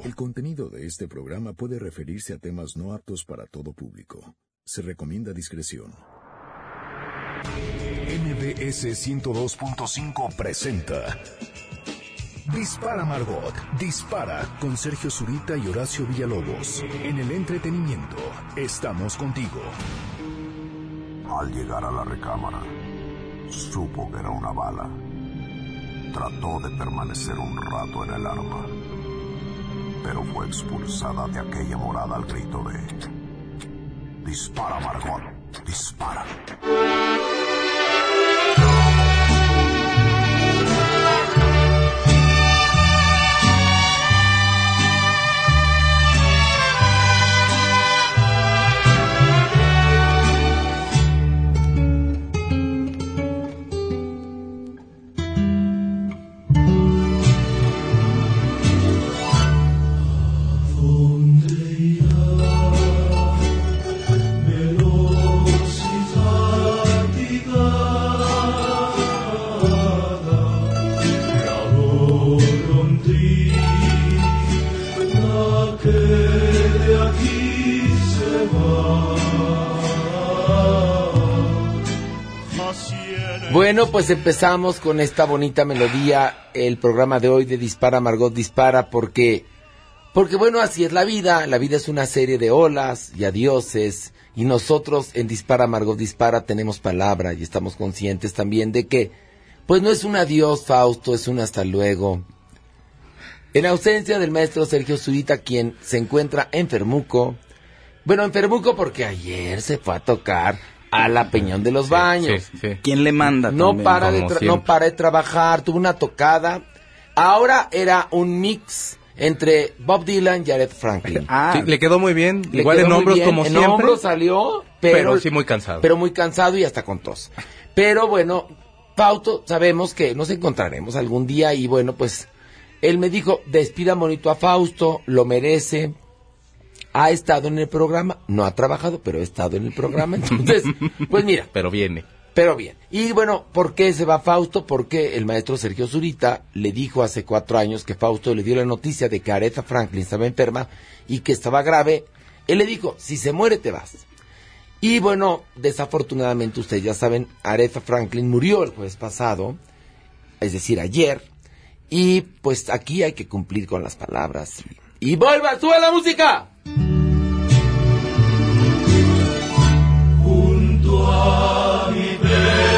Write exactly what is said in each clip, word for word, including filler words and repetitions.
El contenido de este programa puede referirse a temas no aptos para todo público. Se recomienda discreción. N B S ciento dos punto cinco presenta Dispara Margot, Dispara con Sergio Zurita y Horacio Villalobos. En el entretenimiento, estamos contigo. Al llegar a la recámara, supo que era una bala. Trató de permanecer un rato en el arma, pero fue expulsada de aquella morada al grito de Dispara Margot, dispara. Bueno, pues empezamos con esta bonita melodía, el programa de hoy de Dispara Margot Dispara, porque, porque bueno, así es la vida, la vida es una serie de olas y adioses, y nosotros en Dispara Margot Dispara tenemos palabra y estamos conscientes también de que, pues no es un adiós, Fausto, es un hasta luego. En ausencia del maestro Sergio Zurita, quien se encuentra enfermuco, bueno, enfermuco porque ayer se fue a tocar a la Peñón de los Baños. Sí, sí, sí. ¿Quién le manda? No también, para de tra- no para de trabajar, tuvo una tocada. Ahora era un mix entre Bob Dylan y Aretha Franklin. Ah, sí, le quedó muy bien. Le Igual quedó en muy hombros bien. como en siempre. En hombros salió, pero, pero sí muy cansado. Pero muy cansado y hasta con tos. Pero bueno, Fausto, sabemos que nos encontraremos algún día y bueno, pues él me dijo, despida bonito a Fausto, lo merece. Ha estado en el programa, no ha trabajado, pero ha estado en el programa, entonces, pues mira. Pero viene. Pero bien. Y bueno, ¿por qué se va Fausto? Porque el maestro Sergio Zurita le dijo hace cuatro años que Fausto le dio la noticia de que Aretha Franklin estaba enferma y que estaba grave. Él le dijo, si se muere te vas. Y bueno, desafortunadamente ustedes ya saben, Aretha Franklin murió el jueves pasado, es decir, ayer. Y pues aquí hay que cumplir con las palabras. Y vuelva, sube la música. Junto a mi pecho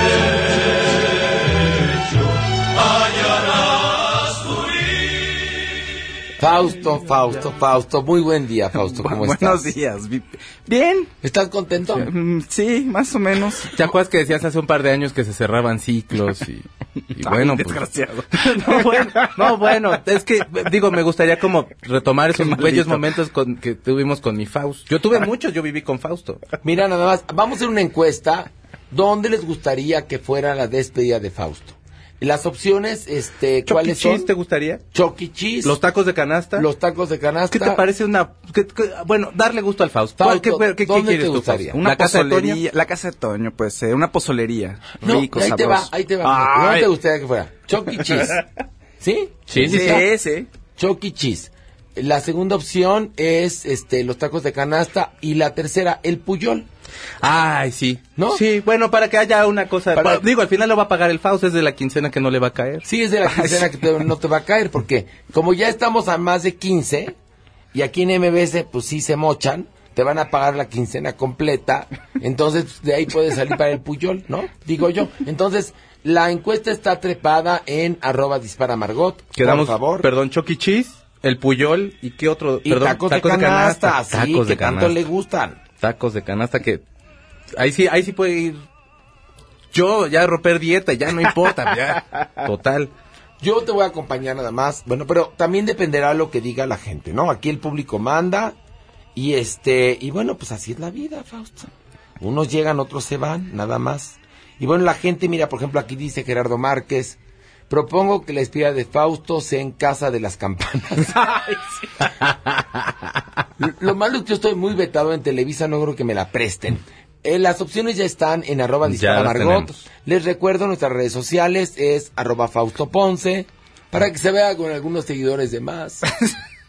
hallarás tu ir. Fausto, Fausto, Fausto, muy buen día, Fausto, ¿cómo Bu- estás? Buenos días. Bien. ¿Estás contento? Sí, más o menos. ¿Te acuerdas que decías hace un par de años que se cerraban ciclos y, y bueno, Ay, pues... desgraciado. No, bueno, no, bueno, es que, digo, me gustaría como retomar esos bellos momentos con, que tuvimos con mi Fausto. Yo tuve muchos, yo viví con Fausto. Mira, nada más, vamos a hacer una encuesta. ¿Dónde les gustaría que fuera la despedida de Fausto? Las opciones, este, ¿cuáles son? ¿Te gustaría? Chuck E. Cheese. ¿Los tacos de canasta? Los tacos de canasta. ¿Qué te parece una... que- que- bueno, darle gusto al Fausto? Fausto, ¿Qué, qué- qué ¿dónde quieres te tú, gustaría? Fausto? Una ¿La casa de Toño? pozolería, la casa de Toño, pues, eh, una pozolería. No, Rico, ahí te va, sabroso. ahí te va. Ay. ¿Dónde te gustaría que fuera? Chuck E. Cheese. ¿Sí? Sí, sí, sí. Sí, sí. Chuck E. Cheese. La segunda opción es, este, los tacos de canasta. Y la tercera, el Puyol. Ay, sí. ¿No? Sí, bueno, para que haya una cosa... Para- bueno, digo, al final lo va a pagar el Fausto, es de la quincena que no le va a caer. Sí, es de la quincena que te- no te va a caer, porque como ya estamos a más de quince, y aquí en M B S, pues sí se mochan, te van a pagar la quincena completa, entonces de ahí puede salir para el Puyol, ¿no? Digo yo. Entonces, la encuesta está trepada en arroba dispara Margot, Quedamos, por favor. perdón, Chuck E. Cheese, el Puyol, ¿y qué otro? Y perdón, tacos, de canasta, sí, tacos que de tanto canasta. le gustan. Tacos de canasta que... Ahí sí, ahí sí puede ir... Yo ya romper dieta, ya no importa, ya, total. Yo te voy a acompañar nada más, bueno, pero también dependerá lo que diga la gente, ¿no? Aquí el público manda, y este, y bueno, pues así es la vida, Fausto. Unos llegan, otros se van, nada más. Y bueno, la gente, mira, por ejemplo, aquí dice Gerardo Márquez, propongo que la despedida de Fausto sea en Casa de las Campanas. Lo malo es que yo estoy muy vetado en Televisa, no creo que me la presten. Eh, las opciones ya están en arroba dispara Ya las Margot. tenemos. Les recuerdo, nuestras redes sociales es arroba Fausto Ponce, para que se vea con algunos seguidores de más.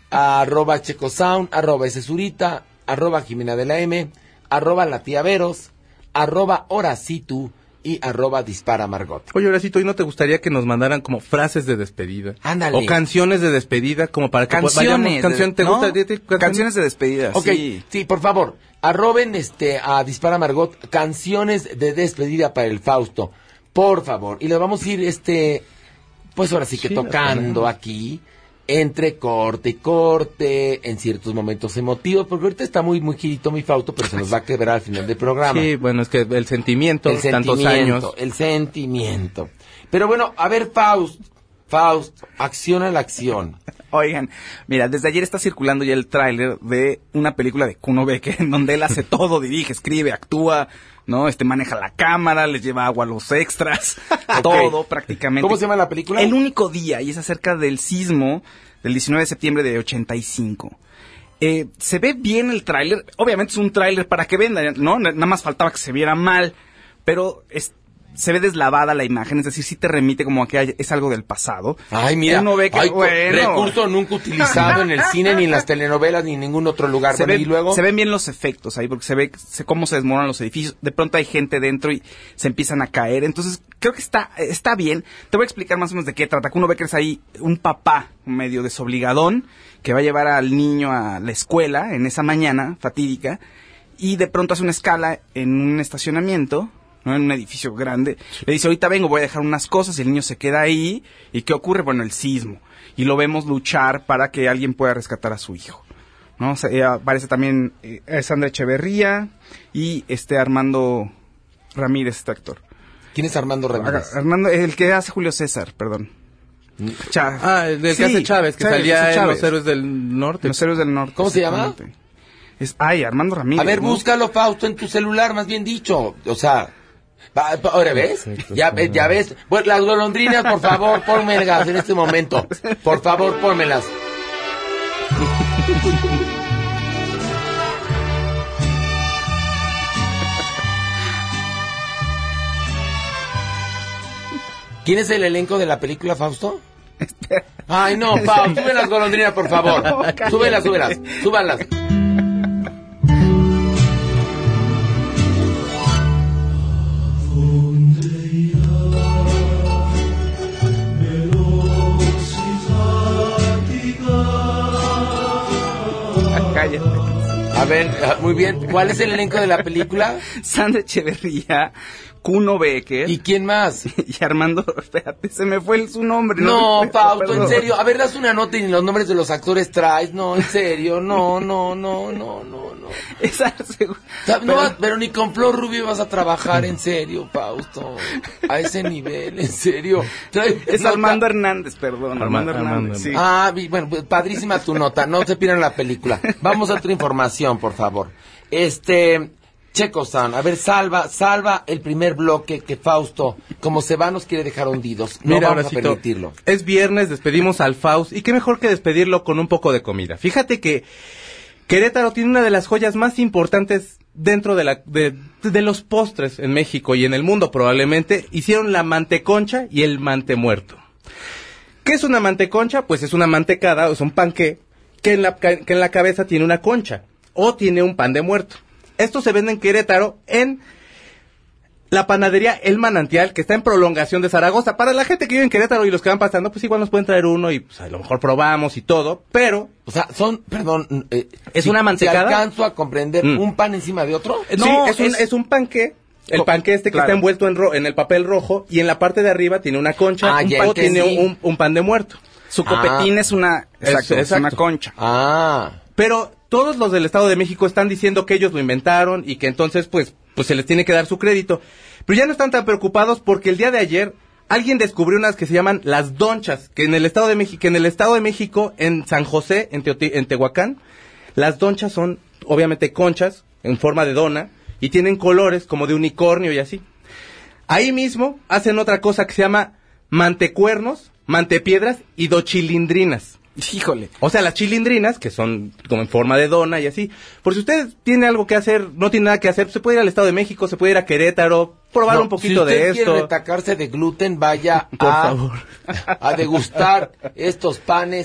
arroba checosound, arroba esesurita, arroba Jimena de la M, arroba la tía Veros, arroba Horacitu y arroba Dispara Margot. Oye, Horacito, ¿y no te gustaría que nos mandaran como frases de despedida? Ándale. O canciones de despedida, como para que Canciones. vayamos... Canción, ¿te ¿no? gusta? ¿Te- te- canciones? Canciones de despedida, Ok, sí. sí, por favor, arroben este a Dispara Margot canciones de despedida para el Fausto, por favor. Y le vamos a ir, este, pues ahora sí que Sí, tocando la aquí, entre corte y corte, en ciertos momentos emotivos, porque ahorita está muy, muy girito mi Fausto, pero se nos va a quebrar al final del programa. Sí, bueno, es que el sentimiento, el tantos sentimiento, años... el sentimiento. Pero bueno, a ver, Faust, Faust, acciona la acción. Oigan, mira, desde ayer está circulando ya el tráiler de una película de Kuno Becker, en donde él hace todo, dirige, escribe, actúa, ¿no? Este, maneja la cámara, les lleva agua a los extras, todo prácticamente. ¿Cómo se llama la película? El único día, y es acerca del sismo del diecinueve de septiembre de ochenta y cinco. Eh, se ve bien el tráiler, obviamente es un tráiler para que venda, ¿no? Nada más faltaba que se viera mal, pero es, se ve deslavada la imagen, es decir, sí te remite como a que hay- es algo del pasado. Ay, mira, Uno ve que, ay, bueno, recurso nunca utilizado en el cine, ni en las telenovelas, ni en ningún otro lugar. se, Bueno, ve- y luego... se ven bien los efectos ahí, porque se ve se- cómo se desmoronan los edificios. De pronto hay gente dentro y se empiezan a caer. Entonces, creo que está está bien. Te voy a explicar más o menos de qué trata. Uno ve que es ahí un papá medio desobligadón que va a llevar al niño a la escuela en esa mañana fatídica y de pronto hace una escala en un estacionamiento, ¿no? En un edificio grande. Le dice, ahorita vengo, voy a dejar unas cosas y el niño se queda ahí. ¿Y qué ocurre? Bueno, el sismo. Y lo vemos luchar para que alguien pueda rescatar a su hijo. ¿No? O sea, eh, aparece también eh, Sandra Echeverría y este Armando Ramírez, este actor. ¿Quién es Armando Ramírez? Ar- Armando, el que hace Julio César, perdón. Cha- Ah, el del Sí, que hace Chávez, que Chávez, salía hace en Chávez. Los Héroes del Norte. Los Héroes del Norte. ¿Cómo se llama? exactamente. Es, ay, Armando Ramírez. A ver, ¿no? búscalo, Fausto, en tu celular, más bien dicho. O sea, va- va- ahora ves, ya, ves, ya ves. Bueno, las golondrinas, por favor, pónmelas en este momento. Por favor, pónmelas. ¿Quién es el elenco de la película, Fausto? Ay, no, Fausto, sube las golondrinas, por favor. Súbelas, súbelas, súbalas. Cállate. A ver, ah, muy bien. ¿Cuál es el elenco de la película? Sandra Echeverría, Kuno Becker ¿Y y, quién más? Armando, espérate, se me fue el- su nombre. No, recuerdo, Fausto, en perdón. serio. A ver, das una nota y ni los nombres de los actores traes. No, en serio. No, no, no, no, no, no. Esa segu- Sab- No, Perdón. pero ni con Flor Rubio vas a trabajar, en serio, Fausto. A ese nivel, en serio. Trae Es nota. Armando Hernández, perdón. Arma- Armando Hernández, Armando. sí. Ah, vi- bueno, pues, padrísima tu nota. No se pierdan la película. Vamos a otra información, por favor. Este, Checo-san, a ver, salva, salva el primer bloque que Fausto, como se va, nos quiere dejar hundidos. No Mira, vamos a Horacito, permitirlo. es viernes, despedimos al Faust, y qué mejor que despedirlo con un poco de comida. Fíjate que Querétaro tiene una de las joyas más importantes dentro de, la, de, de los postres en México y en el mundo probablemente. Hicieron la manteconcha y el mantemuerto. ¿Qué es una manteconcha? Pues es una mantecada, o es un panqué, que en la, que en la cabeza tiene una concha, o tiene un pan de muerto. Esto se vende en Querétaro en la panadería El Manantial, que está en prolongación de Zaragoza. Para la gente que vive en Querétaro y los que van pasando, pues igual nos pueden traer uno y pues, a lo mejor probamos y todo, pero... O sea, son, perdón, eh, ¿Es si- una mantecada? Si alcanzo a comprender, Mm. ¿un pan encima de otro? sí, No, es, un, es- es un panqué, el Co- panqué este que claro. está envuelto en, ro- en el papel rojo, y en la parte de arriba tiene una concha, Ah, un ya o tiene entendí. un, un pan de muerto. Su copetín Ah. es una, exacto, Es- es una exacto. concha. Ah, Pero todos los del Estado de México están diciendo que ellos lo inventaron y que entonces pues, pues se les tiene que dar su crédito. Pero ya no están tan preocupados porque el día de ayer alguien descubrió unas que se llaman las donchas, que en el Estado de México, que en el Estado de México, en San José, en, Teoti- en Tehuacán, las donchas son obviamente conchas en forma de dona y tienen colores como de unicornio y así. Ahí mismo hacen otra cosa que se llama mantecuernos, mantepiedras y dochilindrinas. Híjole. O sea, las chilindrinas, que son como en forma de dona y así. Por si usted tiene algo que hacer, no tiene nada que hacer, se puede ir al Estado de México, se puede ir a Querétaro, probar no, un poquito si usted de quiere esto. retacarse de gluten, vaya Por a, favor. a degustar estos panes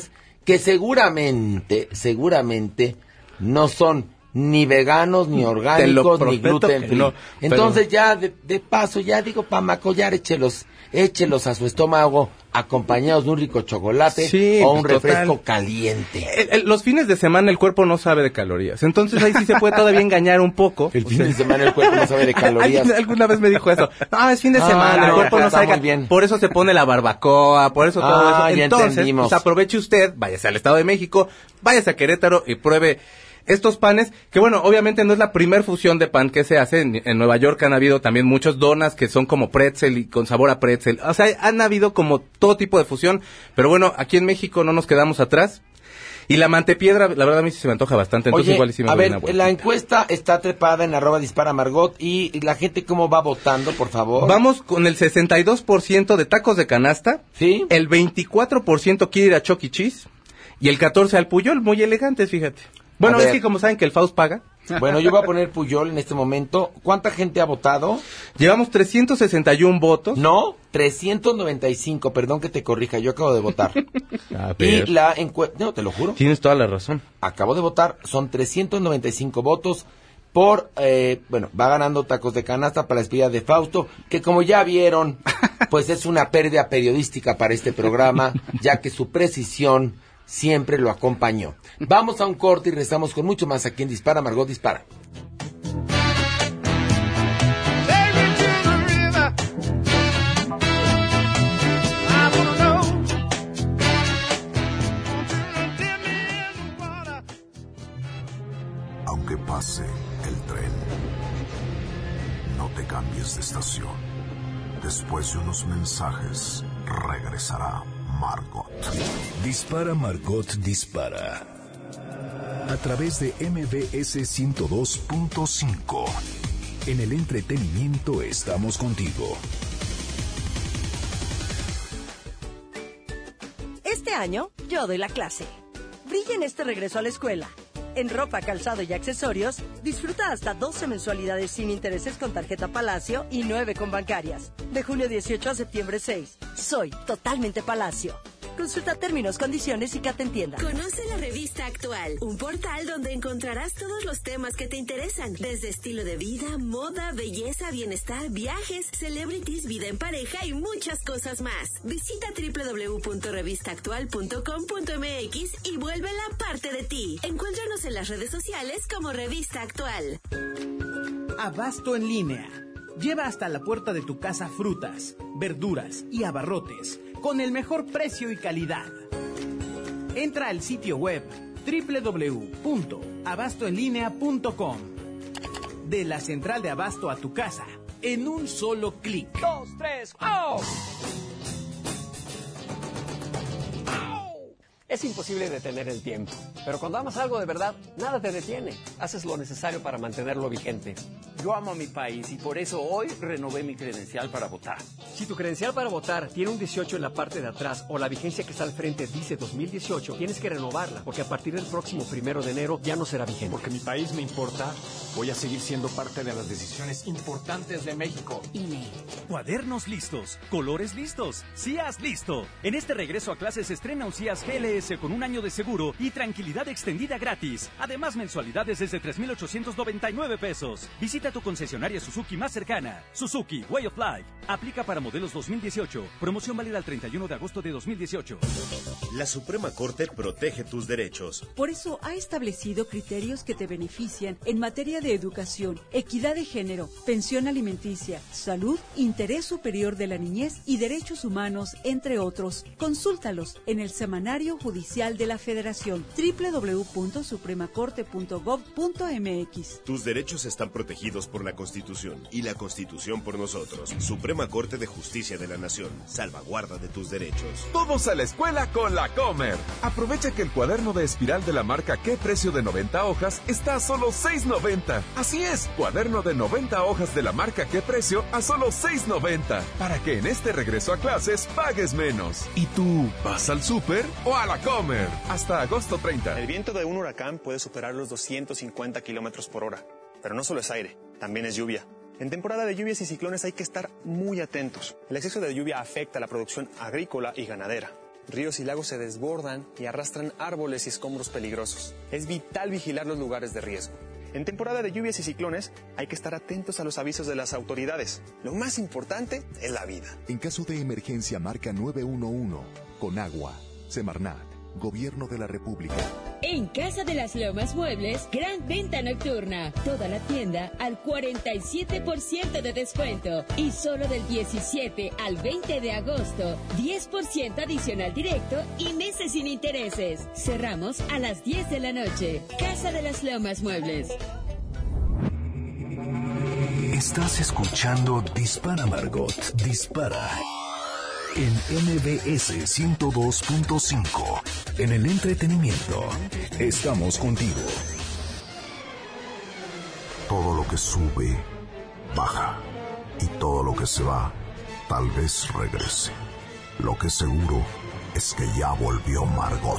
que seguramente, seguramente no son ni veganos, ni orgánicos, ni gluten free. No, Entonces pero... ya de, de paso, ya digo, para macollar, échelos, échelos a su estómago acompañados de un rico chocolate sí, o un pues, refresco total. caliente. El, el, los fines de semana el cuerpo no sabe de calorías, entonces ahí sí se puede todavía engañar un poco. El fin de semana el cuerpo no sabe de calorías. Alguna vez me dijo eso. No, es fin de semana, ah, el cuerpo no sabe. Bien. Por eso se pone la barbacoa, por eso todo ah, eso. Entonces, pues aproveche usted, váyase al Estado de México, váyase a Querétaro y pruebe estos panes, que bueno, obviamente no es la primer fusión de pan que se hace. En, en Nueva York han habido también muchos donas que son como pretzel y con sabor a pretzel. O sea, han habido como todo tipo de fusión. Pero bueno, aquí en México no nos quedamos atrás. Y la mantepiedra, la verdad a mí sí se me antoja bastante. Entonces Oye, igual hicimos a ver, la encuesta está trepada en arroba dispara Margot. Y la gente, ¿cómo va votando, por favor? Vamos con el sesenta y dos por ciento de tacos de canasta. Sí. El veinticuatro por ciento quiere ir a Chuck E. Cheese. Y el catorce por ciento al Puyol, muy elegantes, fíjate. Bueno, es que como saben que el Faust paga. Bueno, yo voy a poner Puyol en este momento. ¿Cuánta gente ha votado? Llevamos trescientos sesenta y uno votos. No, trescientos noventa y cinco, perdón que te corrija, yo acabo de votar. Y la encuesta, no, te lo juro. Tienes toda la razón. Acabo de votar, son trescientos noventa y cinco votos por, eh, bueno, va ganando tacos de canasta para la despedida de Fausto, que como ya vieron, pues es una pérdida periodística para este programa, ya que su precisión siempre lo acompañó. Vamos a un corte y regresamos con mucho más aquí en Dispara, Margot Dispara. Aunque pase el tren, no te cambies de estación. Después de unos mensajes, regresará Margot. Dispara, Margot Dispara. A través de M B S ciento dos punto cinco. En el entretenimiento estamos contigo. Este año, yo doy la clase. Brilla en este regreso a la escuela. En ropa, calzado y accesorios, disfruta hasta doce mensualidades sin intereses con tarjeta Palacio y nueve con bancarias. De junio dieciocho a septiembre seis. Soy totalmente Palacio. Consulta términos, condiciones y que te entienda. Conoce la revista Actual, un portal donde encontrarás todos los temas que te interesan, desde estilo de vida, moda, belleza, bienestar, viajes, celebrities, vida en pareja y muchas cosas más. Visita doble u doble u doble u punto revista actual punto com punto m x y vuélvela parte de ti. Encuéntranos en las redes sociales como Revista Actual. Abasto en línea. Lleva hasta la puerta de tu casa frutas, verduras y abarrotes con el mejor precio y calidad. Entra al sitio web doble u doble u doble u punto abasto en línea punto com. De la central de abasto a tu casa, en un solo clic. Dos, tres, ¡oh! Es imposible detener el tiempo, pero cuando amas algo de verdad, nada te detiene. Haces lo necesario para mantenerlo vigente. Yo amo a mi país y por eso hoy renové mi credencial para votar. Si tu credencial para votar tiene un dieciocho en la parte de atrás o la vigencia que está al frente dice dos mil dieciocho, tienes que renovarla, porque a partir del próximo primero de enero ya no será vigente. Porque mi país me importa, voy a seguir siendo parte de las decisiones importantes de México. I N E. Cuadernos listos, colores listos, C I A S listo. En este regreso a clases se estrena un C I A S G L S con un año de seguro y tranquilidad extendida gratis. Además, mensualidades desde tres mil ochocientos noventa y nueve pesos. Visita tu concesionaria Suzuki más cercana. Suzuki Way of Life. Aplica para modelos dos mil dieciocho. Promoción válida el treinta y uno de agosto de dos mil dieciocho. La Suprema Corte protege tus derechos. Por eso ha establecido criterios que te benefician en materia de educación, equidad de género, pensión alimenticia, salud, interés superior de la niñez y derechos humanos, entre otros. Consúltalos en el Semanario Judicial de la Federación, doble u doble u doble u punto suprema corte punto gov punto m x. Tus derechos están protegidos por la Constitución y la Constitución por nosotros. Suprema Corte de Justicia de la Nación, salvaguarda de tus derechos. Todos a la escuela con la Comer. Aprovecha que el cuaderno de espiral de la marca Qué Precio de noventa hojas está a solo seis noventa. Así es, cuaderno de noventa hojas de la marca Qué Precio a solo seis noventa. Para que en este regreso a clases pagues menos. ¿Y tú vas al súper o a la Comer? Hasta agosto treinta. El viento de un huracán puede superar los doscientos cincuenta kilómetros por hora. Pero no solo es aire, también es lluvia. En temporada de lluvias y ciclones hay que estar muy atentos. El exceso de lluvia afecta la producción agrícola y ganadera. Ríos y lagos se desbordan y arrastran árboles y escombros peligrosos. Es vital vigilar los lugares de riesgo. En temporada de lluvias y ciclones hay que estar atentos a los avisos de las autoridades. Lo más importante es la vida. En caso de emergencia, marca nueve uno uno. Con agua. Semarnat. Gobierno de la República. En Casa de las Lomas Muebles, gran venta nocturna. Toda la tienda al cuarenta y siete por ciento de descuento. Y solo del diecisiete al veinte de agosto, diez por ciento adicional directo y meses sin intereses. Cerramos a las diez de la noche. Casa de las Lomas Muebles. Estás escuchando Dispara, Margot. Dispara. En M B S ciento dos punto cinco. En el entretenimiento. Estamos contigo. Todo lo que sube, baja. Y todo lo que se va, tal vez regrese. Lo que seguro es que ya volvió Margot.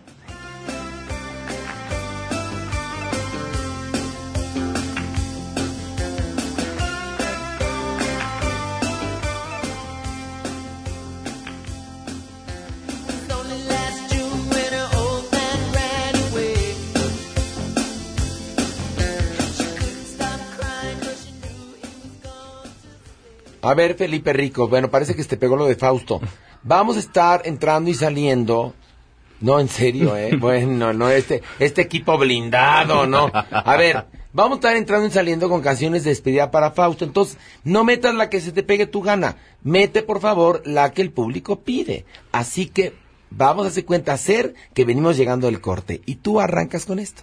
A ver, Felipe Rico, bueno, parece que te pegó lo de Fausto. Vamos a estar entrando y saliendo. No, en serio, ¿eh? Bueno, no, este, este equipo blindado, ¿no? A ver, vamos a estar entrando y saliendo con canciones de despedida para Fausto. Entonces, no metas la que se te pegue tu gana. Mete, por favor, la que el público pide. Así que vamos a hacer cuenta, hacer que venimos llegando del corte. Y tú arrancas con esto.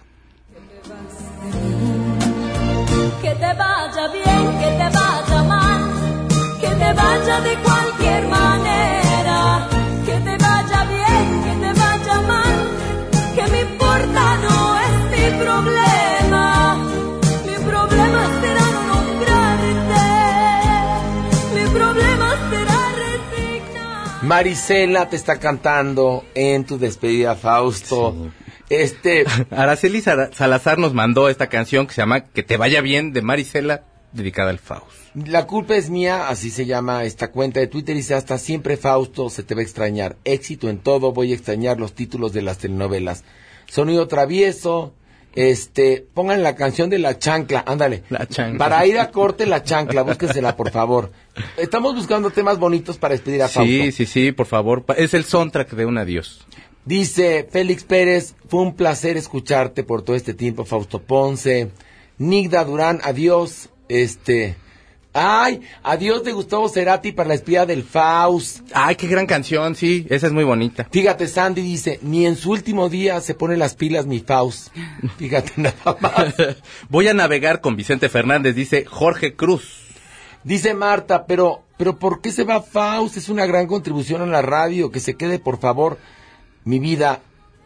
Que te vaya bien, que te vaya mal. Que te vaya de cualquier manera, que te vaya bien, que te vaya mal, que me importa no es mi problema, mi problema será no nombrarte, mi problema será resignar. Marisela te está cantando en tu despedida, Fausto. Sí. Este Araceli Salazar nos mandó esta canción que se llama Que te vaya bien, de Marisela, dedicada al Fausto. La culpa es mía, así se llama esta cuenta de Twitter, y dice: hasta siempre, Fausto, se te va a extrañar. Éxito en todo, voy a extrañar los títulos de las telenovelas. Sonido travieso, este, pongan la canción de La Chancla, ándale. La Chancla. Para ir a corte, La Chancla, búsquensela, por favor. Estamos buscando temas bonitos para despedir a Fausto. Sí, sí, sí, por favor, es el soundtrack de un adiós. Dice Félix Pérez: fue un placer escucharte por todo este tiempo, Fausto Ponce. Nigda Durán, adiós, este... Ay, adiós de Gustavo Cerati para la espía del Faust. Ay, qué gran canción, sí, esa es muy bonita. Fíjate, Sandy dice: ni en su último día se pone las pilas mi Faust. Fíjate nada más. Voy a navegar con Vicente Fernández, dice Jorge Cruz. Dice Marta: pero, pero ¿por qué se va Faust? Es una gran contribución a la radio, que se quede, por favor. Mi vida,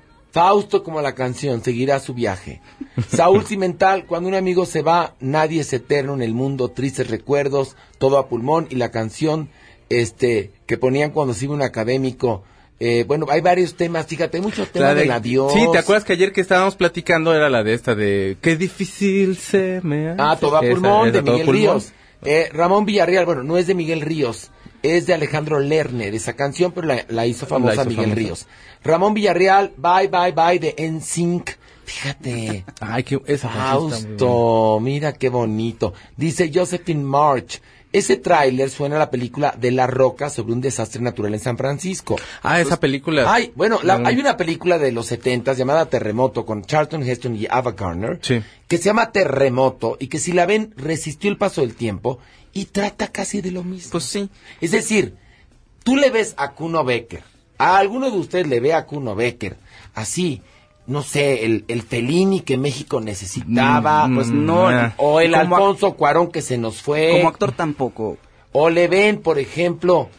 Fausto como la canción, seguirá su viaje. Saúl Cimental: cuando un amigo se va, nadie es eterno en el mundo, tristes recuerdos, todo a pulmón. Y la canción este que ponían cuando se iba un académico. Eh, bueno, hay varios temas, fíjate, hay muchos temas de, del adiós. Sí, ¿te acuerdas que ayer que estábamos platicando era la de esta de qué difícil se me hace? Ah, todo a pulmón, esa, esa, de Miguel pulmón. Ríos. Eh, Ramón Villarreal, bueno, no es de Miguel Ríos, es de Alejandro Lerner, esa canción, pero la, la hizo famosa la hizo Miguel famosa. Ríos. Ramón Villarreal, Bye Bye Bye de N Sync. Fíjate. Ay, qué esa Fausto, mira qué bonito. Dice Josephine March: ese tráiler suena a la película de La Roca sobre un desastre natural en San Francisco. Ah, pues, esa película. Ay, bueno, la, hay una película de los setentas llamada Terremoto con Charlton Heston y Ava Gardner, sí, que se llama Terremoto y que si la ven resistió el paso del tiempo y trata casi de lo mismo. Pues sí. Es decir, tú le ves a Kuno Becker, a alguno de ustedes le ve a Kuno Becker así, no sé, el, el Fellini que México necesitaba, mm, pues no, o el Alfonso Cuarón que se nos fue. Como actor tampoco. O le ven, por ejemplo,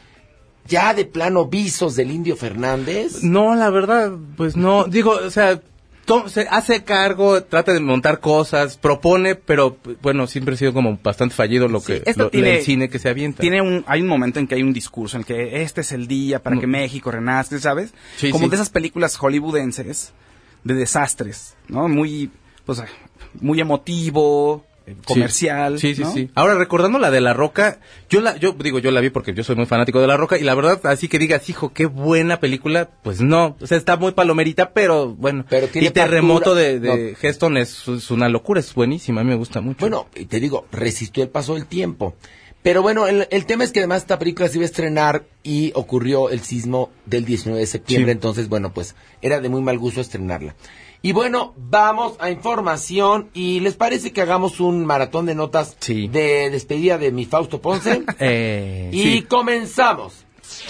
ya de plano visos del Indio Fernández. No, la verdad, pues no, digo, o sea, to- se hace cargo, trata de montar cosas, propone, pero bueno, siempre ha sido como bastante fallido lo Sí, que esto lo, tiene- el cine que se avienta. Tiene un, hay un momento en que hay un discurso en el que este es el día para que Mm. México renazca, ¿sabes? Sí, Como sí. de esas películas hollywoodenses de desastres, ¿no? Muy, pues, muy emotivo, comercial. Sí, sí, ¿no? sí. Ahora, recordando la de La Roca, yo la, yo digo, yo la vi porque yo soy muy fanático de La Roca, y la verdad, así que digas, hijo, qué buena película, pues no. O sea, está muy palomerita, pero bueno. Pero tiene y Terremoto factura. de, de No. Heston es, es una locura, es buenísima, a mí me gusta mucho. Bueno, y te digo, resistió el paso del tiempo. Pero bueno, el, el tema es que además esta película se iba a estrenar y ocurrió el sismo del diecinueve de septiembre, Sí. entonces, bueno, pues era de muy mal gusto estrenarla. Y bueno, vamos a información y ¿les parece que hagamos un maratón de notas Sí. de despedida de mi Fausto Ponce? eh, y sí. comenzamos.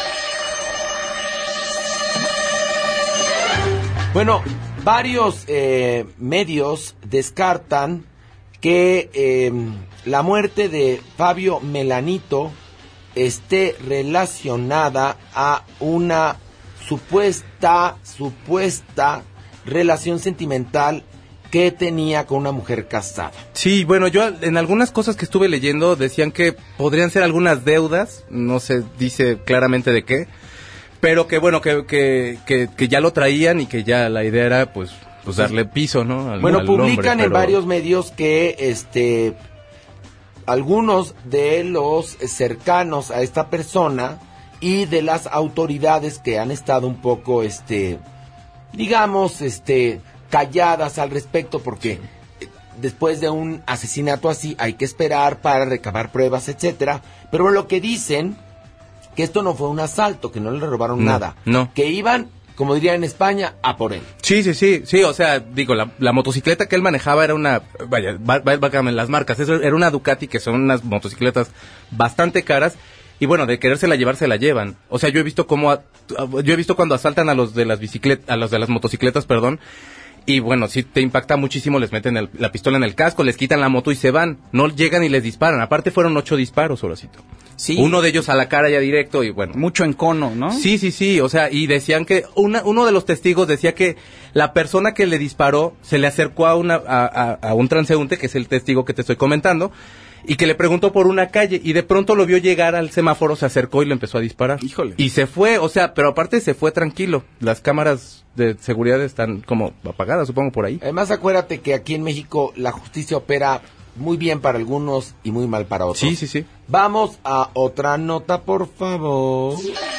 Bueno, varios eh, medios descartan que eh, la muerte de Fabio Melanito esté relacionada a una supuesta, supuesta relación sentimental que tenía con una mujer casada. Sí, bueno, yo en algunas cosas que estuve leyendo decían que podrían ser algunas deudas, no se dice claramente de qué, pero que bueno, que, que, que, que ya lo traían y que ya la idea era pues, pues darle piso, ¿no? Al, Bueno, al publican hombre, en pero... varios medios que este algunos de los cercanos a esta persona y de las autoridades que han estado un poco este digamos este calladas al respecto, porque después de un asesinato así hay que esperar para recabar pruebas, etcétera, pero lo que dicen que esto no fue un asalto, que no le robaron No, nada, no. que iban, como dirían en España, a por él. Sí, sí, sí, sí, o sea, digo, la, la motocicleta que él manejaba era una, vaya, válgame las marcas, eso era una Ducati, que son unas motocicletas bastante caras, y bueno, de querérsela llevar, se la llevan. O sea, yo he visto cómo, a- yo he visto cuando asaltan a los de las bicicletas, a los de las motocicletas, perdón, y bueno, si te impacta muchísimo, les meten el- la pistola en el casco, les quitan la moto y se van, no llegan y les disparan, aparte fueron ocho disparos, Horacito. Sí. Uno de ellos a la cara ya directo y bueno. Mucho encono, ¿no? Sí, sí, sí, o sea, y decían que una, uno de los testigos decía que la persona que le disparó se le acercó a, una, a, a, a un transeúnte, que es el testigo que te estoy comentando, y que le preguntó por una calle, y de pronto lo vio llegar al semáforo, se acercó y le empezó a disparar. Híjole. Y se fue, o sea, pero aparte se fue tranquilo. Las cámaras de seguridad están como apagadas, supongo, por ahí. Además, acuérdate que aquí en México la justicia opera muy bien para algunos y muy mal para otros. Sí, sí, sí. Vamos a otra nota, por favor.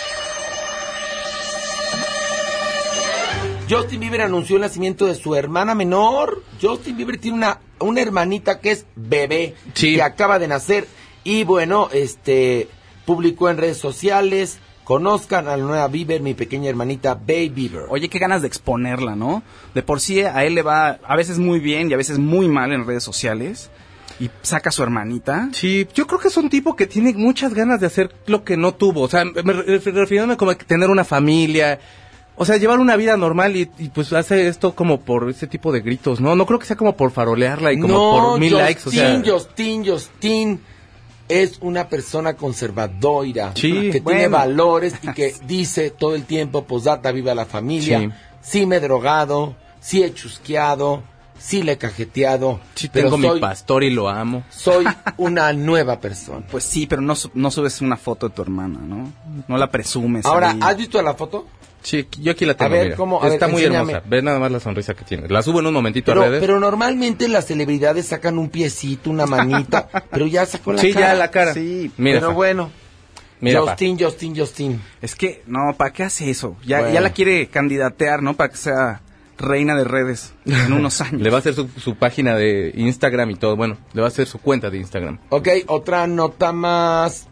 Justin Bieber anunció el nacimiento de su hermana menor. Justin Bieber tiene una, una hermanita que es bebé, Sí. que acaba de nacer. Y bueno, este publicó en redes sociales: conozcan a la nueva Bieber, mi pequeña hermanita Baby Bieber. Oye, qué ganas de exponerla, ¿no? De por sí a él le va a veces muy bien y a veces muy mal en redes sociales. Y saca a su hermanita. Sí, yo creo que es un tipo que tiene muchas ganas de hacer lo que no tuvo. O sea, me, me- refiriéndome como a tener una familia. O sea, llevar una vida normal y, y pues hace esto como por ese tipo de gritos, ¿no? No creo que sea como por farolearla y como no, por mil Justin, likes, o sea... Justin, Justin es una persona conservadora, Sí, que bueno. tiene valores y que dice todo el tiempo, posdata, viva la familia, Sí. sí me he drogado, sí he chusqueado, sí le he cajeteado, Sí, pero tengo soy, mi pastor y lo amo. soy una nueva persona. Pues sí, pero no, su- no subes una foto de tu hermana, ¿no? No la presumes. Ahora, ahí. ¿has visto la foto? Sí, yo aquí la tengo, A ver, mira. ¿cómo? A Está ver, muy enséñame. hermosa. Ve nada más la sonrisa que tiene. La subo en un momentito Pero, a redes. pero normalmente las celebridades sacan un piecito, una manita, pero ya sacó la Sí, cara. ya la cara. Sí, Mira, pero Fa. bueno, Mira, Fa. Justin, Justin, Justin. Es que, no, ¿para qué hace eso? Ya, Bueno. ya la quiere candidatear, ¿no? Para que sea reina de redes en unos años. Le va a hacer su, su página de Instagram y todo. Bueno, le va a hacer su cuenta de Instagram. Ok, otra nota más.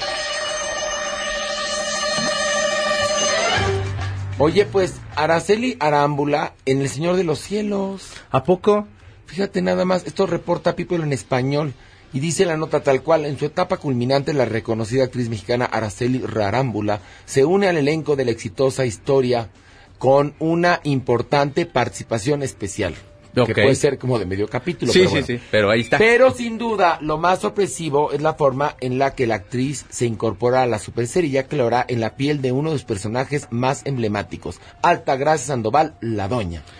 Oye, pues, Araceli Arámbula en El Señor de los Cielos. ¿A poco? Fíjate nada más, esto reporta People en español y dice la nota tal cual: en su etapa culminante, la reconocida actriz mexicana Araceli Arámbula se une al elenco de la exitosa historia con una importante participación especial. Ok. Que puede ser como de medio capítulo. Sí, pero sí, bueno. sí. Pero ahí está. Pero sin duda, lo más sorpresivo es la forma en la que la actriz se incorpora a la superserie, ya que lo hará en la piel de uno de sus personajes más emblemáticos, Altagracia Sandoval, la Doña.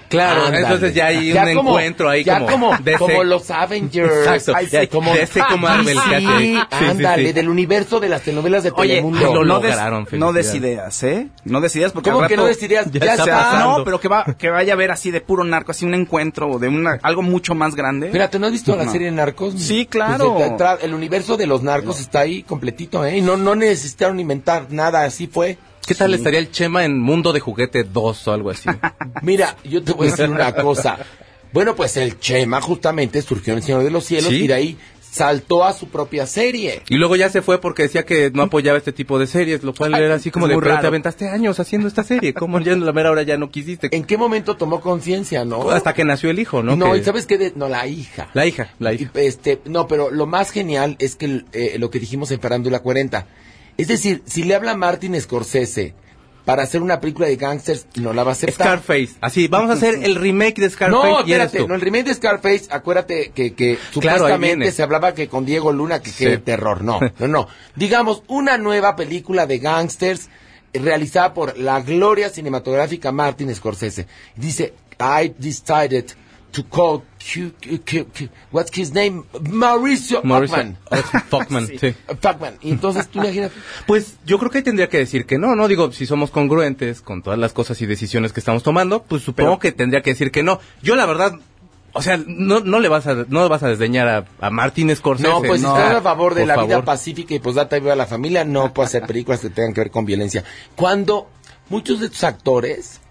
Claro, Ándale. entonces ya hay Ya un como- encuentro ahí ya como... como, de ese- como los Avengers. Exacto, Ay, ya, sí, como de ese como Marvel que hace- sí, sí, sí, ándale, sí. del universo de las telenovelas de Oye, Telemundo. lo no des, lograron, no des felicidades. ideas, ¿eh? No des ideas porque ¿Cómo al que rato- no des ideas? Ya Ya está está. pasando. No, pero que va que vaya a ver así de puro narco, así un encuentro de una algo mucho más grande. Espérate, ¿no has visto la No. serie Narcos? Sí, Pues claro. de- de- el universo de los narcos está ahí completito, ¿eh? Y no, no necesitaron inventar nada, así fue. ¿Qué tal estaría el Chema en Mundo de Juguete dos o algo así? Mira, yo te voy a decir una cosa. Bueno, pues el Chema justamente surgió en El Señor de los Cielos Sí. y de ahí saltó a su propia serie. Y luego ya se fue porque decía que no apoyaba este tipo de series, lo cual Ay, era así como es de, muy pero te raro. aventaste años haciendo esta serie, ¿cómo ya en la mera hora ya no quisiste? ¿En qué momento tomó conciencia, no? Hasta que nació el hijo, ¿no? No, Que- y ¿sabes qué? De- no, la hija. La hija, la hija. Y, Este, no, pero lo más genial es que eh, lo que dijimos en Farándula cuarenta. Es decir, si le habla Martin Scorsese para hacer una película de gangsters, no la va a aceptar. Scarface, así, vamos a hacer el remake de Scarface No, y eres espérate, tú. no, el remake de Scarface, acuérdate que, que Claro, ahí supuestamente viene. se hablaba que con Diego Luna, que qué Sí. terror, no, no, no. Digamos, una nueva película de gangsters eh, realizada por la gloria cinematográfica Martin Scorsese. Dice, I decided to call, Q, Q, Q, Q- what's his name? Mauricio, Mauricio Ockman. Fuckman, sí. Fuckman. Y entonces tú imagínate. Pues yo creo que ahí tendría que decir que no, no digo, si somos congruentes con todas las cosas y decisiones que estamos tomando, pues supongo que tendría que decir que no. Yo la verdad, o sea, no, no le vas a, no vas a desdeñar a, a Martin Scorsese. No, pues si estás a favor de por la vida favor. pacífica y posdata y viva la familia, no puede hacer películas que tengan que ver con violencia. Cuando muchos de estos actores,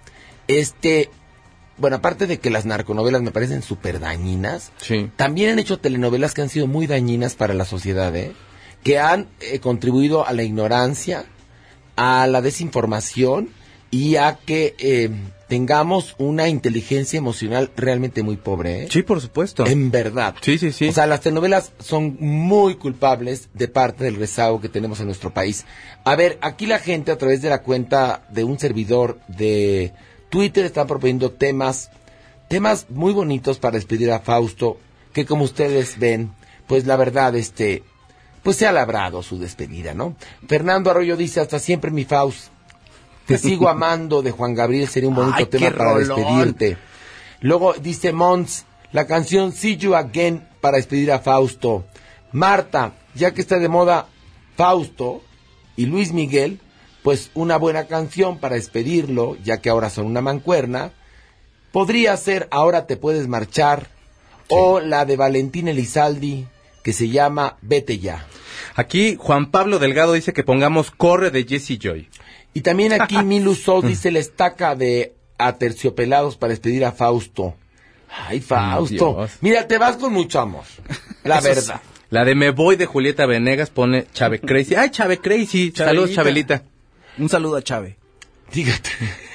este, bueno, aparte de que las narconovelas me parecen súper dañinas, Sí. también han hecho telenovelas que han sido muy dañinas para la sociedad, ¿eh? Que han eh, contribuido a la ignorancia, a la desinformación y a que eh, tengamos una inteligencia emocional realmente muy pobre, ¿eh? Sí, por supuesto. En verdad. Sí, sí, sí. O sea, las telenovelas son muy culpables de parte del rezago que tenemos en nuestro país. A ver, aquí la gente a través de la cuenta de un servidor de Twitter está proponiendo temas, temas muy bonitos para despedir a Fausto, que como ustedes ven, pues la verdad, este, pues se ha labrado su despedida, ¿no? Fernando Arroyo dice, hasta siempre mi Faust. Te sigo amando, de Juan Gabriel sería un bonito Ay, tema qué para rolón. despedirte. Luego dice Mons, la canción See You Again para despedir a Fausto. Marta, ya que está de moda Fausto y Luis Miguel, pues una buena canción para despedirlo, ya que ahora son una mancuerna. Podría ser Ahora te puedes marchar, o la de Valentín Elizalde, que se llama Vete ya. Aquí Juan Pablo Delgado dice que pongamos Corre de Jesse Joy. Y también aquí Milu Sol dice la estaca de Aterciopelados para despedir a Fausto. Ay, Fausto. Dios. Mira, te vas con mucho amor. La Eso verdad. sí. La de Me Voy de Julieta Venegas pone Chave Crazy. Ay, Chave Crazy. Saludos, Chabelita. Un saludo a Chave. Fíjate.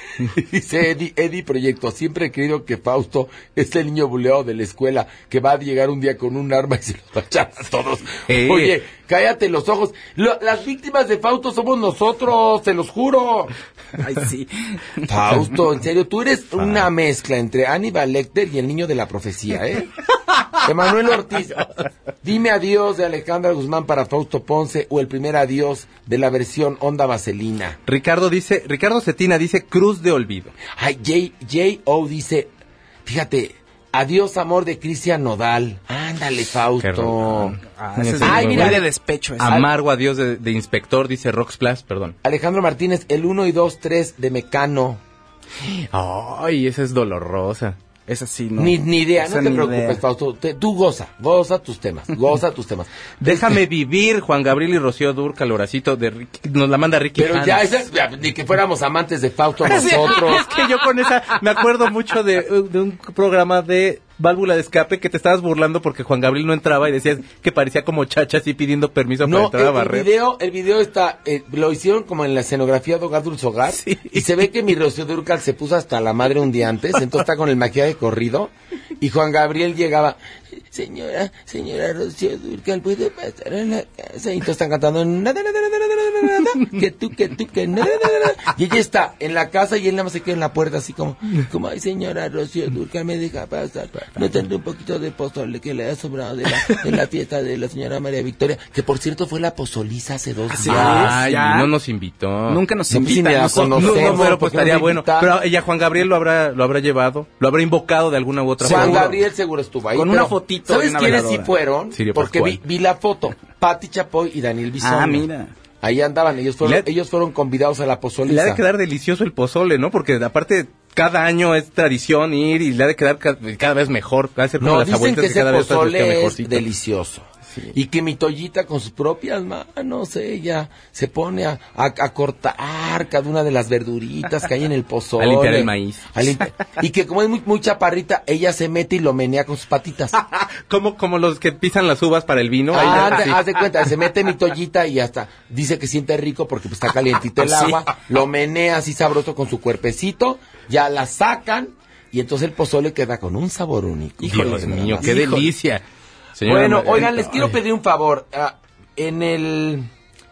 Dice Eddie, Eddie Proyecto, siempre he creído que Fausto es el niño buleado de la escuela que va a llegar un día con un arma y se los va a echar a todos. Eh. Oye, cállate los ojos. Lo- las víctimas de Fausto somos nosotros, te los juro. Ay, sí. Fausto, en serio, tú eres una mezcla entre Aníbal Lecter y el niño de la profecía, ¿eh? Emanuel Ortiz, dime adiós de Alejandra Guzmán para Fausto Ponce o el primer adiós de la versión Onda Vaselina. Ricardo dice, Ricardo Cetina dice Cruz de Olvido. Ay, J, J O dice, fíjate, adiós amor de Cristian Nodal. Ándale, Qué Fausto. rolón. Ah, ese es Ay, muy mira, de despecho. ese. Amargo adiós de, de Inspector, dice Roxplas, perdón. Alejandro Martínez, el uno y dos, tres de Mecano. Ay, esa es dolorosa. Esa sí, no. Ni, ni idea, Esa no te ni preocupes, idea. Fausto. Te- tú goza, goza tus temas, goza tus temas. Déjame vivir, Juan Gabriel y Rocío Durcal, Horacito, de Ricky- nos la manda Ricky Pero Hanna. ya, esa, ya, ni que fuéramos amantes de Fausto nosotros. Es que yo con esa me acuerdo mucho de, de un programa de Válvula de Escape que te estabas burlando porque Juan Gabriel no entraba y decías que parecía como chacha así pidiendo permiso para No, entrar el, a el barrer. video, el video está, eh, lo hicieron como en la escenografía de Hogar Dulce Hogar, y se ve que mi Rocío Durcal se puso hasta la madre un día antes, entonces está con el maquillaje corrido, y Juan Gabriel llegaba, señora, señora Rocío Dúrcal, ¿puede pasar a la casa? Y todos están cantando, nada, nada, nada, nada, nada, nada, que tú, que tú, que nada, nada, nada. Y ella está en la casa y él nada más se queda en la puerta así como, como, ay, señora Rocío Dúrcal, me deja pasar. No tendré un poquito de pozole que le ha sobrado de la, de la fiesta de la señora María Victoria, que por cierto fue la pozoliza hace dos días. Ay, ya. No nos invitó. Nunca nos no, invita. No, no, no, no, pero pues estaría bueno. Pero ella, Juan Gabriel, lo habrá, lo habrá llevado, lo habrá invocado de alguna u otra Juan forma. Juan Gabriel seguro estuvo ahí. Con una fotito. ¿Sabes quiénes sí fueron? Sirio Porque vi, vi la foto. Pati Chapoy y Daniel Bisoño. Ah, mira. Ahí andaban, ellos fueron, Le- ellos fueron convidados a la pozoliza. Le ha de quedar delicioso el pozole, ¿no? Porque aparte cada año es tradición ir y le ha de quedar ca- cada vez mejor. Va a ser como No, las dicen abuelitas que ese cada vez está pozole es mejorcito. delicioso. Sí. Y que mi Toyita con sus propias manos, ella se pone a, a, a cortar cada una de las verduritas que hay en el pozole. A limpiar el maíz. A limpi- y que como es muy, muy chaparrita, ella se mete y lo menea con sus patitas. como, como los que pisan las uvas para el vino. Ahí, Ah, sí. te- haz de cuenta, se mete mi Toyita y hasta dice que siente rico porque pues, está calientito el Sí. agua, lo menea así sabroso con su cuerpecito, ya la sacan y entonces el pozole queda con un sabor único. Dios mío, qué Híjole. delicia. Señora Bueno, Margarita, oigan, les quiero ay. pedir un favor. Ah, en el...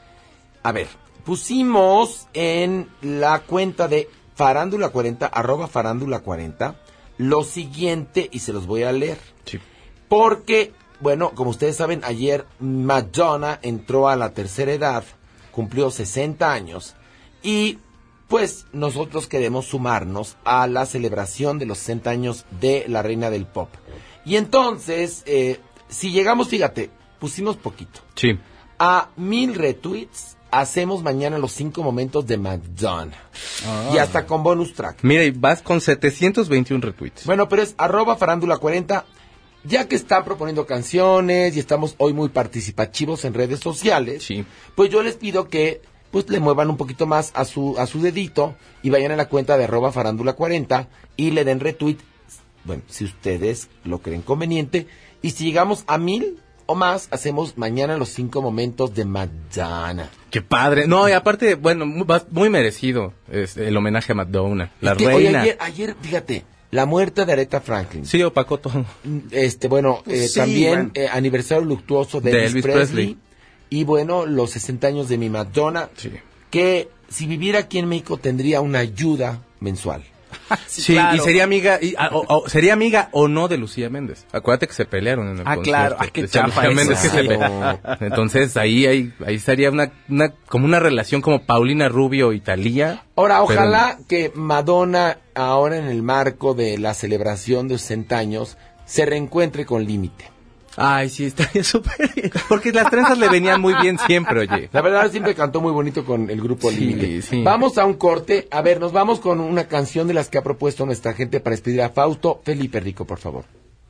A ver, pusimos en la cuenta de Farándula cuarenta, arroba Farándula cuarenta, lo siguiente, y se los voy a leer. Sí. Porque, bueno, como ustedes saben, ayer Madonna entró a la tercera edad, cumplió sesenta años, y pues nosotros queremos sumarnos a la celebración de los sesenta años de la reina del pop. Y entonces, eh, si llegamos, fíjate, pusimos poquito, Sí. a mil retweets, hacemos mañana los cinco momentos de Madonna. Y hasta con bonus track. Mira, y vas con setecientos veintiún retweets. Bueno, pero es arroba farándula cuarenta. Ya que están proponiendo canciones y estamos hoy muy participativos en redes sociales, Sí. pues yo les pido que pues le muevan un poquito más a su a su dedito y vayan a la cuenta de arroba farándula cuarenta y le den retweet, bueno, si ustedes lo creen conveniente. Y si llegamos a mil o más, hacemos mañana los cinco momentos de Madonna. Qué padre. No, y aparte, bueno, mu- vas- muy merecido es el homenaje a Madonna, la Es que, oye, reina. ayer, ayer, fíjate, la muerte de Aretha Franklin. Sí, opacó todo. Este, bueno, eh, Sí, también bueno. eh, aniversario luctuoso de, De Elvis, Elvis Presley, Presley. y bueno, los sesenta años de mi Madonna, Sí. que si viviera aquí en México tendría una ayuda mensual. Sí, claro. y sería amiga, y, a- o, o- sería amiga o no de Lucía Méndez. Acuérdate que se pelearon en el Ah, concierto. claro. Ay, qué Decía chafa Lucía Méndez que eso. se peleó. Entonces ahí, ahí, ahí estaría una, una, como una relación como Paulina Rubio y Thalía. Ahora, Pero- ojalá que Madonna, ahora en el marco de la celebración de sesenta años, se reencuentre con Límite. Ay, sí, estaría súper bien. Porque las trenzas le venían muy bien siempre, oye. La verdad, siempre cantó muy bonito con el grupo Sí, Límite. sí. Vamos a un corte. A ver, nos vamos con una canción de las que ha propuesto nuestra gente para despedir a Fausto. Felipe Rico, por favor.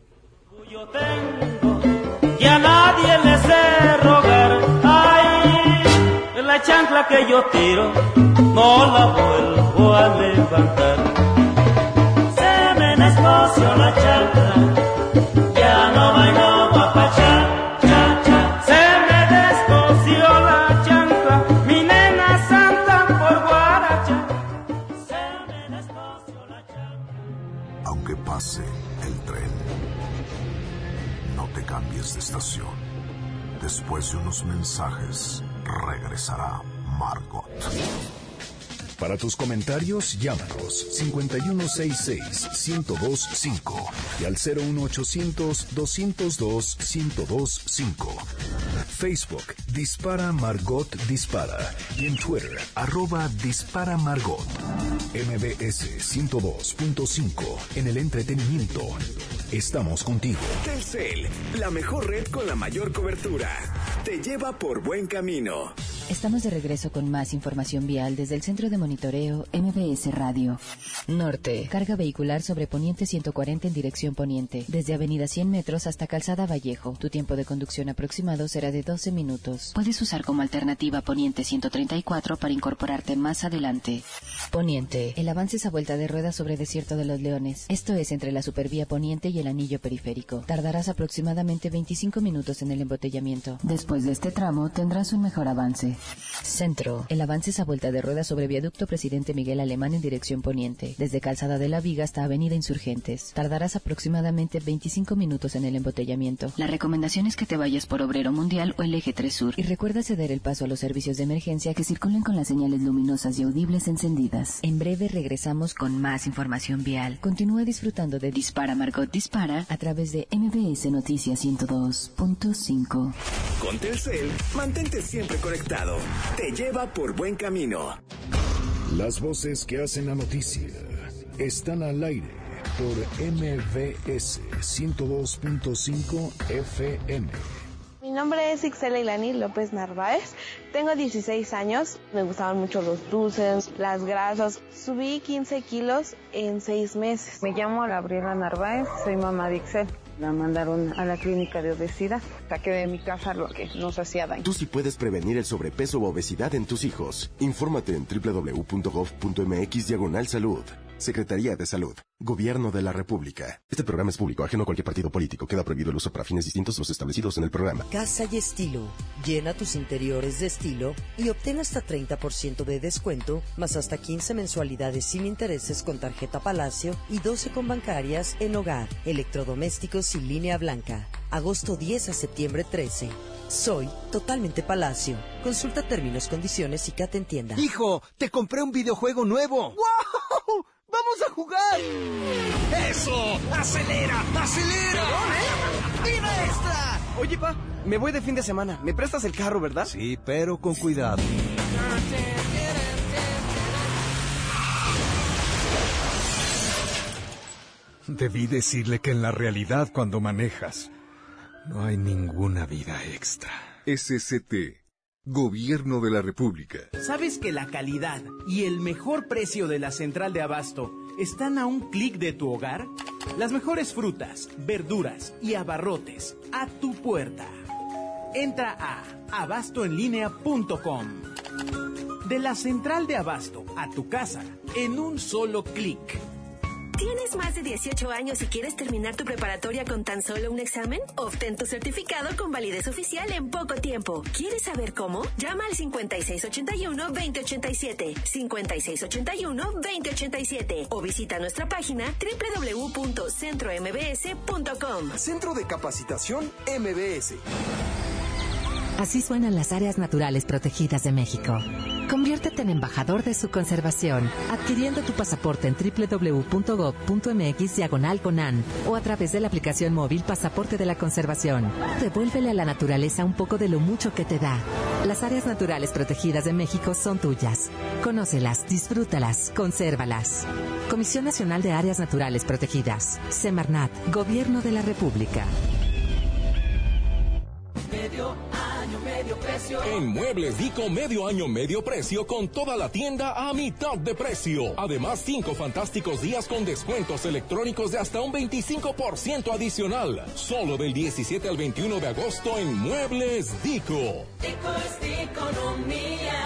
Yo tengo que a nadie le sé rogar. Ay, la chancla que yo tiro no la vuelvo a levantar. Se me descoció la chancla, ya no bailo guapachá, cha, cha. Se me descoció la chancla, mi nena santa por guaracha. Se me descoció la chancla. Aunque pase el tren, no te cambies de estación. Después de unos mensajes, regresará Margot. Para tus comentarios, llámanos cincuenta y uno sesenta y seis, uno cero dos cinco y al cero uno ochocientos, doscientos dos, ciento dos cinco. Facebook, Dispara Margot Dispara. Y en Twitter, arroba Dispara Margot. M B S ciento dos punto cinco, en el entretenimiento. Estamos contigo. Telcel, la mejor red con la mayor cobertura. Te lleva por buen camino. Estamos de regreso con más información vial desde el Centro de Monitoreo M B S Radio. Norte. Carga vehicular sobre Poniente ciento cuarenta en dirección Poniente. Desde Avenida cien metros hasta Calzada Vallejo. Tu tiempo de conducción aproximado será de doce minutos. Puedes usar como alternativa Poniente ciento treinta y cuatro para incorporarte más adelante. Poniente. El avance es a vuelta de rueda sobre Desierto de los Leones. Esto es entre la Supervía Poniente y el anillo periférico. Tardarás aproximadamente veinticinco minutos en el embotellamiento. Después de este tramo tendrás un mejor avance. Norte. Centro. El avance es a vuelta de rueda sobre viaducto Presidente Miguel Alemán en dirección poniente, desde Calzada de la Viga hasta Avenida Insurgentes. Tardarás aproximadamente veinticinco minutos en el embotellamiento. La recomendación es que te vayas por Obrero Mundial o el Eje tres Sur. Y recuerda ceder el paso a los servicios de emergencia que circulen con las señales luminosas y audibles encendidas. En breve regresamos con más información vial. Continúa disfrutando de Dispara Margot Dispara a través de M B S Noticias ciento dos punto cinco. Con Telcel, mantente siempre conectado. Te lleva por buen camino. Las voces que hacen la noticia están al aire por M B S ciento dos punto cinco F M. Mi nombre es Ixela Ilani López Narváez, tengo dieciséis años, me gustaban mucho los dulces, las grasas, subí quince kilos en seis meses. Me llamo Gabriela Narváez, soy mamá de Ixel. La mandaron a la clínica de obesidad. Saqué de mi casa lo que nos hacía daño. Tú sí puedes prevenir el sobrepeso o obesidad en tus hijos. Infórmate en doble u doble u doble u punto gov punto m x diagonal salud. Secretaría de Salud. Gobierno de la República. Este programa es público, ajeno a cualquier partido político. Queda prohibido el uso para fines distintos a los establecidos en el programa. Casa y Estilo. Llena tus interiores de estilo y obtén hasta treinta por ciento de descuento, más hasta quince mensualidades sin intereses con tarjeta Palacio y doce con bancarias en hogar, electrodomésticos y línea blanca. Agosto diez a septiembre trece. Soy totalmente Palacio. Consulta términos, condiciones y Cat en tienda. Hijo, te compré un videojuego nuevo. ¡Wow! ¡Vamos a jugar! ¡Eso! ¡Acelera! ¡Acelera! ¿Perdón, eh? ¡Vida extra! Oye, pa, me voy de fin de semana. ¿Me prestas el carro, verdad? Sí, pero con cuidado. Debí decirle que en la realidad, cuando manejas, no hay ninguna vida extra. S C T. Gobierno de la República. ¿Sabes que la calidad y el mejor precio de la central de abasto están a un clic de tu hogar? Las mejores frutas, verduras y abarrotes a tu puerta. Entra a abasto en línea punto com. De la central de abasto a tu casa en un solo clic. ¿Tienes más de dieciocho años y quieres terminar tu preparatoria con tan solo un examen? Obtén tu certificado con validez oficial en poco tiempo. ¿Quieres saber cómo? Llama al cincuenta y seis ochenta y uno, veinte ochenta y siete, cincuenta y seis ochenta y uno, veinte ochenta y siete o visita nuestra página doble u doble u doble u punto centro m b s punto com. Centro de Capacitación M B S. Así suenan las áreas naturales protegidas de México. Conviértete en embajador de su conservación, adquiriendo tu pasaporte en doble u doble u doble u punto gov punto m x diagonal conan o a través de la aplicación móvil Pasaporte de la Conservación. Devuélvele a la naturaleza un poco de lo mucho que te da. Las áreas naturales protegidas de México son tuyas. Conócelas, disfrútalas, consérvalas. Comisión Nacional de Áreas Naturales Protegidas. Semarnat, Gobierno de la República. Medio año, medio precio. En Muebles Dico, medio año, medio precio con toda la tienda a mitad de precio. Además, cinco fantásticos días con descuentos electrónicos de hasta un veinticinco por ciento adicional. Solo del diecisiete al veintiuno de agosto en Muebles Dico. Dico es de economía.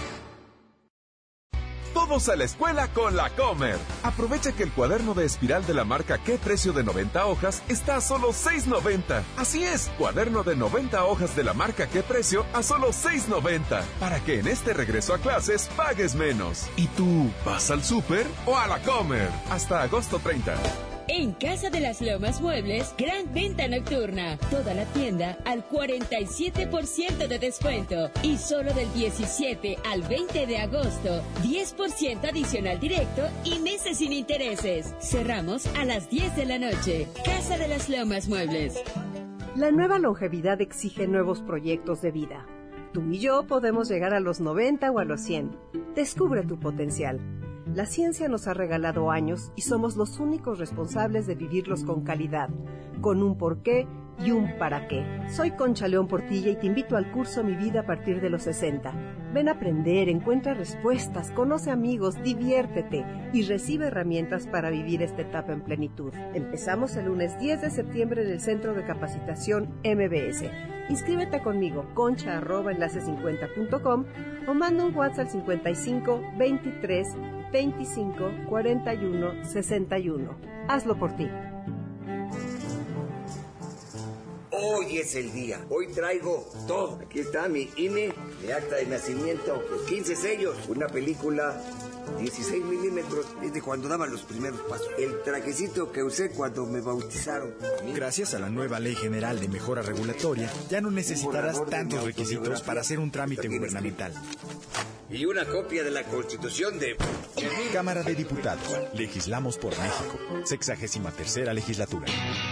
Todos a la escuela con la Comer. Aprovecha que el cuaderno de espiral de la marca Qué Precio de noventa hojas está a solo seis noventa. Así es, cuaderno de noventa hojas de la marca Qué Precio a solo seis noventa. Para que en este regreso a clases pagues menos. ¿Y tú vas al súper o a la Comer? Hasta agosto treinta. En Casa de las Lomas Muebles, gran venta nocturna. Toda la tienda al cuarenta y siete por ciento de descuento. Y solo del diecisiete al veinte de agosto, diez por ciento adicional directo y meses sin intereses. Cerramos a las diez de la noche. Casa de las Lomas Muebles. La nueva longevidad exige nuevos proyectos de vida. Tú y yo podemos llegar a los noventa o a los cien. Descubre tu potencial. La ciencia nos ha regalado años y somos los únicos responsables de vivirlos con calidad, con un porqué y un para qué. Soy Concha León Portilla y te invito al curso Mi Vida a partir de los sesenta. Ven a aprender, encuentra respuestas, conoce amigos, diviértete y recibe herramientas para vivir esta etapa en plenitud. Empezamos el lunes diez de septiembre en el Centro de Capacitación M B S. Inscríbete conmigo, concha arroba enlace cincuenta punto com o manda un WhatsApp al cincuenta y cinco, veintitrés, veinticinco, cuarenta y uno, sesenta y uno. Hazlo por ti. Hoy es el día. Hoy traigo todo. Aquí está mi I N E, mi acta de nacimiento, los quince sellos, una película dieciséis milímetros, es de cuando daban los primeros pasos. El trajecito que usé cuando me bautizaron. Gracias a la nueva Ley General de Mejora Regulatoria, ya no necesitarás tantos requisitos para hacer un trámite gubernamental. Y una copia de la Constitución de... Cámara de Diputados. Legislamos por México. Sexagésima tercera legislatura.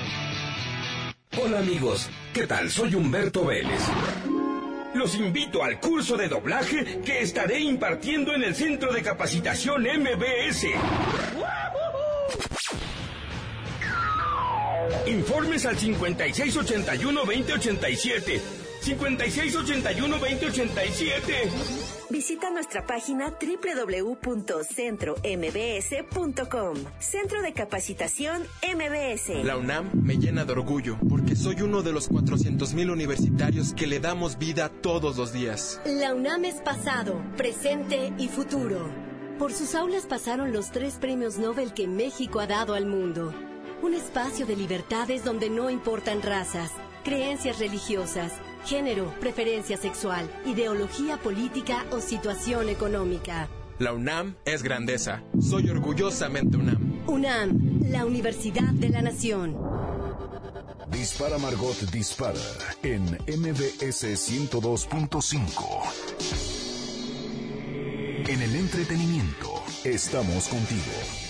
Hola amigos, ¿qué tal? Soy Humberto Vélez. Los invito al curso de doblaje que estaré impartiendo en el Centro de Capacitación M B S. Informes al cincuenta y seis ochenta y uno veinte ochenta y siete. cincuenta y seis ochenta y uno veinte ochenta y siete. Visita nuestra página doble u doble u doble u punto centro m b s punto com. Centro de Capacitación M B S. La UNAM me llena de orgullo porque soy uno de los cuatrocientos mil universitarios que le damos vida todos los días. La UNAM es pasado, presente y futuro. Por sus aulas pasaron los tres premios Nobel que México ha dado al mundo. Un espacio de libertades donde no importan razas, creencias religiosas, género, preferencia sexual, ideología política o situación económica. La UNAM es grandeza. Soy orgullosamente UNAM. UNAM, la Universidad de la Nación. Dispara Margot Dispara en M B S ciento dos punto cinco. En el entretenimiento, estamos contigo.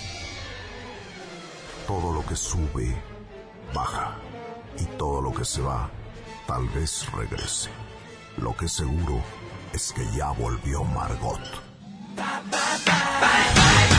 Todo lo que sube, baja. Y todo lo que se va, tal vez regrese. Lo que seguro es que ya volvió Margot. Bye, bye, bye. Bye, bye.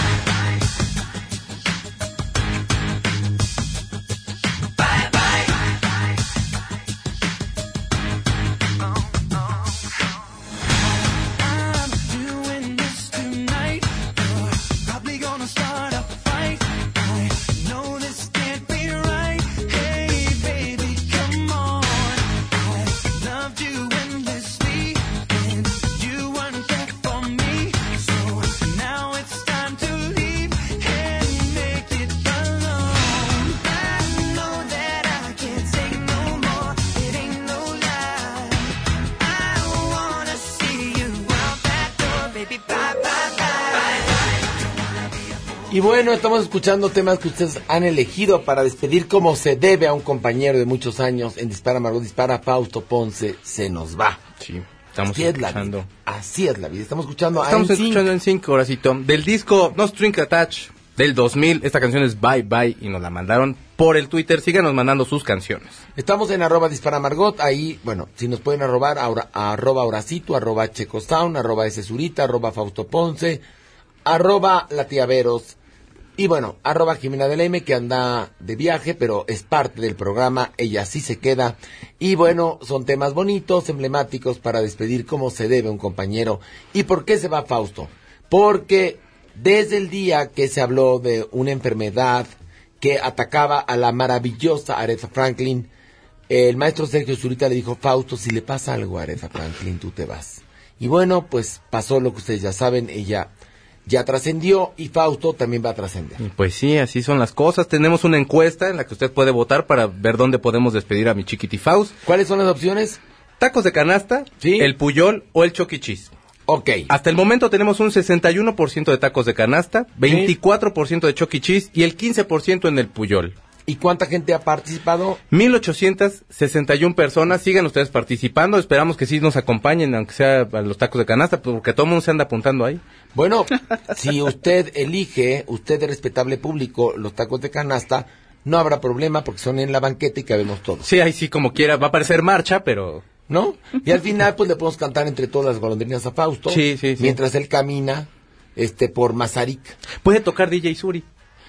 Y bueno, estamos escuchando temas que ustedes han elegido para despedir como se debe a un compañero de muchos años en Dispara Margot Dispara. Fausto Ponce se nos va. Sí, estamos Así escuchando. Es la vida. Así es la vida. Estamos escuchando Estamos a escuchando en Sync, Horacito. Del disco No String Attached del dos mil. Esta canción es Bye Bye y nos la mandaron por el Twitter. Síganos mandando sus canciones. Estamos en arroba Dispara Margot. Ahí, bueno, si nos pueden arrobar a, a arroba Horacito, arroba Checosound, arroba S Zurita, arroba Fausto Ponce, arroba La Tía Veros. Y bueno, arroba Jimena del M, que anda de viaje, pero es parte del programa, ella sí se queda. Y bueno, son temas bonitos, emblemáticos, para despedir como se debe a un compañero. ¿Y por qué se va Fausto? Porque desde el día que se habló de una enfermedad que atacaba a la maravillosa Aretha Franklin, el maestro Sergio Zurita le dijo, Fausto, si le pasa algo a Aretha Franklin, tú te vas. Y bueno, pues pasó lo que ustedes ya saben, ella ya trascendió y Fausto también va a trascender. Pues sí, así son las cosas. Tenemos una encuesta en la que usted puede votar para ver dónde podemos despedir a mi Chiquitifaust. ¿Cuáles son las opciones? Tacos de canasta, ¿sí? El Puyol o el Chuck E. Cheese. Ok. Hasta el momento tenemos un sesenta y uno por ciento de tacos de canasta, veinticuatro por ciento de Chuck E. Cheese y el quince por ciento en el Puyol. ¿Y cuánta gente ha participado? mil ochocientas sesenta y una personas. Sigan ustedes participando. Esperamos que sí nos acompañen, aunque sea a los tacos de canasta, porque todo el mundo se anda apuntando ahí. Bueno, si usted elige, usted es respetable público, los tacos de canasta, no habrá problema porque son en la banqueta y cabemos todos. Sí, ahí sí, como quiera. Va a parecer marcha, pero... ¿No? Y al final, pues, le podemos cantar entre todas las golondrinas a Fausto. Sí, sí, sí. Mientras él camina, este, por Mazarik. Puede tocar D J Suri.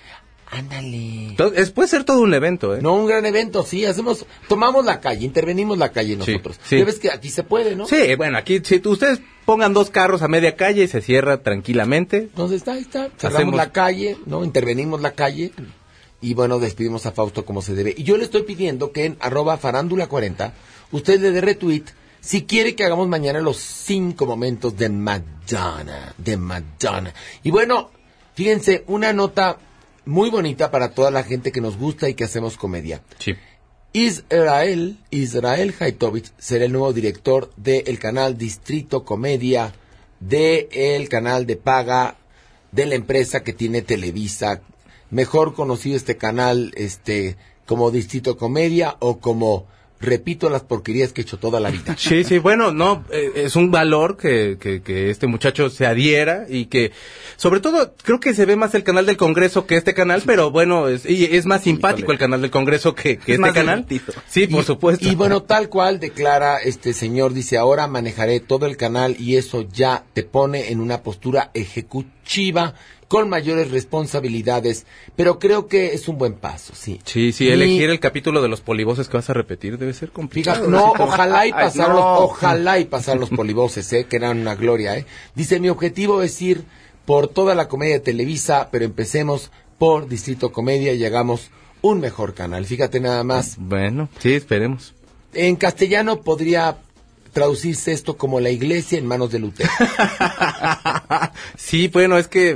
Ándale. Entonces, puede ser todo un evento, ¿eh? No, un gran evento, sí, hacemos, tomamos la calle, intervenimos la calle nosotros. Sí, sí. Ya ves que aquí se puede, ¿no? Sí, bueno, aquí, si ustedes pongan dos carros a media calle y se cierra tranquilamente. Entonces está, ahí está, cerramos Hacemos... la calle, ¿no? Intervenimos la calle y bueno, despedimos a Fausto como se debe. Y yo le estoy pidiendo que en arroba farándula cuarenta, usted le dé retweet si quiere que hagamos mañana los cinco momentos de Madonna, de Madonna. Y bueno, fíjense, una nota muy bonita para toda la gente que nos gusta y que hacemos comedia. Sí. Israel, Israel Haitovich será el nuevo director del canal Distrito Comedia, del canal de paga de la empresa que tiene Televisa. Mejor conocido este canal este como Distrito Comedia o como repito las porquerías que he hecho toda la vida. Sí, sí, bueno, no, eh, es un valor que, que, que este muchacho se adhiera y que, sobre todo, creo que se ve más el canal del Congreso que este canal, pero bueno, es, y es más simpático Híjole. el canal del Congreso que, que este canal. Divertido. Sí, por y, supuesto. Y bueno, tal cual declara este señor, dice, ahora manejaré todo el canal y eso ya te pone en una postura ejecutiva con mayores responsabilidades, pero creo que es un buen paso, sí. Sí, sí, elegir y... el capítulo de los polivoces que vas a repetir debe ser complicado. Fíjate, no, ojalá y pasar Ay, no. los, ojalá y pasar los polivoces, eh, que eran una gloria, eh. Dice, mi objetivo es ir por toda la comedia de Televisa, pero empecemos por Distrito Comedia y hagamos un mejor canal. Fíjate nada más. Bueno, sí, esperemos. En castellano podría traducirse esto como la iglesia en manos de Lutero. Sí, bueno, es que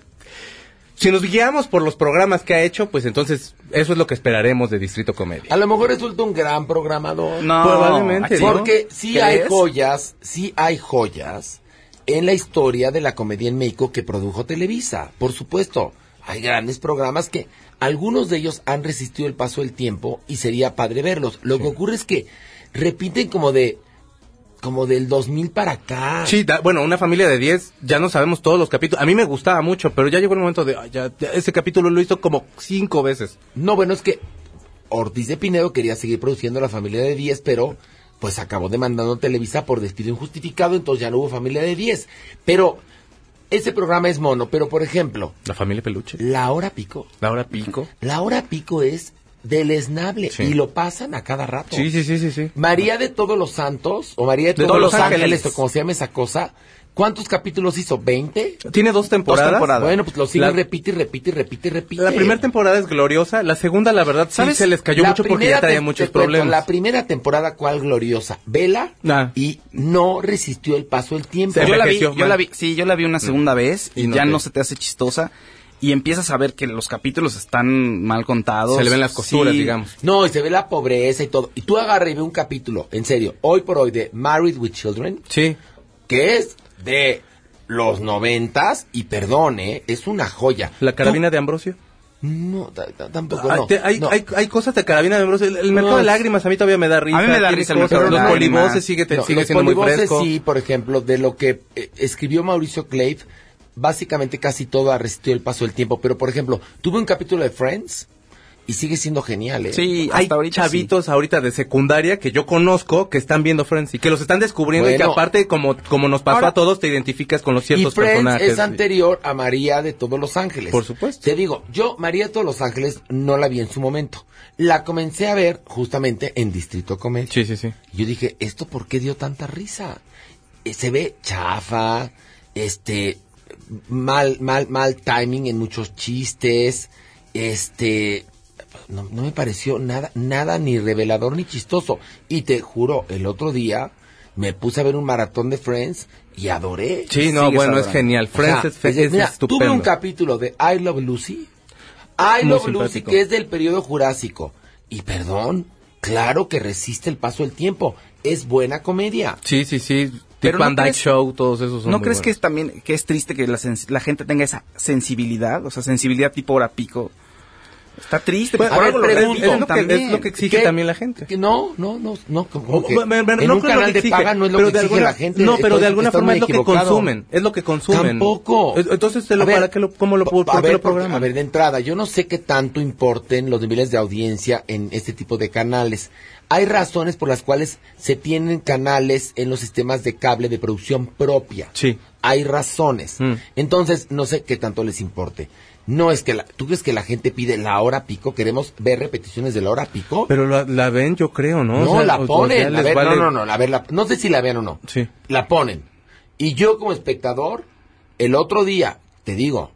si nos guiamos por los programas que ha hecho, pues entonces eso es lo que esperaremos de Distrito Comedia. A lo mejor resulta un gran programador. No, probablemente. Porque ¿no? sí hay joyas, sí hay joyas en la historia de la comedia en México que produjo Televisa. Por supuesto, hay grandes programas que algunos de ellos han resistido el paso del tiempo y sería padre verlos. Lo sí. que ocurre es que repiten como de... como del dos mil para acá. Sí, da, bueno, Una familia de diez, ya no sabemos todos los capítulos. A mí me gustaba mucho, pero ya llegó el momento de... Ya, ya, ese capítulo lo hizo como cinco veces. No, bueno, es que Ortiz de Pinedo quería seguir produciendo La familia de diez, pero pues acabó demandando a Televisa por despido injustificado, entonces ya no hubo Familia de diez. Pero ese programa es mono, pero por ejemplo... La familia Peluche. La Hora Pico. La Hora Pico. La Hora Pico es... deleznable, sí. y lo pasan a cada rato. Sí, sí, sí, sí, sí. María de Todos los Santos, o María de, de Todos, todos los Ángeles, Ángeles, o como se llama esa cosa, ¿cuántos capítulos hizo? ¿veinte? Tiene dos temporadas. Dos temporadas. Bueno, pues lo sigue, la... repite, y repite, y repite, y repite. La primera temporada es gloriosa, la segunda, la verdad, sí se les cayó la mucho porque ya traía te, muchos te problemas. Cuento, la primera temporada, ¿cuál gloriosa? Vela, ah. y no resistió el paso del tiempo. Yo la vi, yo la vi, sí, yo la vi una segunda mm. vez, y, y no ya te... no se te hace chistosa. Y empiezas a ver que los capítulos están mal contados. Se le ven las costuras, sí. digamos. No, y se ve la pobreza y todo. Y tú agarras y ve un capítulo, en serio, hoy por hoy, de Married with Children. Sí. Que es de los noventas, y perdón, ¿eh? Es una joya. ¿La carabina tú... de Ambrosio? No, t- t- tampoco, ah, no. Te, hay, no. Hay, hay cosas de carabina de Ambrosio. El, el mercado no, de lágrimas a mí todavía me da risa. A mí me da risa el mercado de Los lágrimas. polivoces sigue, te, no, sigue los siendo muy fresco. Sí, por ejemplo, de lo que eh, escribió Mauricio Clave, básicamente casi todo ha resistido el paso del tiempo, pero por ejemplo, tuve un capítulo de Friends y sigue siendo genial, ¿eh? Sí, hay ahorita chavitos sí. ahorita de secundaria que yo conozco que están viendo Friends y que los están descubriendo bueno, y que aparte, como, como nos pasó ahora, a todos, te identificas con los ciertos y Friends personajes. Es anterior a María de Todos los Ángeles. Por supuesto. Te digo, yo María de Todos los Ángeles no la vi en su momento. La comencé a ver justamente en Distrito Comedia. Sí, sí, sí. Y yo dije, ¿esto por qué dio tanta risa? Eh, se ve chafa, este... mal mal mal timing en muchos chistes, este no, no me pareció nada nada ni revelador ni chistoso, y te juro, el otro día me puse a ver un maratón de Friends y adoré. Sí, no, bueno, adorando. Es genial. Friends Ajá, es, es, es mira, estupendo. Tuve un capítulo de I Love Lucy I Muy Love simpático. Lucy, que es del periodo jurásico, y perdón, claro que resiste el paso del tiempo, es buena comedia. Sí, sí, sí. Pero Van Dyke Show, todos esos son ¿No crees buenos. que es también que es triste que la, sens- la gente tenga esa sensibilidad, o sea, sensibilidad tipo Hora Pico? Está triste. Pues, a ver, pregunto, es, lo que, es lo que exige ¿Qué? También la gente. Que no, no, no, no. Como que me, me, en no un canal de paga no es lo que exige alguna, la gente. No, pero de alguna está forma es lo equivocado. que consumen. Es lo que consumen. Tampoco. Entonces, te lo, ver, ¿para qué lo, cómo lo, por, a ver, lo programan? A ver, de entrada, yo no sé qué tanto importen los niveles de audiencia en este tipo de canales. Hay razones por las cuales se tienen canales en los sistemas de cable de producción propia. Sí. Hay razones. Mm. Entonces, no sé qué tanto les importe. No es que la, ¿tú crees que la gente pide la Hora Pico? ¿Queremos ver repeticiones de la Hora Pico? Pero la, la ven, yo creo, ¿no? No, o sea, la ponen. O, a ver, vale... no, no, no, a ver, la, no sé si la vean o no. Sí. La ponen. Y yo como espectador, el otro día, te digo,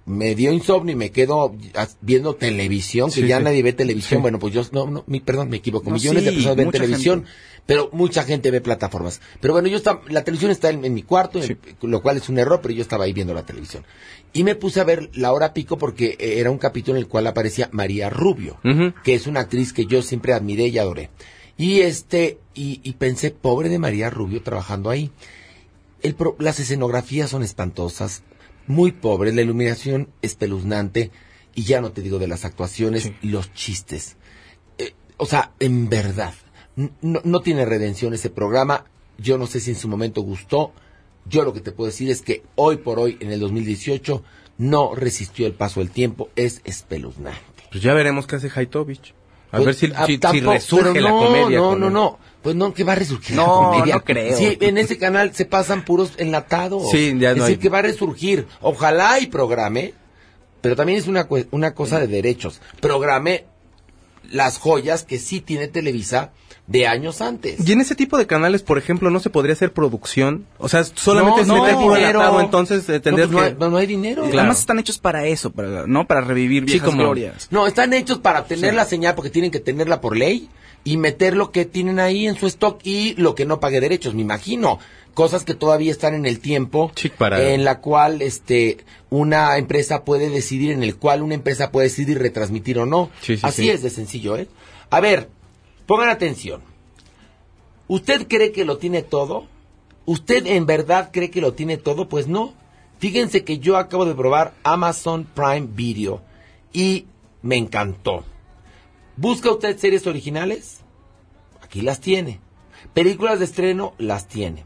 me dio insomnio y me quedo viendo televisión, que Sí, ya sí. nadie ve televisión. Sí. Bueno, pues yo, no, no, mi, perdón, me equivoco. No, Millones sí, de personas ven mucha televisión, gente. pero mucha gente ve plataformas. Pero bueno, yo estaba, la televisión está en, en mi cuarto, en- lo cual es un error, pero yo estaba ahí viendo la televisión. Y me puse a ver La Hora Pico porque eh, era un capítulo en el cual aparecía María Rubio, Ujú. que es una actriz que yo siempre admiré y adoré. Y este, y, y pensé, pobre de María Rubio trabajando ahí. El pro- las escenografías son espantosas, muy pobres, la iluminación espeluznante, y ya no te digo de las actuaciones y los chistes. Eh, o sea, en verdad, n- no, no tiene redención ese programa. Yo no sé si en su momento gustó. Yo lo que te puedo decir es que hoy por hoy, en el dos mil dieciocho, no resistió el paso del tiempo. Es espeluznante. Pues ya veremos qué hace Haitovich. A Pues, ver si, ah, si, si tampoco, resurge pero la no, comedia. No, con no, él. no. Pues no, que va a resurgir No, la comedia. no creo. Sí, en ese canal se pasan puros enlatados. Sí, ya es no decir, hay- que va a resurgir. Ojalá y programe, pero también es una, cue- una cosa de derechos. Programe las joyas que sí tiene Televisa de años antes. Y en ese tipo de canales, por ejemplo, ¿no se podría hacer producción? O sea, solamente No, es no meter hay puro dinero. enlatado, entonces eh, tendrías no, pues no que... hay- no, no hay dinero. Claro. Además están hechos para eso, para, ¿no? Para revivir viejas como- glorias. No, están hechos para tener Sí. la señal porque tienen que tenerla por ley y meter lo que tienen ahí en su stock y lo que no pague derechos, me imagino. Cosas que todavía están en el tiempo para- en la cual este una empresa puede decidir, en el cual una empresa puede decidir retransmitir o no. Sí, sí, Así sí. es de sencillo, ¿eh? A ver, pongan atención. ¿Usted cree que lo tiene todo? ¿Usted en verdad cree que lo tiene todo? Pues no. Fíjense que yo acabo de probar Amazon Prime Video y me encantó. ¿Busca usted series originales? Aquí las tiene. Películas de estreno, las tiene.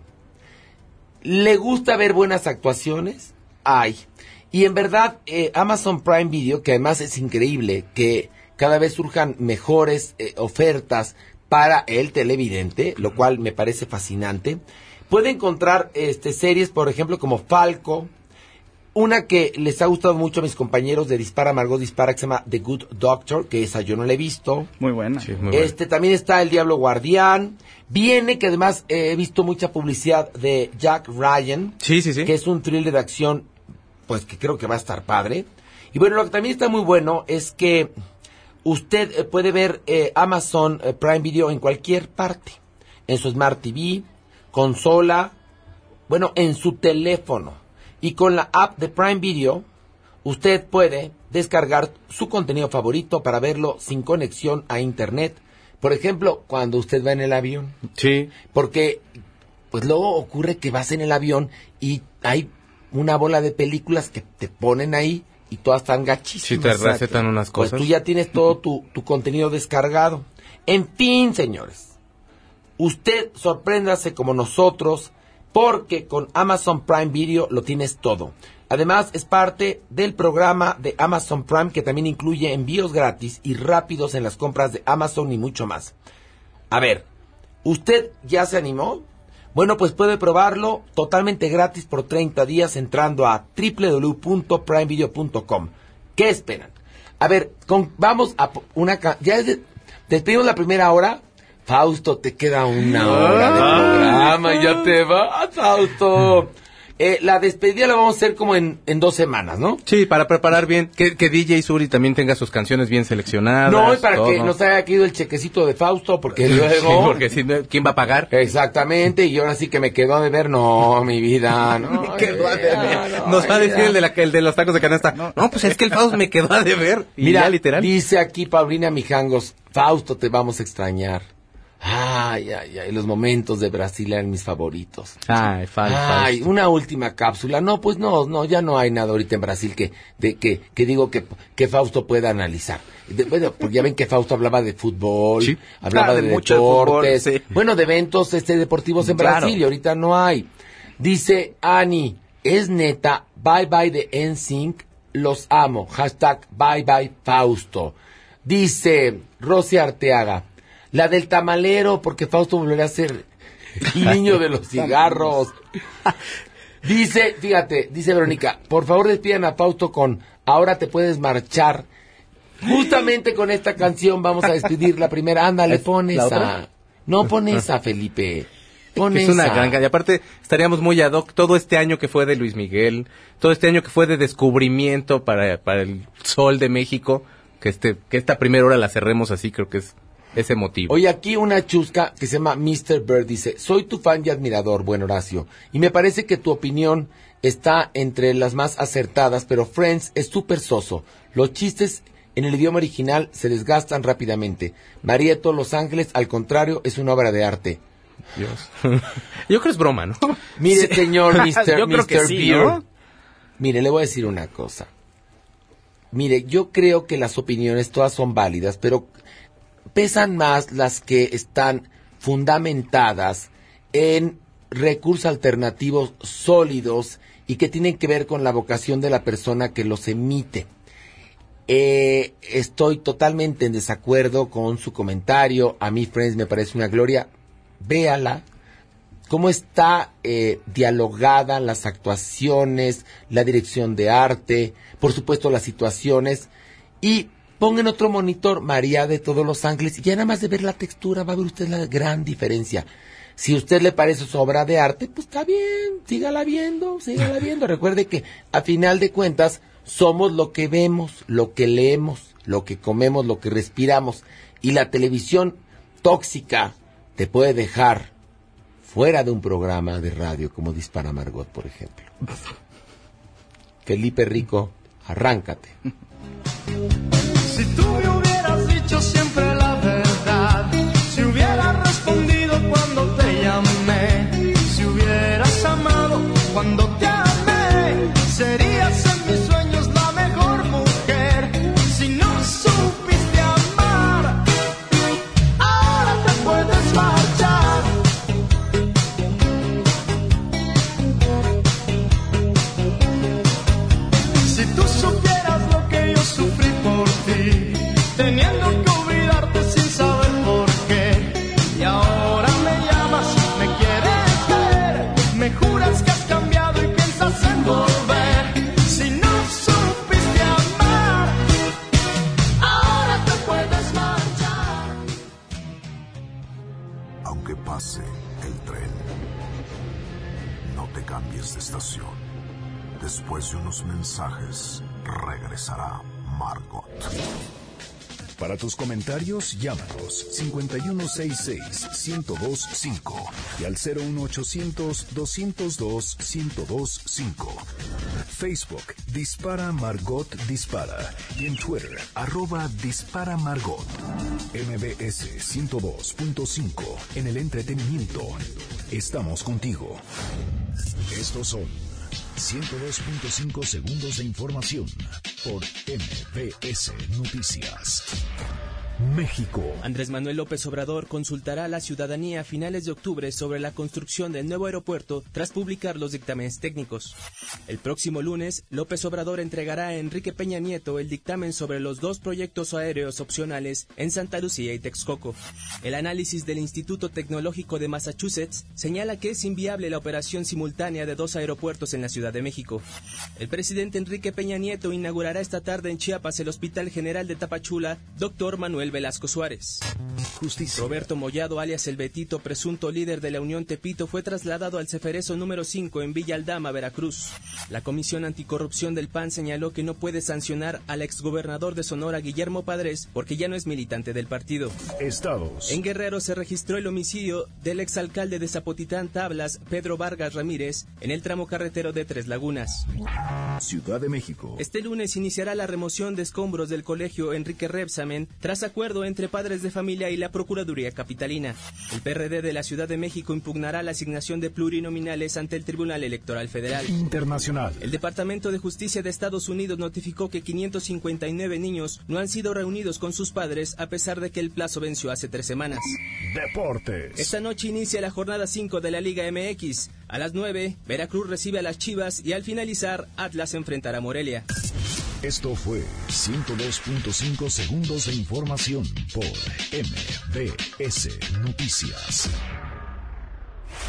¿Le gusta ver buenas actuaciones? Hay. Y en verdad, eh, Amazon Prime Video, que además es increíble que cada vez surjan mejores eh, ofertas para el televidente, lo cual me parece fascinante. Puede encontrar este, series, por ejemplo, como Falco, una que les ha gustado mucho a mis compañeros de Dispara, Margot Dispara, que se llama The Good Doctor, que esa yo no la he visto. Muy buena. Este también está El Diablo Guardián. Viene, que además eh, he visto mucha publicidad de Jack Ryan. Sí, sí, sí. Que es un thriller de acción, pues que creo que va a estar padre. Y bueno, lo que también está muy bueno es que usted eh, puede ver eh, Amazon eh, Prime Video en cualquier parte. En su Smart T V, consola, bueno, en su teléfono. Y con la app de Prime Video, usted puede descargar su contenido favorito para verlo sin conexión a internet. Por ejemplo, cuando usted va en el avión. Sí. Porque, pues luego ocurre que vas en el avión y hay una bola de películas que te ponen ahí y todas están gachísimas. Sí, te recetan unas Pues cosas. tú ya tienes todo tu, tu contenido descargado. En fin, señores, usted sorpréndase como nosotros, porque con Amazon Prime Video lo tienes todo. Además, es parte del programa de Amazon Prime, que también incluye envíos gratis y rápidos en las compras de Amazon y mucho más. A ver, ¿usted ya se animó? Bueno, pues puede probarlo totalmente gratis por treinta días entrando a doble u doble u doble u punto prime video punto com. ¿Qué esperan? A ver, con, vamos a po- una... ca- Ya es de- despedimos la primera hora. Fausto, te queda una hora de programa y ya te vas, Fausto. Eh, la despedida la vamos a hacer como en, en dos semanas, ¿no? Sí, para preparar bien, que, que D J Suri también tenga sus canciones bien seleccionadas. No, y para todo. que nos haya caído el chequecito de Fausto, porque luego... Sí, porque si no, ¿quién va a pagar? Exactamente, y ahora sí que me quedó a deber, no, mi vida, no. Me quedó a deber. Nos va a decir el de, la, el de los tacos de canasta. No, pues es que el Fausto me quedó a deber. Y Mira, ya, literal. dice aquí Paulina Mijangos, Fausto, te vamos a extrañar. Ay, ay, ay, los momentos de Brasil eran mis favoritos. Ay, falta. Ay, una última cápsula. No, pues no, no, ya no hay nada ahorita en Brasil que, de, que, que digo que, que Fausto pueda analizar. De- bueno, porque ya ven que Fausto hablaba de fútbol, Sí. hablaba Ah, de, de mucho de fútbol, deportes, sí. bueno, de eventos este deportivos en Claro. Brasil y ahorita no hay. Dice Ani, es neta, bye bye de N Sync, los amo, hashtag bye bye Fausto. Dice Rosy Arteaga, la del tamalero, porque Fausto volverá a ser el niño de los cigarros. Dice, fíjate, dice Verónica, por favor despidan a Fausto con Ahora te puedes marchar. Justamente con esta canción vamos a despedir la primera. Ándale, pon ¿La esa. otra? No, pon esa, Felipe. Pon que es esa. una gran... Y aparte, estaríamos muy ad hoc todo este año que fue de Luis Miguel, todo este año que fue de descubrimiento para, para el Sol de México, que este que esta primera hora la cerremos así, creo que es ese motivo. Oye, aquí una chusca que se llama mister Bird dice, soy tu fan y admirador, buen Horacio, y me parece que tu opinión está entre las más acertadas, pero Friends es súper soso. Los chistes en el idioma original se desgastan rápidamente. Marieto, Los Ángeles, al contrario, es una obra de arte. Dios. Yo creo que es broma, ¿no? Mire, Sí. señor mister Yo creo que mister sí, Beer. ¿no? Mire, le voy a decir una cosa. Mire, yo creo que las opiniones todas son válidas, pero pesan más las que están fundamentadas en recursos alternativos sólidos y que tienen que ver con la vocación de la persona que los emite. Eh, estoy totalmente en desacuerdo con su comentario. A mí, Friends, me parece una gloria. Véala. Cómo está eh, dialogada las actuaciones, la dirección de arte, por supuesto las situaciones. Y ponga en otro monitor María de todos los Ángeles y ya nada más de ver la textura va a ver usted la gran diferencia. Si a usted le parece su obra de arte, pues está bien, sígala viendo, sígala viendo. Recuerde que a final de cuentas somos lo que vemos, lo que leemos, lo que comemos, lo que respiramos. Y la televisión tóxica te puede dejar fuera de un programa de radio como Dispara Margot, por ejemplo. Felipe Rico, arráncate. Si tú me hubieras dicho siempre la verdad, si hubieras respondido cuando te llamé, si hubieras amado cuando te amé, serías en mis sueños la mejor mujer. Si no supiste amar, ahora te puedes marchar. Si tú supieras lo que yo sufrí por ti, teniendo que olvidarte sin saber por qué, y ahora me llamas, me quieres ver, me juras que has cambiado y piensas en volver. Si no supiste amar, ahora te puedes marchar. Aunque pase el tren, no te cambies de estación. Después de unos mensajes, regresará Margot. Para tus comentarios, llámanos cincuenta y uno sesenta y seis, uno cero dos cinco y al cero uno ochocientos, doscientos dos, ciento dos cinco. Facebook, Dispara Margot Dispara. Y en Twitter, arroba Dispara Margot. M B S ciento dos punto cinco, en el entretenimiento. Estamos contigo. Estos son ciento dos punto cinco segundos de información por M B S Noticias. México. Andrés Manuel López Obrador consultará a la ciudadanía a finales de octubre sobre la construcción del nuevo aeropuerto tras publicar los dictámenes técnicos. El próximo lunes, López Obrador entregará a Enrique Peña Nieto el dictamen sobre los dos proyectos aéreos opcionales en Santa Lucía y Texcoco. El análisis del Instituto Tecnológico de Massachusetts señala que es inviable la operación simultánea de dos aeropuertos en la Ciudad de México. El presidente Enrique Peña Nieto inaugurará esta tarde en Chiapas el Hospital General de Tapachula, doctor Manuel Velasco Suárez. Justicia. Roberto Mollado, alias El Betito, presunto líder de la Unión Tepito, fue trasladado al Ceferezo número cinco en Villa Aldama, Veracruz. La Comisión Anticorrupción del P A N señaló que no puede sancionar al exgobernador de Sonora, Guillermo Padres, porque ya no es militante del partido. Estados. En Guerrero se registró el homicidio del exalcalde de Zapotitán Tablas, Pedro Vargas Ramírez, en el tramo carretero de Tres Lagunas. Ciudad de México. Este lunes iniciará la remoción de escombros del colegio Enrique Rebsamen tras acuerdo entre padres de familia y la Procuraduría Capitalina. El P R D de la Ciudad de México impugnará la asignación de plurinominales ante el Tribunal Electoral Federal. Internacional. El Departamento de Justicia de Estados Unidos notificó que quinientos cincuenta y nueve niños no han sido reunidos con sus padres a pesar de que el plazo venció hace tres semanas. Deportes. Esta noche inicia la jornada cinco de la Liga M X. A las nueve, Veracruz recibe a las Chivas y al finalizar, Atlas enfrentará a Morelia. Esto fue ciento dos punto cinco segundos de información por M B S Noticias.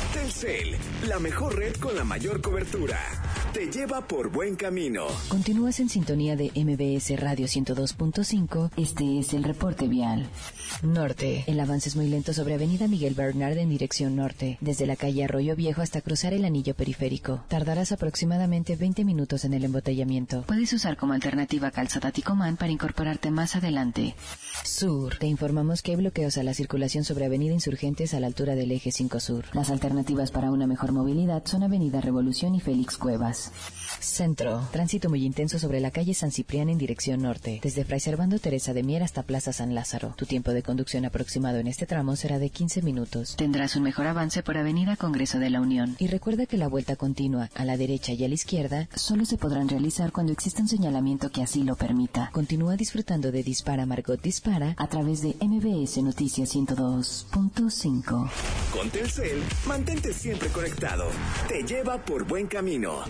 Telcel, la mejor red con la mayor cobertura. Te lleva por buen camino. Continúas en sintonía de M B S Radio ciento dos punto cinco. Este es el reporte vial. Norte. El avance es muy lento sobre Avenida Miguel Bernard en dirección norte, desde la calle Arroyo Viejo hasta cruzar el anillo periférico. Tardarás aproximadamente veinte minutos en el embotellamiento. Puedes usar como alternativa Calzada Ticomán para incorporarte más adelante. Sur. Te informamos que hay bloqueos a la circulación sobre Avenida Insurgentes a la altura del eje cinco Sur. Las alternativas para una mejor movilidad son Avenida Revolución y Félix Cuevas. Centro. Tránsito muy intenso sobre la calle San Ciprián en dirección norte, desde Fray Servando Teresa de Mier hasta Plaza San Lázaro. Tu tiempo de conducción aproximado en este tramo será de quince minutos. Tendrás un mejor avance por Avenida Congreso de la Unión. Y recuerda que la vuelta continua a la derecha y a la izquierda solo se podrán realizar cuando exista un señalamiento que así lo permita. Continúa disfrutando de Dispara Margot Dispara a través de M B S Noticias ciento dos punto cinco. Con Telcel, mantente siempre conectado. Te lleva por buen camino.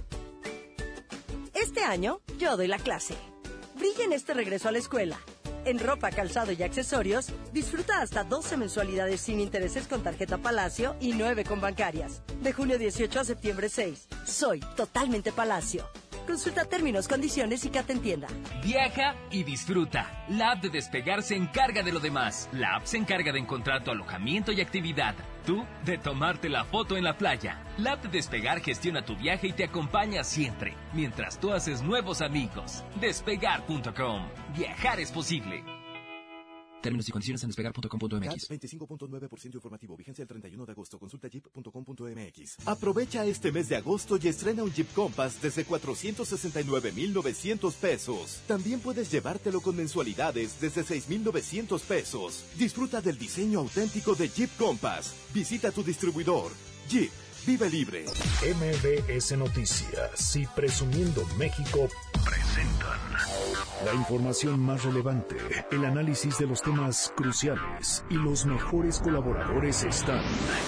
Este año, yo doy la clase. Brilla en este regreso a la escuela. En ropa, calzado y accesorios, disfruta hasta doce mensualidades sin intereses con tarjeta Palacio y nueve con bancarias. De junio dieciocho a septiembre seis. Soy totalmente Palacio. Consulta términos, condiciones y que te entienda. Viaja y disfruta. La app de Despegar se encarga de lo demás. La app se encarga de encontrar tu alojamiento y actividad. Tú, de tomarte la foto en la playa. La app de Despegar gestiona tu viaje y te acompaña siempre, mientras tú haces nuevos amigos. Despegar punto com. Viajar es posible. Términos y condiciones en despegar punto com punto m x. veinticinco punto nueve por ciento informativo. Vigencia el treinta y uno de agosto. Consulta jeep punto com punto m x. Aprovecha este mes de agosto y estrena un Jeep Compass desde cuatrocientos sesenta y nueve mil novecientos pesos. También puedes llevártelo con mensualidades desde seis mil novecientos pesos. Disfruta del diseño auténtico de Jeep Compass. Visita tu distribuidor. Jeep. Vive libre. M B S Noticias y Presumiendo México presentan la información más relevante, el análisis de los temas cruciales y los mejores colaboradores están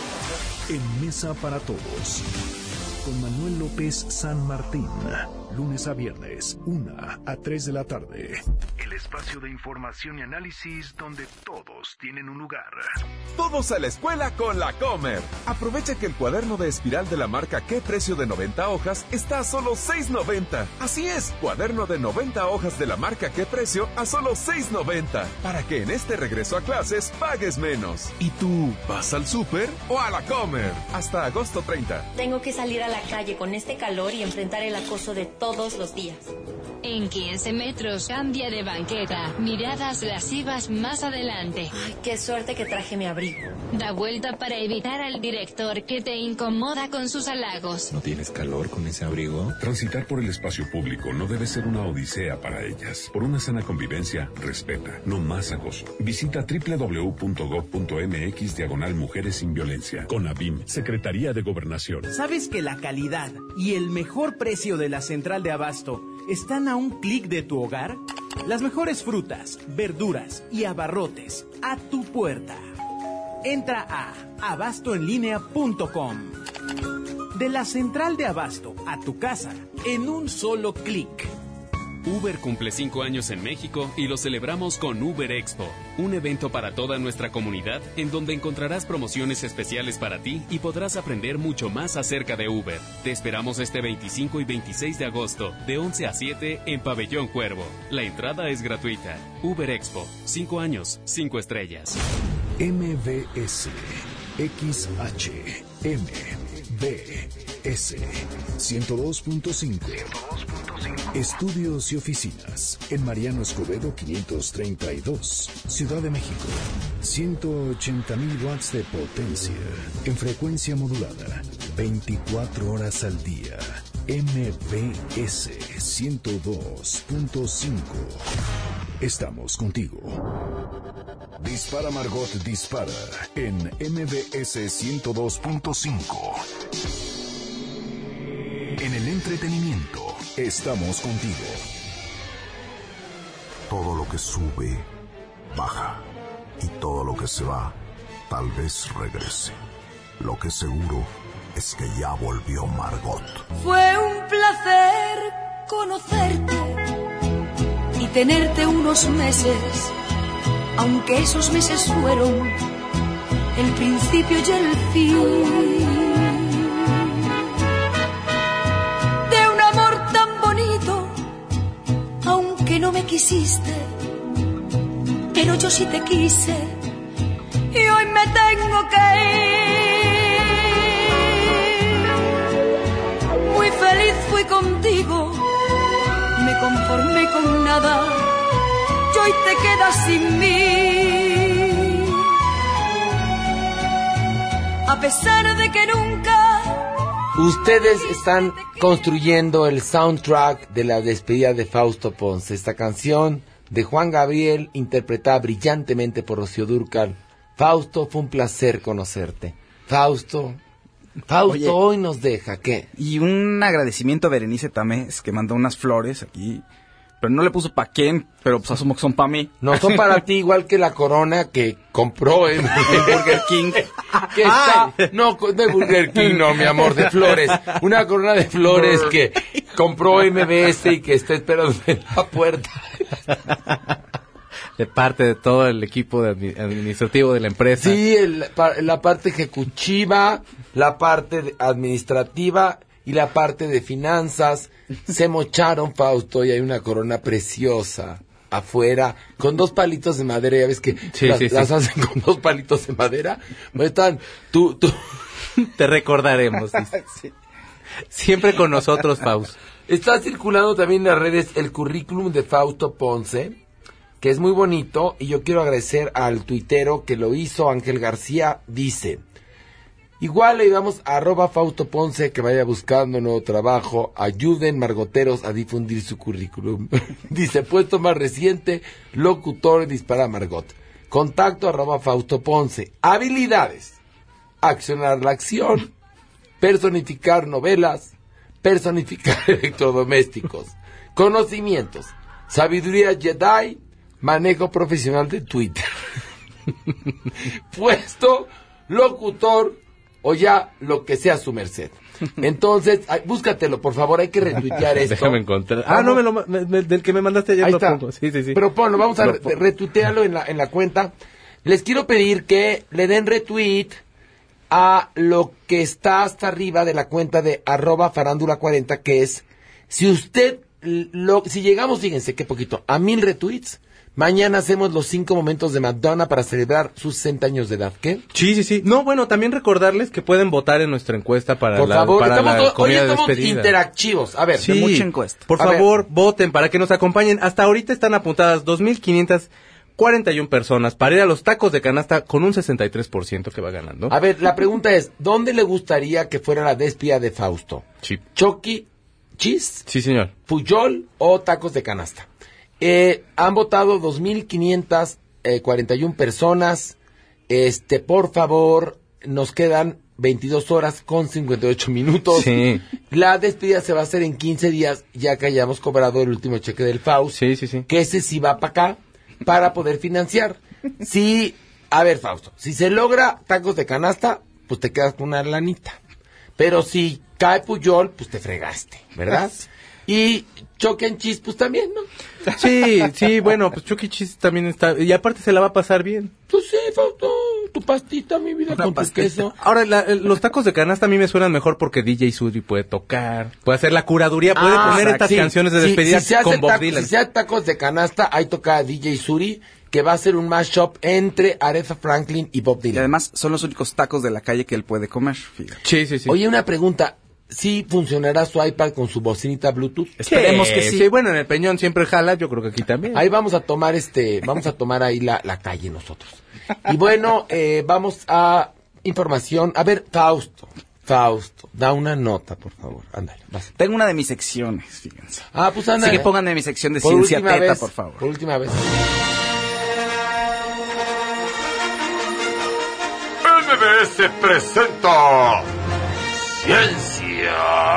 en Mesa para Todos con Manuel López San Martín, lunes a viernes, una a tres de la tarde. El espacio de información y análisis donde todos tienen un lugar. Todos a la escuela con la Comer. Aprovecha que el cuaderno de espiral de la marca Qué Precio de noventa hojas está a solo seis noventa. Así es, cuaderno de noventa hojas de la marca Qué Precio a solo seis noventa. Para que en este regreso a clases pagues menos. ¿Y tú vas al súper o a la Comer? Hasta agosto treinta. Tengo que salir a la calle con este calor y enfrentar el acoso de todos los días. En quince metros, cambia de banqueta. Miradas lascivas más adelante. Ay, qué suerte que traje mi abrigo. Da vuelta para evitar al director que te incomoda con sus halagos. ¿No tienes calor con ese abrigo? Transitar por el espacio público no debe ser una odisea para ellas. Por una sana convivencia, respeta, no más acoso. Visita doble u doble u doble u punto gob punto m x diagonal Mujeres sin Violencia. CONAVIM, Secretaría de Gobernación. ¿Sabes que la calidad y el mejor precio de la central de abasto están a un clic de tu hogar? Las mejores frutas, verduras y abarrotes a tu puerta. Entra a abasto en línea punto com. De la central de abasto a tu casa en un solo clic. Uber cumple cinco años en México y lo celebramos con Uber Expo, un evento para toda nuestra comunidad en donde encontrarás promociones especiales para ti y podrás aprender mucho más acerca de Uber. Te esperamos este veinticinco y veintiséis de agosto, de once a siete en Pabellón Cuervo. La entrada es gratuita. Uber Expo, cinco años, cinco estrellas. M B S X H M B S ciento dos punto cinco. Estudios y oficinas en Mariano Escobedo quinientos treinta y dos, Ciudad de México. ciento ochenta mil watts de potencia en frecuencia modulada, veinticuatro horas al día. M B S ciento dos punto cinco. Estamos contigo. Dispara Margot Dispara en M B S ciento dos punto cinco. En el entretenimiento, estamos contigo. Todo lo que sube, baja. Y todo lo que se va, tal vez regrese. Lo que seguro es que ya volvió Margot. Fue un placer conocerte y tenerte unos meses, aunque esos meses fueron el principio y el fin. quisiste, pero yo sí te quise y hoy me tengo que ir. Muy feliz fui contigo, me conformé con nada y hoy te quedas sin mí. A pesar de que nunca ustedes están construyendo el soundtrack de la despedida de Fausto Ponce, esta canción de Juan Gabriel, interpretada brillantemente por Rocío Dúrcal. Fausto, fue un placer conocerte. Fausto, Fausto Oye, hoy nos deja, ¿qué? Y un agradecimiento a Berenice Tamés, que mandó unas flores aquí, pero no le puso pa' quién, pero pues asumo que son pa' mí. No, son para ti, igual que la corona que compró en, en Burger King. Que está, no, de Burger King, no, mi amor, de flores. Una corona de flores que compró M B S y que está esperando en la puerta. De parte de todo el equipo de administrativo de la empresa. Sí, el, la parte ejecutiva, la parte administrativa y la parte de finanzas. Se mocharon, Fausto, y hay una corona preciosa afuera, con dos palitos de madera. Ya ves que sí, las, sí, las sí. hacen con dos palitos de madera. Están, tú, tú. Te recordaremos. Sí. Siempre con nosotros, Fausto. Está circulando también en las redes el currículum de Fausto Ponce, que es muy bonito, y yo quiero agradecer al tuitero que lo hizo, Ángel García. Dice: igual le ayudamos a arroba Fausto Ponce que vaya buscando nuevo trabajo. Ayuden margoteros a difundir su currículum. Dice: puesto más reciente, locutor Dispara Margot. Contacto arroba Fausto Ponce. Habilidades: accionar la acción, personificar novelas, personificar electrodomésticos. Conocimientos: sabiduría Jedi, manejo profesional de Twitter. Puesto locutor o ya lo que sea su merced. Entonces, ay, búscatelo, por favor, hay que retuitear esto. Déjame encontrar. Ah, no, me lo, me, me, del que me mandaste ayer. Ahí lo está. Pongo. Sí, sí, sí. Pero ponlo, vamos a Lo re- pongo. retuitearlo en la, en la cuenta. Les quiero pedir que le den retweet a lo que está hasta arriba de la cuenta de arroba farándula cuarenta, que es, si usted, lo, si llegamos, fíjense qué poquito, a mil retweets, mañana hacemos los cinco momentos de Madonna para celebrar sus sesenta años de edad. ¿Qué? Sí, sí, sí. No, bueno, también recordarles que pueden votar en nuestra encuesta para Por la, favor, para estamos, la hoy comida de estamos despedida. interactivos. A ver, Sí, de mucha encuesta. por A favor, ver. voten para que nos acompañen. Hasta ahorita están apuntadas dos mil quinientas cuarenta y una personas para ir a los tacos de canasta con un sesenta y tres por ciento que va ganando. A ver, la pregunta es, ¿dónde le gustaría que fuera la despedida de Fausto? Sí. ¿Chucky Cheese? Sí, señor. ¿Puyol o tacos de canasta? Eh, han votado dos mil quinientas cuarenta y una personas. Este, por favor, nos quedan veintidós horas con cincuenta y ocho minutos. Sí. La despedida se va a hacer en quince días, ya que hayamos cobrado el último cheque del Faust. Sí, sí, sí. Que ese sí va para acá, para poder financiar. Sí, a ver, Fausto, si se logra tacos de canasta, pues te quedas con una lanita. Pero si cae Puyol, pues te fregaste, ¿verdad? Y Chuck and Cheese, pues también, ¿no? Sí, sí, bueno, pues Chucky Cheese también está, y aparte se la va a pasar bien. Pues sí, Fausto, tu pastita, mi vida, con tu queso. Ahora, la, el- los tacos de canasta a mí me suenan mejor porque D J Suri puede tocar, puede hacer la curaduría, puede Ah, poner estas sí. canciones de Sí, despedida si se hace con Bob taco- Dylan. Si se hace tacos de canasta, ahí toca D J Suri, que va a ser un mashup entre Aretha Franklin y Bob Dylan. Y además son los únicos tacos de la calle que él puede comer. Fíjate. Sí, sí, sí. Oye, una pregunta. ¿Sí funcionará su iPad con su bocinita Bluetooth? Esperemos que sí. Bueno, en el Peñón siempre jala, yo creo que aquí también. Ahí vamos a tomar este, vamos a tomar ahí la, la calle nosotros. Y bueno, eh, vamos a información. A ver, Fausto, Fausto, da una nota, por favor. Ándale, vas. Tengo una de mis secciones, fíjense. Ah, pues ándale. Así que pónganme mi sección de Por ciencia última teta, vez, por favor. Por última vez. M B S presenta Ciencia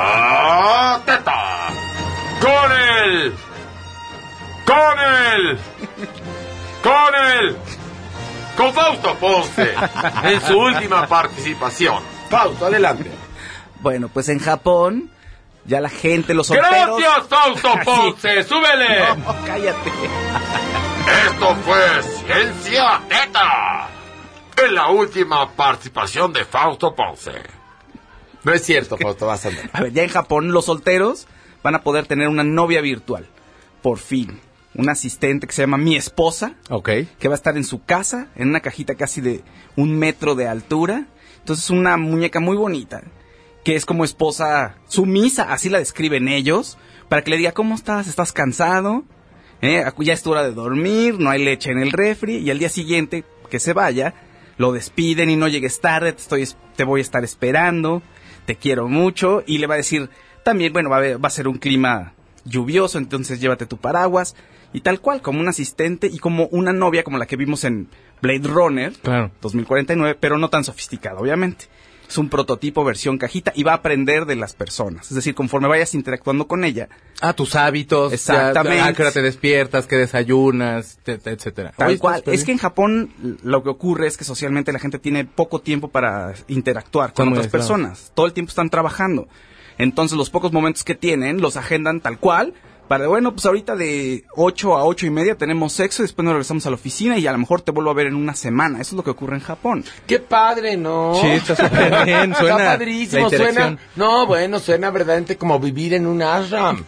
Teta con el con el con el con Fausto Ponce en su última participación. Fausto, adelante. Bueno, pues en Japón ya la gente, los solteros... Gracias, Fausto Ponce, súbele. No, cállate. Esto fue Ciencia Teta en la última participación de Fausto Ponce. No es cierto, Fausto, vas a andar. A ver, ya en Japón los solteros van a poder tener una novia virtual. Por fin. un asistente que se llama Mi Esposa, okay, que va a estar en su casa, en una cajita casi de un metro de altura. Entonces una muñeca muy bonita, que es como esposa sumisa, así la describen ellos, para que le diga, ¿cómo estás? ¿Estás cansado? ¿Eh? Ya es tu hora de dormir, no hay leche en el refri, y al día siguiente que se vaya, lo despiden y no llegues tarde, te, estoy, te voy a estar esperando, te quiero mucho, y le va a decir, también, bueno, va a, va a ser un clima lluvioso, entonces llévate tu paraguas, y tal cual, como un asistente y como una novia como la que vimos en Blade Runner, claro, dos mil cuarenta y nueve, pero no tan sofisticada, obviamente. Es un prototipo versión cajita y va a aprender de las personas. Es decir, conforme vayas interactuando con ella. Ah, tus hábitos. Exactamente. Ya, a qué hora te despiertas, qué desayunas, te, te, etcétera. Tal Oye, cual. Es que en Japón lo que ocurre es que socialmente la gente tiene poco tiempo para interactuar con Está otras muy aislado. personas. Todo el tiempo están trabajando. Entonces los pocos momentos que tienen los agendan tal cual. Para, bueno, pues ahorita de ocho a ocho y media tenemos sexo y después nos regresamos a la oficina y a lo mejor te vuelvo a ver en una semana. Eso es lo que ocurre en Japón. ¡Qué padre, no! Sí, está súper bien, suena Está padrísimo, la interacción. suena... No, bueno, suena verdaderamente como vivir en un ashram.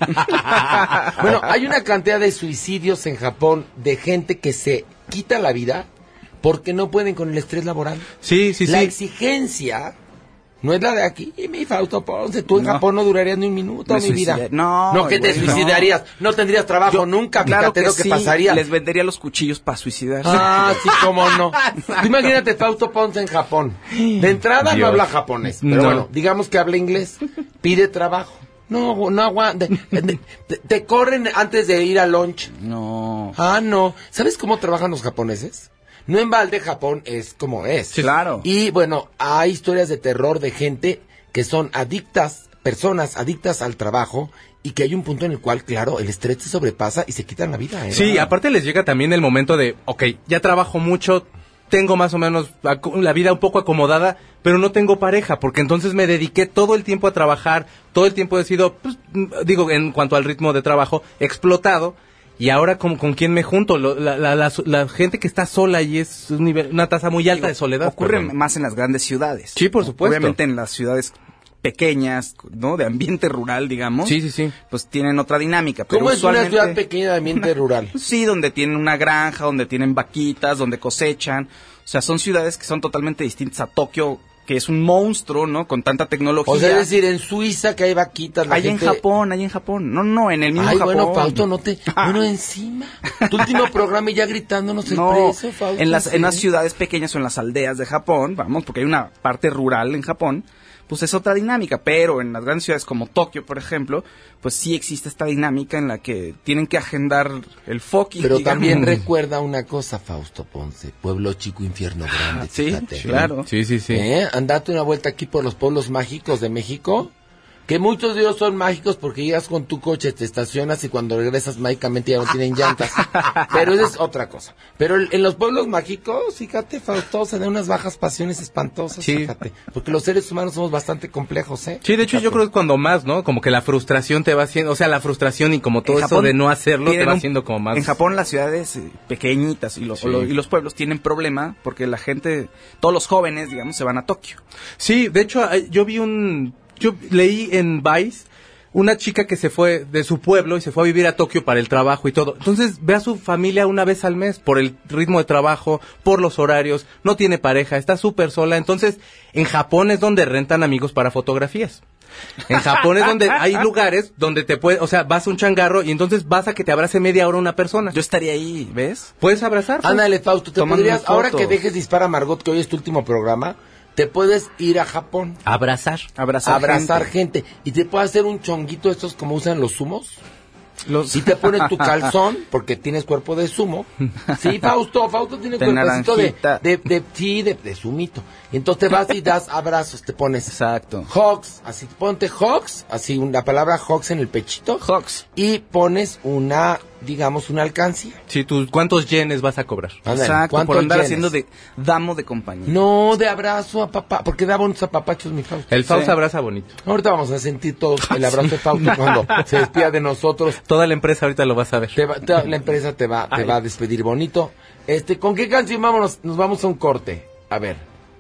Bueno, hay una cantidad de suicidios en Japón de gente que se quita la vida porque no pueden con el estrés laboral. Sí, sí, la sí. exigencia... No es la de aquí, y mi Fausto Ponce. Tú en No. Japón no durarías ni un minuto, Me mi vida. suicidé. No, No, que te güey, suicidarías. No, no tendrías trabajo Yo- nunca. Claro Fíjate que lo que sí, pasaría. les vendería los cuchillos para suicidarse. Ah, sí, cómo no. Tú imagínate Fausto Ponce en Japón. De entrada Dios. no habla japonés, pero No. bueno, digamos que habla inglés. Pide trabajo. No, no aguanta. Te, te- te corren antes de ir al lunch. No. Ah, no. ¿Sabes cómo trabajan los japoneses? No en balde Japón es como es. Sí, claro. Y bueno, hay historias de terror de gente que son adictas, personas adictas al trabajo, y que hay un punto en el cual, claro, el estrés te sobrepasa y se quitan la vida. ¿eh? Sí, aparte les llega también el momento de, ok, ya trabajo mucho, tengo más o menos aco- la vida un poco acomodada, pero no tengo pareja, porque entonces me dediqué todo el tiempo a trabajar, todo el tiempo he sido, pues, mm, digo, en cuanto al ritmo de trabajo, explotado. Y ahora, ¿con, con quién me junto? Lo- la, la, la, la gente que está sola y es un nivel, una tasa muy alta de soledad. Ocurre perdón. más en las grandes ciudades. Sí, por supuesto. Obviamente en las ciudades pequeñas, ¿no? De ambiente rural, digamos. Sí, sí, sí. Pues tienen otra dinámica. Pero ¿Cómo es una usualmente- ciudad pequeña de ambiente rural? Sí, donde tienen una granja, donde tienen vaquitas, donde cosechan. O sea, son ciudades que son totalmente distintas a Tokio, que es un monstruo, ¿no? Con tanta tecnología. O sea, es decir, en Suiza que hay vaquitas. La Hay gente... en Japón, hay en Japón. No, no, en el mismo Ay, Japón. bueno, Fausto, no te... Bueno, encima. Tu último programa y ya gritándonos el No, precio, Fausto. en las, sí. en las ciudades pequeñas o en las aldeas de Japón, vamos, porque hay una parte rural en Japón, pues es otra dinámica, pero en las grandes ciudades como Tokio, por ejemplo, pues sí existe esta dinámica en la que tienen que agendar el foqui. Pero digamos. también recuerda una cosa, Fausto Ponce. Pueblo chico, infierno grande, Sí, fíjate. claro. Sí, sí, sí. ¿Eh? Andate una vuelta aquí por los pueblos mágicos de México. Que muchos de ellos son mágicos porque llegas con tu coche, te estacionas y cuando regresas mágicamente ya no tienen llantas. Pero esa es otra cosa. Pero el- en los pueblos mágicos, fíjate, Fausto, se dan unas bajas pasiones espantosas, Sí. fíjate. Porque los seres humanos somos bastante complejos, ¿eh? Sí, de hecho Fíjate. yo creo que es cuando más, ¿no? Como que la frustración te va haciendo, o sea, la frustración y como todo En eso Japón de no hacerlo te tienen va un- haciendo como más... En Japón las ciudades eh, pequeñitas y los, Sí. o lo- y los pueblos tienen problema porque la gente, todos los jóvenes, digamos, se van a Tokio. Sí, de hecho ay, yo vi un... Yo leí en Vice una chica que se fue de su pueblo y se fue a vivir a Tokio para el trabajo y todo. Entonces ve a su familia una vez al mes por el ritmo de trabajo, por los horarios, no tiene pareja, está súper sola. Entonces en Japón es donde rentan amigos para fotografías. En Japón es donde hay lugares donde te puedes, o sea, vas a un changarro y entonces vas a que te abrace media hora una persona. Yo estaría ahí, ¿ves? ¿Puedes abrazar? Ándale, Fausto, te Tómame podrías, una ahora foto. que dejes Dispara Margot, que hoy es tu último programa, te puedes ir a Japón. Abrazar. Abrazar, abrazar gente. Y te puedes hacer un chonguito estos como usan los sumos. Los... Y te pones tu calzón, porque tienes cuerpo de sumo. Sí, Fausto, Fausto tiene De cuerpecito de, naranjita. de, de, sí, de, de sumito. Y entonces te vas y das abrazos, te pones. Exacto. Hugs, así, ponte hugs, así, la palabra hugs en el pechito. Hugs. Y pones una, digamos, una alcancía. Sí, tú, ¿cuántos yenes vas a cobrar? Ándale, Exacto, por ¿cuántos andar yenes? haciendo de damo de compañía. No, de abrazo a papá, porque da bonitos apapachos, mi Fausto. El Fausto Sí. abraza bonito. Ahorita vamos a sentir todos el abrazo de Fausto cuando se despida de nosotros. Toda la empresa ahorita lo vas a ver. Te va- te- la empresa te va, te Ay. va a despedir bonito. Este, ¿con qué canción vámonos? Nos vamos a un corte. A ver.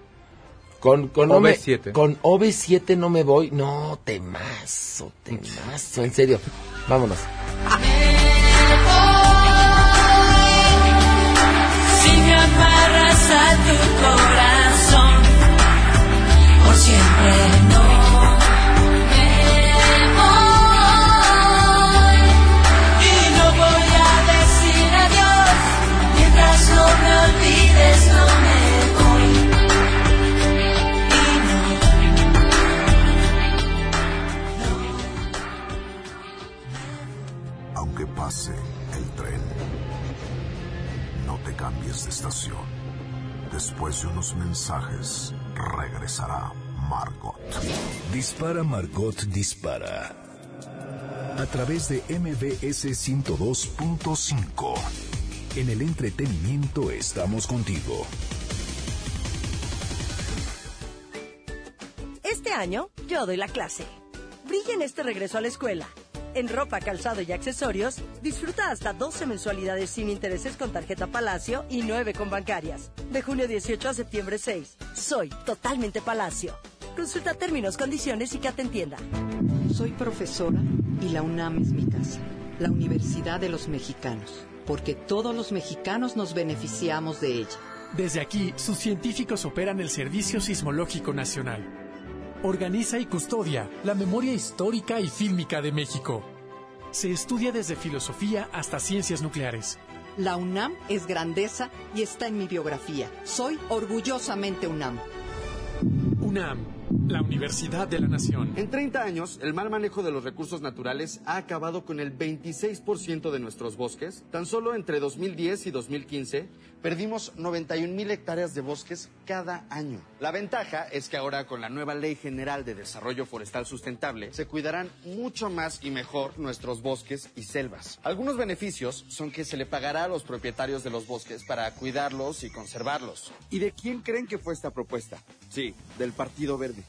Con, con O O V V siete. Con O V siete no me voy. No, temazo, temazo, en serio. Vámonos. Oh a tu corazón. Por siempre no me voy. Y no voy a decir adiós mientras no me olvides, no me voy. Aunque pase el tren, no te cambies de estación. Después de unos mensajes, regresará Margot. Dispara, Margot, dispara. A través de M B S ciento dos punto cinco. En el entretenimiento estamos contigo. Este año, yo doy la clase. Brilla en este regreso a la escuela. En ropa, calzado y accesorios, disfruta hasta doce mensualidades sin intereses con tarjeta Palacio y nueve con bancarias. De junio dieciocho a septiembre seis. Soy totalmente Palacio. Consulta términos, condiciones y que te entienda. Soy profesora y la UNAM es mi casa, la Universidad de los Mexicanos, porque todos los mexicanos nos beneficiamos de ella. Desde aquí, sus científicos operan el Servicio Sismológico Nacional. Organiza y custodia la memoria histórica y fílmica de México. Se estudia desde filosofía hasta ciencias nucleares. La UNAM es grandeza y está en mi biografía. Soy orgullosamente UNAM. UNAM, la Universidad de la Nación. En treinta años, el mal manejo de los recursos naturales ha acabado con el veintiséis por ciento de nuestros bosques. Tan solo entre dos mil diez y dos mil quince, perdimos noventa y un mil hectáreas de bosques cada año. La ventaja es que ahora, con la nueva Ley General de Desarrollo Forestal Sustentable, se cuidarán mucho más y mejor nuestros bosques y selvas. Algunos beneficios son que se le pagará a los propietarios de los bosques para cuidarlos y conservarlos. ¿Y de quién creen que fue esta propuesta? Sí, del Partido Verde.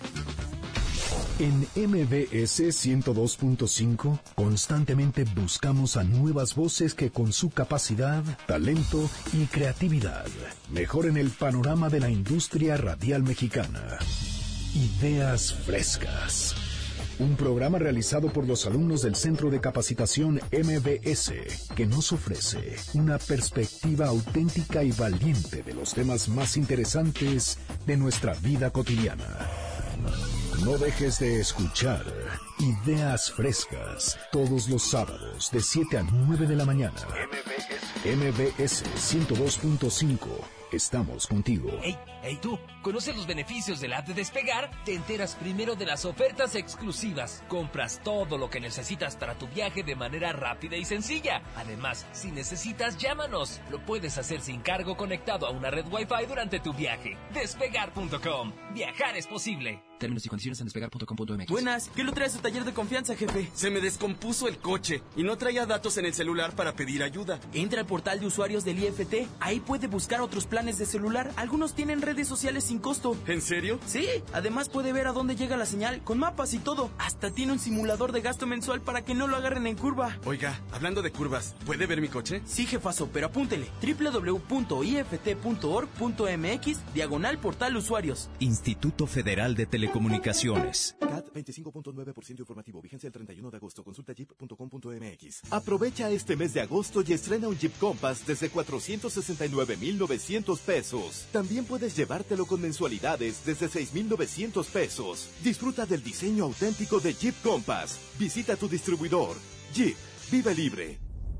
En M B S ciento dos punto cinco constantemente buscamos a nuevas voces que con su capacidad, talento y creatividad mejoren el panorama de la industria radial mexicana. Ideas frescas. Un programa realizado por los alumnos del Centro de Capacitación M B S que nos ofrece una perspectiva auténtica y valiente de los temas más interesantes de nuestra vida cotidiana. No dejes de escuchar Ideas Frescas todos los sábados de siete a nueve de la mañana. M B S ciento dos punto cinco. Estamos contigo. Hey, hey tú, ¿conoces los beneficios del app de Despegar? Te enteras primero de las ofertas exclusivas. Compras todo lo que necesitas para tu viaje de manera rápida y sencilla. Además, si necesitas, llámanos. Lo puedes hacer sin cargo conectado a una red Wi-Fi durante tu viaje. Despegar punto com. Viajar es posible. Términos y condiciones en despegar punto com punto m x. Buenas, ¿qué lo traes a taller de confianza, jefe? Se me descompuso el coche y no traía datos en el celular para pedir ayuda. Entra al portal de usuarios del I F T. Ahí puede buscar otros planes de celular. Algunos tienen redes sociales sin costo. ¿En serio? Sí, además puede ver a dónde llega la señal, con mapas y todo. Hasta tiene un simulador de gasto mensual para que no lo agarren en curva. Oiga, hablando de curvas, ¿puede ver mi coche? Sí, jefazo, pero apúntele. doble u doble u doble u punto i f t punto org punto m x diagonal portal usuarios. Instituto Federal de Telecomunicaciones. C A T veinticinco punto nueve por ciento informativo. Vigencia el treinta y uno de agosto. Consulta jeep punto com punto m x. Aprovecha este mes de agosto y estrena un Jeep Compass desde cuatrocientos sesenta y nueve mil novecientos pesos. También puedes llevártelo con mensualidades desde seis mil novecientos pesos. Disfruta del diseño auténtico de Jeep Compass. Visita tu distribuidor. Jeep, vive libre.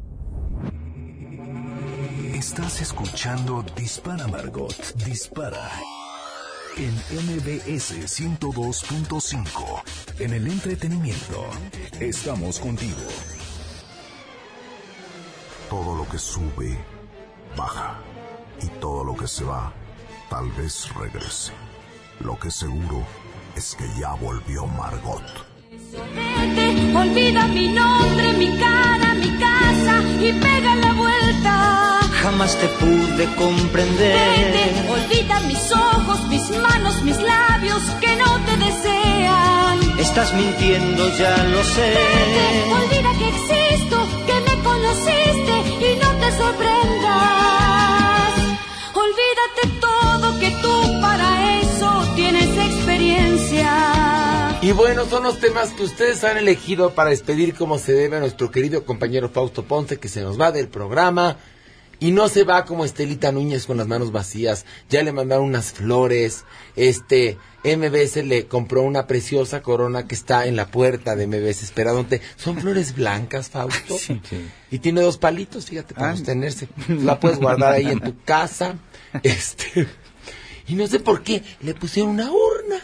Estás escuchando Dispara, Margot, dispara. En M B S ciento dos punto cinco. En el entretenimiento, estamos contigo. Todo lo que sube, baja. Y todo lo que se va, tal vez regrese. Lo que seguro es que ya volvió Margot. Vete, olvida mi nombre, mi cara, mi casa y pega la vuelta. Jamás te pude comprender. Vete, olvida mis ojos, mis manos, mis labios que no te desean. Estás mintiendo, ya lo sé. Vete, olvida que existo, que me conociste y no te sorprendas. Olvídate todo, que tú para eso tienes experiencia. Y bueno, son los temas que ustedes han elegido para despedir como se debe a nuestro querido compañero Fausto Ponce, que se nos va del programa. Y no se va como Estelita Núñez con las manos vacías. Ya le mandaron unas flores. Este, M B S le compró una preciosa corona que está en la puerta de M B S esperándote. Son flores blancas, Fausto. Sí, sí. Y tiene dos palitos, fíjate, para sostenerse. La puedes guardar ahí en tu casa. Este... Y no sé por qué le pusieron una urna.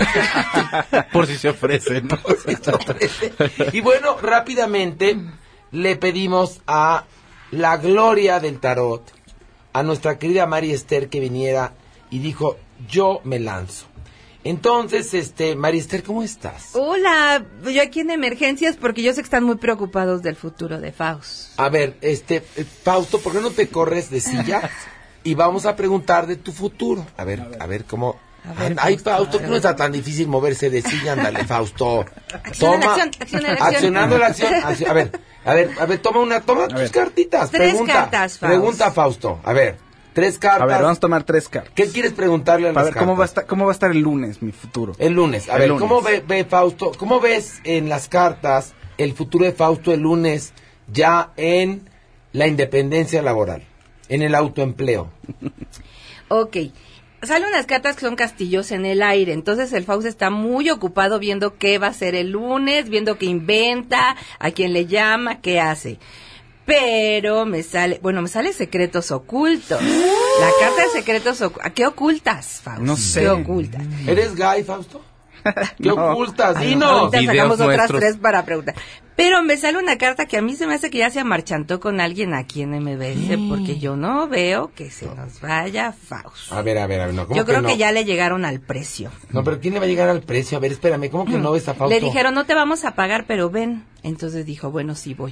Por si se ofrece, ¿no? Por si se ofrece. Y bueno, rápidamente le pedimos a la gloria del tarot, a nuestra querida Mari Esther, que viniera y dijo, yo me lanzo. Entonces, este, Mari Esther, ¿cómo estás? Hola, yo aquí en emergencias porque yo sé que están muy preocupados del futuro de Faust. A ver, este, Fausto, ¿por qué no te corres de silla? Y vamos a preguntar de tu futuro. A ver, a ver, a ver cómo... A ver, ay, Fausto, que no está tan difícil moverse de silla, ándale, Fausto. Acción, Toma, acción, acción, acción. Accionando la acción, acción. A ver, a ver, a ver, toma una, toma tus cartitas. Tres pregunta, cartas, Fausto. Pregunta, Fausto. A ver, tres cartas. A ver, vamos a tomar tres cartas. ¿Qué quieres preguntarle a las A ver, cartas? ¿cómo va a estar, cómo va a estar el lunes, mi futuro? El lunes. A El ver, lunes. ¿cómo ve, ve, Fausto? ¿Cómo ves en las cartas el futuro de Fausto el lunes ya en la independencia laboral, en el autoempleo? Ok, salen unas cartas que son castillos en el aire, entonces el Faust está muy ocupado viendo qué va a hacer el lunes, viendo qué inventa, a quién le llama, qué hace. Pero me sale, bueno, me sale secretos ocultos. La carta de secretos ocultos. ¿Qué ocultas, Faust? No sé. ¿Qué ocultas? ¿Eres gay, Fausto? ¿Qué No. ocultas? Ay, Dinos. ahorita Videos sacamos otras nuestros. tres para preguntar. Pero me sale una carta que a mí se me hace que ya se amarchantó con alguien aquí en M B S, porque yo no veo que se nos vaya Faust. A ver, a ver, a ver, no, ¿cómo Yo creo que, que, no? ya le llegaron al precio. No, pero ¿quién le va a llegar al precio? A ver, espérame, ¿cómo que no ves a Fausto? Le dijeron, no te vamos a pagar, pero ven. Entonces dijo, bueno, sí voy.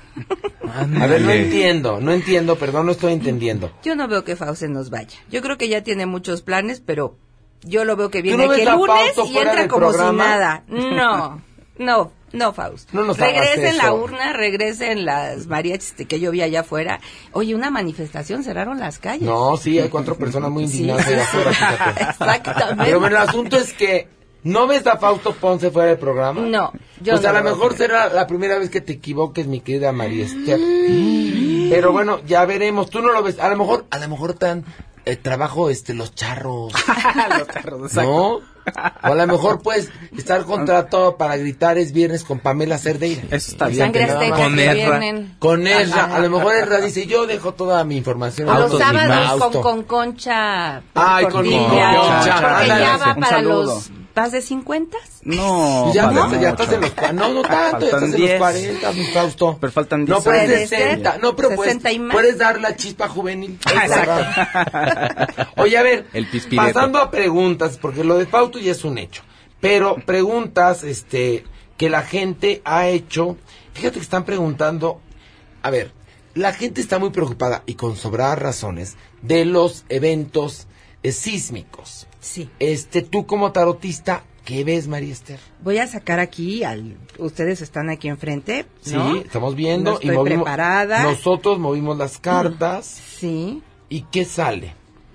A ver, no entiendo, no entiendo, perdón, no estoy entendiendo. Yo no veo que Faust se nos vaya. Yo creo que ya tiene muchos planes, pero yo lo veo que ¿Tú viene no aquí ves el a lunes Fausto y fuera entra del como si programa? nada. No, no, no, Faust. No nos hagas regresen la eso. urna, regresen las mariachis que yo vi allá afuera. Oye, una manifestación, cerraron las calles. No, sí, hay cuatro personas muy Sí, indignadas sí, allá sí. afuera, fíjate. Exactamente. Pero bueno, el asunto es que, ¿no ves a Fausto Ponce fuera del programa? No, yo Pues no a lo lo veo mejor fuera. será la primera vez que te equivoques, mi querida María Esther. Pero bueno, ya veremos, tú no lo ves. A lo mejor, a lo mejor tan eh, trabajo este los charros. Los carros, exacto. ¿No? O a lo mejor puedes estar contratado para gritar es viernes con Pamela Cerdeira. Eso está bien. Sangre que nada azteca más. Con que Ezra. vienen. Con Ezra, Ajá. a lo mejor Ezra dice, yo dejo toda mi información. O los Autos, mi sábados Fausto. con, con Concha. Ay, con Portilla, Concha, porque ándale. ya va Un para saludo. los más de cincuenta. No, Ya, falta estás, ya mucho. estás en los cua- no, no tanto, ya Faltan estás en los diez. cuarenta, mi Fausto. Pero faltan No, diez pero Puede es ser. sesenta, no, pero puedes, sesenta y más. puedes dar la chispa juvenil. Exacto. Oye, a ver, El pispireto. pasando a preguntas, porque lo de Fausto ya es un hecho, pero preguntas, este, que la gente ha hecho, fíjate que están preguntando, a ver, la gente está muy preocupada, y con sobradas razones, de los eventos eh, sísmicos. Sí. Este, tú como tarotista, ¿qué ves, María Esther? Voy a sacar aquí, al, ustedes están aquí enfrente, ¿no? Sí, estamos viendo No y estoy movimos, preparada. nosotros movimos las cartas. Sí, ¿Y qué sale?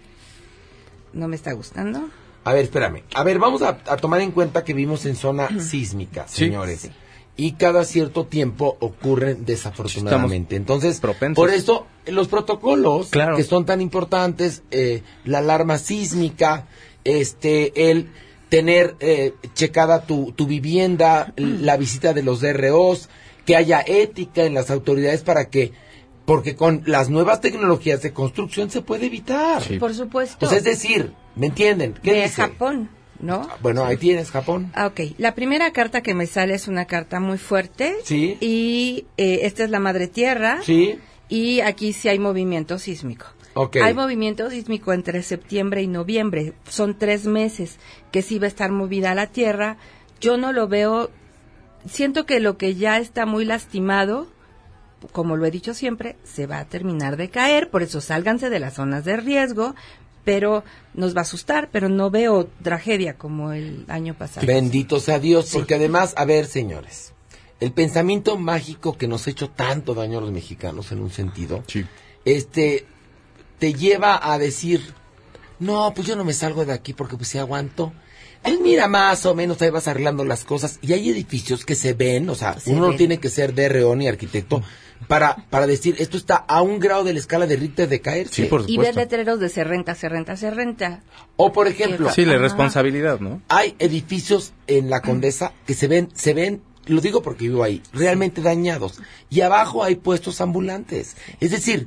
no me está gustando. A ver, espérame. A ver, vamos a, a tomar en cuenta que vivimos en zona sísmica, Sí. señores. Sí. Y cada cierto tiempo ocurren desafortunadamente. Entonces, propensos. por eso los protocolos Claro. que son tan importantes, eh, la alarma sísmica, este, el tener eh, checada tu, tu vivienda, la visita de los D R Os, que haya ética en las autoridades para que, porque con las nuevas tecnologías de construcción se puede evitar. Por supuesto. O sea, es decir, ¿me entienden? ¿Qué de dice? Japón, ¿no? Bueno, ahí tienes Japón. Ah, ok. La primera carta que me sale es una carta muy fuerte. Sí. Y eh, esta es la madre tierra. Sí. Y aquí sí hay movimiento sísmico. Ok. Hay movimiento sísmico entre septiembre y noviembre. Son tres meses que sí va a estar movida la tierra. Yo no lo veo. Siento que lo que ya está muy lastimado, como lo he dicho siempre, se va a terminar de caer. Por eso sálganse de las zonas de riesgo. Pero nos va a asustar, pero no veo tragedia como el año pasado. Bendito sea Dios, porque además, a ver, señores, el pensamiento mágico que nos ha hecho tanto daño a los mexicanos en un sentido, este, te lleva a decir, no, pues yo no me salgo de aquí porque pues si aguanto. Pues mira, más o menos ahí vas arreglando las cosas. Y hay edificios que se ven, o sea, Se uno ven. no tiene que ser D R O ni arquitecto para, para decir, esto está a un grado de la escala de Richter de caerse. Y ver letreros de se renta, se renta, se renta. O por ejemplo, Sí, la Ajá. responsabilidad, ¿no? hay edificios en la Condesa que se ven, se ven, lo digo porque vivo ahí, realmente dañados. Y abajo hay puestos ambulantes. Es decir,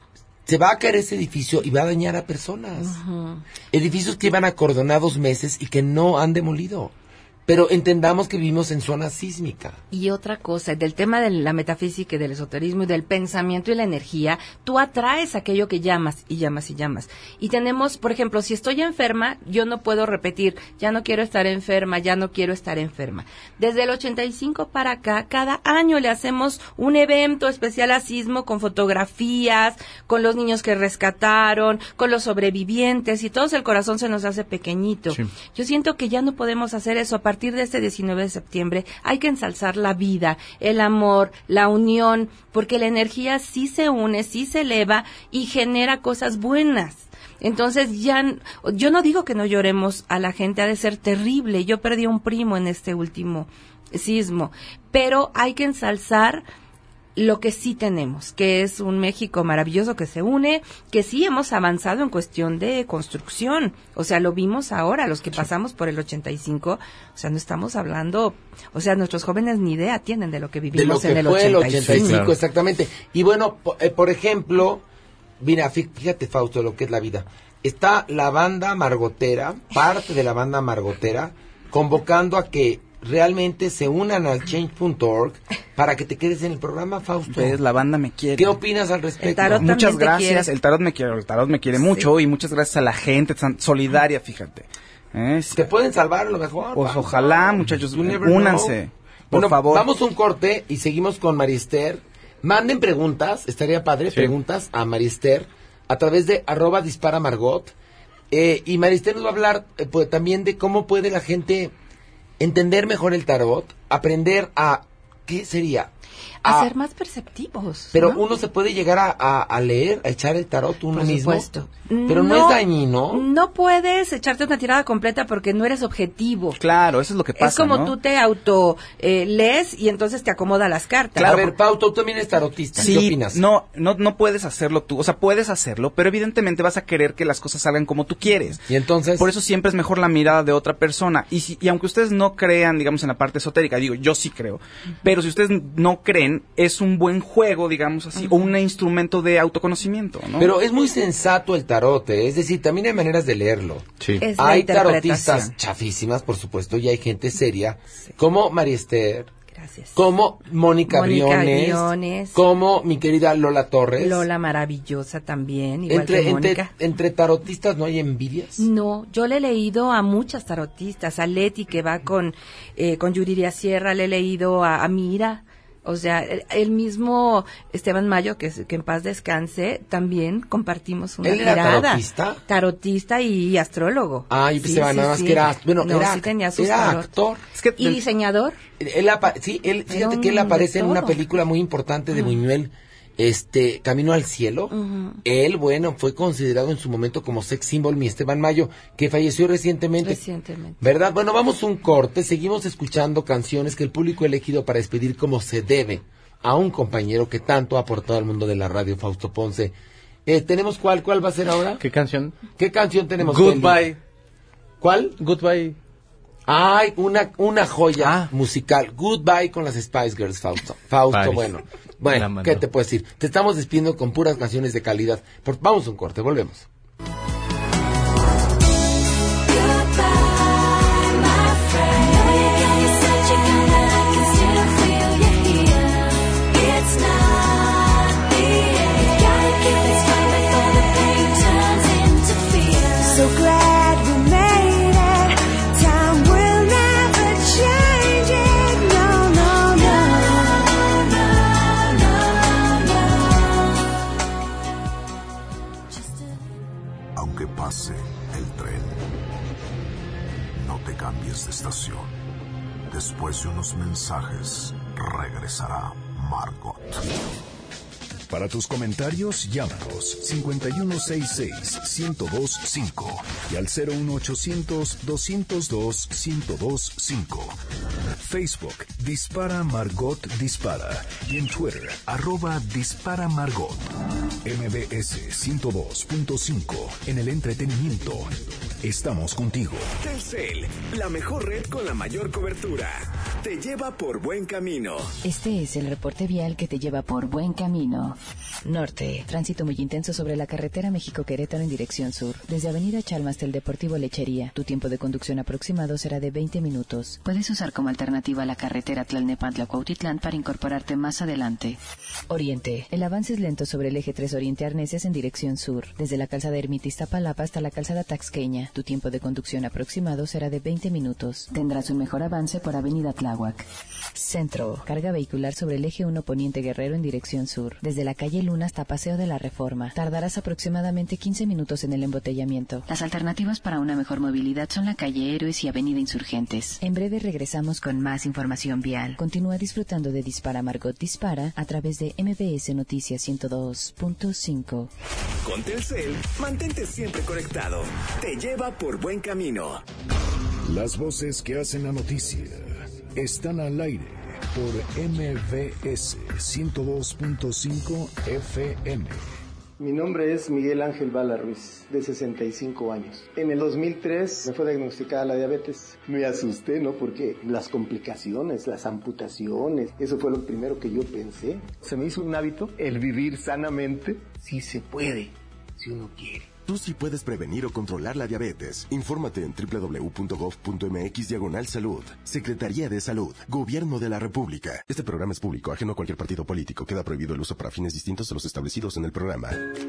se va a caer ese edificio y va a dañar a personas. Ujú. Edificios que iban acordonados meses y que no han demolido. Pero entendamos que vivimos en zona sísmica. Y otra cosa, del tema de la metafísica y del esoterismo y del pensamiento y la energía, tú atraes aquello que llamas y llamas y llamas. Y tenemos, por ejemplo, si estoy enferma, yo no puedo repetir, ya no quiero estar enferma, ya no quiero estar enferma. Desde el ochenta y cinco para acá, cada año le hacemos un evento especial a sismo con fotografías, con los niños que rescataron, con los sobrevivientes, y todos el corazón se nos hace pequeñito. Sí. Yo siento que ya no podemos hacer eso. A partir de este diecinueve de septiembre hay que ensalzar la vida, el amor, la unión, porque la energía sí se une, sí se eleva y genera cosas buenas. Entonces ya, n- yo no digo que no lloremos a la gente, ha de ser terrible. Yo perdí a un primo en este último sismo, pero hay que ensalzar lo que sí tenemos, que es un México maravilloso que se une, que sí hemos avanzado en cuestión de construcción. O sea, lo vimos ahora, los que pasamos por el ochenta y cinco, o sea, no estamos hablando, o sea, nuestros jóvenes ni idea tienen de lo que De lo vivimos que en el fue el ochenta y cinco. ochenta y cinco, exactamente. Y bueno, po- eh, por ejemplo, mira, fí- fíjate, Fausto, lo que es la vida. Está la banda margotera, parte de la banda margotera, convocando a que realmente se unan al change punto org para que te quedes en el programa, Fausto. Ves, la banda me quiere. ¿Qué opinas al respecto? El tarot Muchas también te gracias. quiere. El tarot me quiere, el tarot me quiere mucho y muchas gracias a la gente tan solidaria, fíjate. ¿Eh? Sí. Te pueden salvar a lo mejor. Pues Fausto. ojalá, muchachos, You never únanse. know. Por Bueno, favor. vamos a un corte y seguimos con Mariester. Manden preguntas, estaría padre, Sí. preguntas a Mariester a través de arroba dispara Margot. Eh, y Mariester nos va a hablar eh, pues, también de cómo puede la gente entender mejor el tarot, aprender a, ¿qué sería? A A- ser más perceptivos. Pero ¿no? uno se puede llegar a, a- a leer, a echar el tarot uno Por mismo. supuesto. Pero no, es dañino. No puedes echarte una tirada completa porque no eres objetivo. Claro, eso es lo que pasa, es como ¿no? tú te auto eh, lees y entonces te acomoda las cartas. a ver, Pau, tú también eres tarotista. Sí, ¿Qué opinas? No, no, no puedes hacerlo tú. O sea, puedes hacerlo, pero evidentemente vas a querer que las cosas salgan como tú quieres. Y entonces, Por eso siempre es mejor la mirada de otra persona. Y, si, y aunque ustedes no crean, digamos, en la parte esotérica, digo, yo sí creo. Pero si ustedes no creen, es un buen juego, digamos así, o un instrumento de autoconocimiento, ¿no? pero es muy sensato el tarot, ¿eh? Es decir, también hay maneras de leerlo. Sí. Es la Hay interpretación. tarotistas chafísimas, por supuesto, y hay gente seria, como Mariester, Gracias. como Mónica Mónica Briones, Briones. como mi querida Lola Torres. Lola maravillosa también, igual entre, que entre, Mónica. entre tarotistas no hay envidias. No, yo le he leído a muchas tarotistas, a Leti que va con, eh, con Yuriria Sierra, le he leído a, a Mira, o sea, el, el mismo Esteban Mayo, que, es- que en paz descanse, también compartimos una ¿Él era tirada. tarotista? Tarotista y astrólogo. Ah, yo Sí, pensaba sí, nada más sí. que era, bueno, No, era, sí tenía sus era tarot. actor. Es que ¿Y del- diseñador? Él apa- sí, él, fíjate Era que él un aparece de en una todo. película muy importante de Buñuel, este, Camino al Cielo. Ujú. Él, bueno, fue considerado en su momento como sex symbol, mi Esteban Mayo, que falleció recientemente. Recientemente. ¿Verdad? Bueno, vamos a un corte, seguimos escuchando canciones que el público ha elegido para despedir como se debe a un compañero que tanto ha aportado al mundo de la radio, Fausto Ponce. Eh, ¿Tenemos cuál? ¿Cuál va a ser ahora? ¿Qué canción? ¿Qué canción tenemos? Goodbye. Kelly? ¿Cuál? Goodbye. Ay, una, una joya Ah. musical. Goodbye con las Spice Girls, Fausto. Fausto, Paris. bueno. La Bueno, mandó. ¿qué te puedo decir? Te estamos despidiendo con puras canciones de calidad. Por- vamos a un corte, volvemos. So glad we made it. Time will never change it. No, no, no. No, no, no, Aunque pase el tren, no te cambies de estación. Después de unos mensajes, regresará Margot. Para tus comentarios, llámanos cincuenta y uno sesenta y seis, ciento dos cinco y al cero uno ochocientos, doscientos dos, ciento dos cinco. Facebook, Dispara Margot Dispara. Y en Twitter, arroba Dispara Margot. M B S ciento dos punto cinco, en el entretenimiento. Estamos contigo. Telcel, la mejor red con la mayor cobertura. Te lleva por buen camino. Este es el reporte vial que te lleva por buen camino. Norte, tránsito muy intenso sobre la carretera México-Querétaro en dirección sur. Desde Avenida Chalma hasta el Deportivo Lechería. Tu tiempo de conducción aproximado será de veinte minutos. Puedes usar como alternativa la carretera Tlalnepantla-Cuautitlán para incorporarte más adelante. Oriente, el avance es lento sobre el eje tres Oriente Arneses en dirección sur. Desde la calzada Ermita Iztapalapa hasta la calzada Taxqueña. Tu tiempo de conducción aproximado será de veinte minutos. Tendrás un mejor avance por Avenida Tláhuac. Centro, carga vehicular sobre el eje uno Poniente Guerrero en dirección sur. Desde la calle Luna hasta Paseo de la Reforma. Tardarás aproximadamente quince minutos en el embotellamiento. Las alternativas para una mejor movilidad son la calle Héroes y Avenida Insurgentes. En breve regresamos con más información vial. Continúa disfrutando de Dispara Margot Dispara a través de M B S Noticias ciento dos punto cinco. Con Telcel, mantente siempre conectado. Te lleva por buen camino. Las voces que hacen la noticia están al aire por M B S ciento dos punto cinco F M. Mi nombre es Miguel Ángel Bala Ruiz, de sesenta y cinco años. En el dos mil tres me fue diagnosticada la diabetes. Me asusté, ¿no? Porque las complicaciones, las amputaciones, eso fue lo primero que yo pensé. Se me hizo un hábito el vivir sanamente. Sí se puede, si uno quiere. Tú sí puedes prevenir o controlar la diabetes. Infórmate en doble u doble u doble u punto gov punto m x diagonal salud. Secretaría de Salud. Gobierno de la República. Este programa es público, ajeno a cualquier partido político. Queda prohibido el uso para fines distintos a los establecidos en el programa.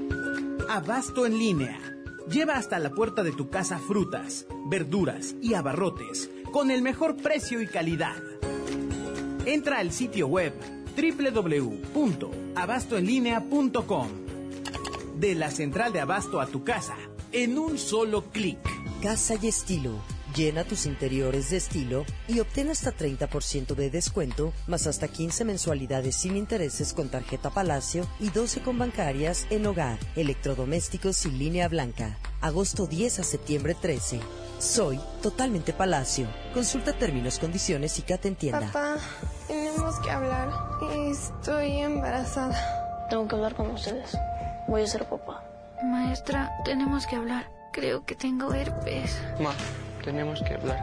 Abasto en línea. Lleva hasta la puerta de tu casa frutas, verduras y abarrotes con el mejor precio y calidad. Entra al sitio web doble u doble u doble u punto abasto en línea punto com. De la central de abasto a tu casa, en un solo clic. Casa y Estilo. Llena tus interiores de estilo y obtén hasta treinta por ciento de descuento, más hasta quince mensualidades sin intereses con tarjeta Palacio y doce con bancarias en hogar, electrodomésticos y línea blanca. Agosto diez a septiembre trece. Soy totalmente Palacio. Consulta términos, condiciones y Cata en tienda. Papá, tenemos que hablar. Estoy embarazada. Tengo que hablar con ustedes. Voy a ser papá. Maestra, tenemos que hablar. Creo que tengo herpes. Ma, tenemos que hablar.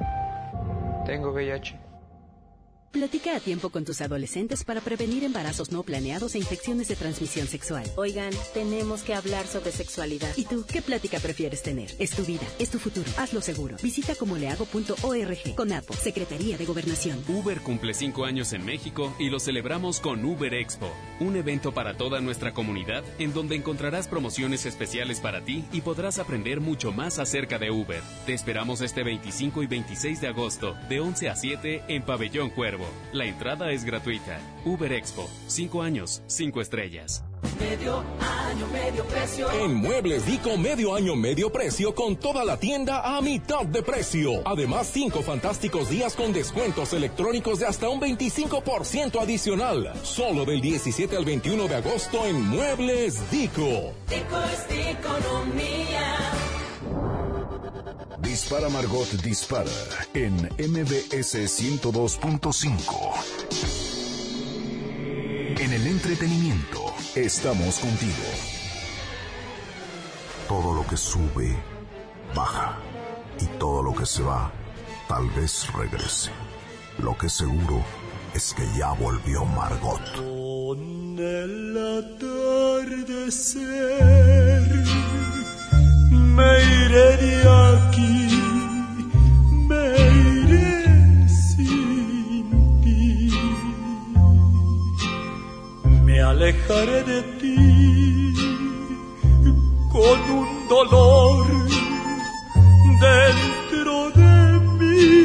Tengo V I H. Platica a tiempo con tus adolescentes para prevenir embarazos no planeados e infecciones de transmisión sexual. Oigan, tenemos que hablar sobre sexualidad. ¿Y tú qué plática prefieres tener? Es tu vida, es tu futuro. Hazlo seguro. Visita comolehago punto org. CONAPO, Secretaría de Gobernación. Uber cumple cinco años en México y lo celebramos con Uber Expo, un evento para toda nuestra comunidad en donde encontrarás promociones especiales para ti y podrás aprender mucho más acerca de Uber. Te esperamos este veinticinco y veintiséis de agosto, de once a siete en Pabellón Cuervo. La entrada es gratuita. Uber Expo, cinco años, cinco estrellas. Medio año, medio precio. En Muebles Dico, medio año, medio precio con toda la tienda a mitad de precio. Además, cinco fantásticos días con descuentos electrónicos de hasta un veinticinco por ciento adicional. Solo del diecisiete al veintiuno de agosto en Muebles Dico. Dico es de economía. Dispara Margot Dispara en M B S ciento dos punto cinco. En el entretenimiento, estamos contigo. Todo lo que sube, baja. Y todo lo que se va, tal vez regrese. Lo que seguro es que ya volvió Margot. Con el atardecer me iré de aquí, me iré sin ti. Me alejaré de ti con un dolor dentro de mí.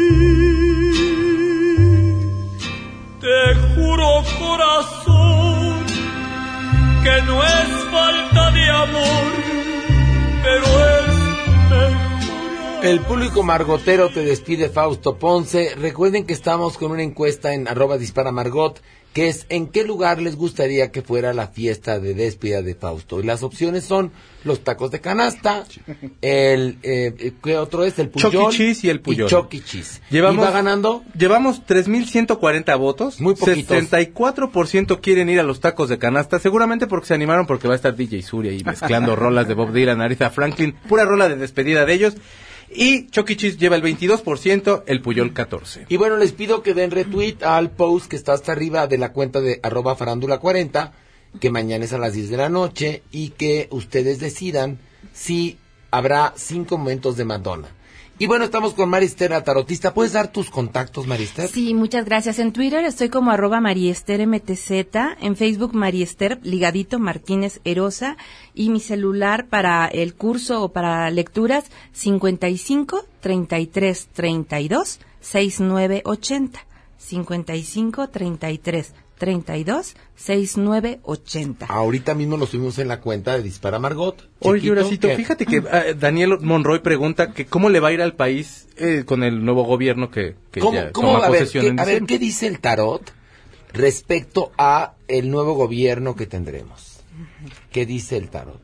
Te juro, corazón, que no es falta de amor, pero es mejor. El público margotero te despide, Fausto Ponce. Recuerden que estamos con una encuesta en arroba Dispara Margot. que es ¿en qué lugar les gustaría que fuera la fiesta de despedida de Fausto? Y las opciones son los tacos de canasta, el eh, ¿qué otro es? El Puyol. Chuck E. Cheese y el Puyol. Y Chuck E. Cheese. Llevamos, ¿Y va ganando? Llevamos tres mil ciento cuarenta votos. Muy poquitos. sesenta y cuatro por ciento quieren ir a los tacos de canasta, seguramente porque se animaron porque va a estar D J Surya ahí mezclando rolas de Bob Dylan, Aretha Franklin, pura rola de despedida de ellos. Y Chuck E. Cheese lleva el veintidós por ciento, el Puyol catorce por ciento. Y bueno, les pido que den retweet al post que está hasta arriba de la cuenta de arroba farándula cuarenta, que mañana es a las diez de la noche, y que ustedes decidan si habrá cinco momentos de Madonna. Y bueno, estamos con Marister, la tarotista. ¿Puedes dar tus contactos, Marister? Sí, muchas gracias. En Twitter estoy como arroba Mariester M T Z, en Facebook Mariester, ligadito Martínez Erosa, y mi celular para el curso o para lecturas cincuenta y cinco, treinta y tres, treinta y dos, sesenta y nueve ochenta. cincuenta y cinco, treinta y tres, treinta y dos, sesenta y nueve ochenta. Ahorita mismo lo subimos en la cuenta de Dispara Margot. Oye, Horacito, fíjate que uh, Daniel Monroy pregunta que cómo le va a ir al país eh, con el nuevo gobierno que, que ¿Cómo, ya cómo, toma a ver, posesión ¿qué, en a ver, diciembre? ¿qué dice el tarot respecto a el nuevo gobierno que tendremos? ¿Qué dice el tarot?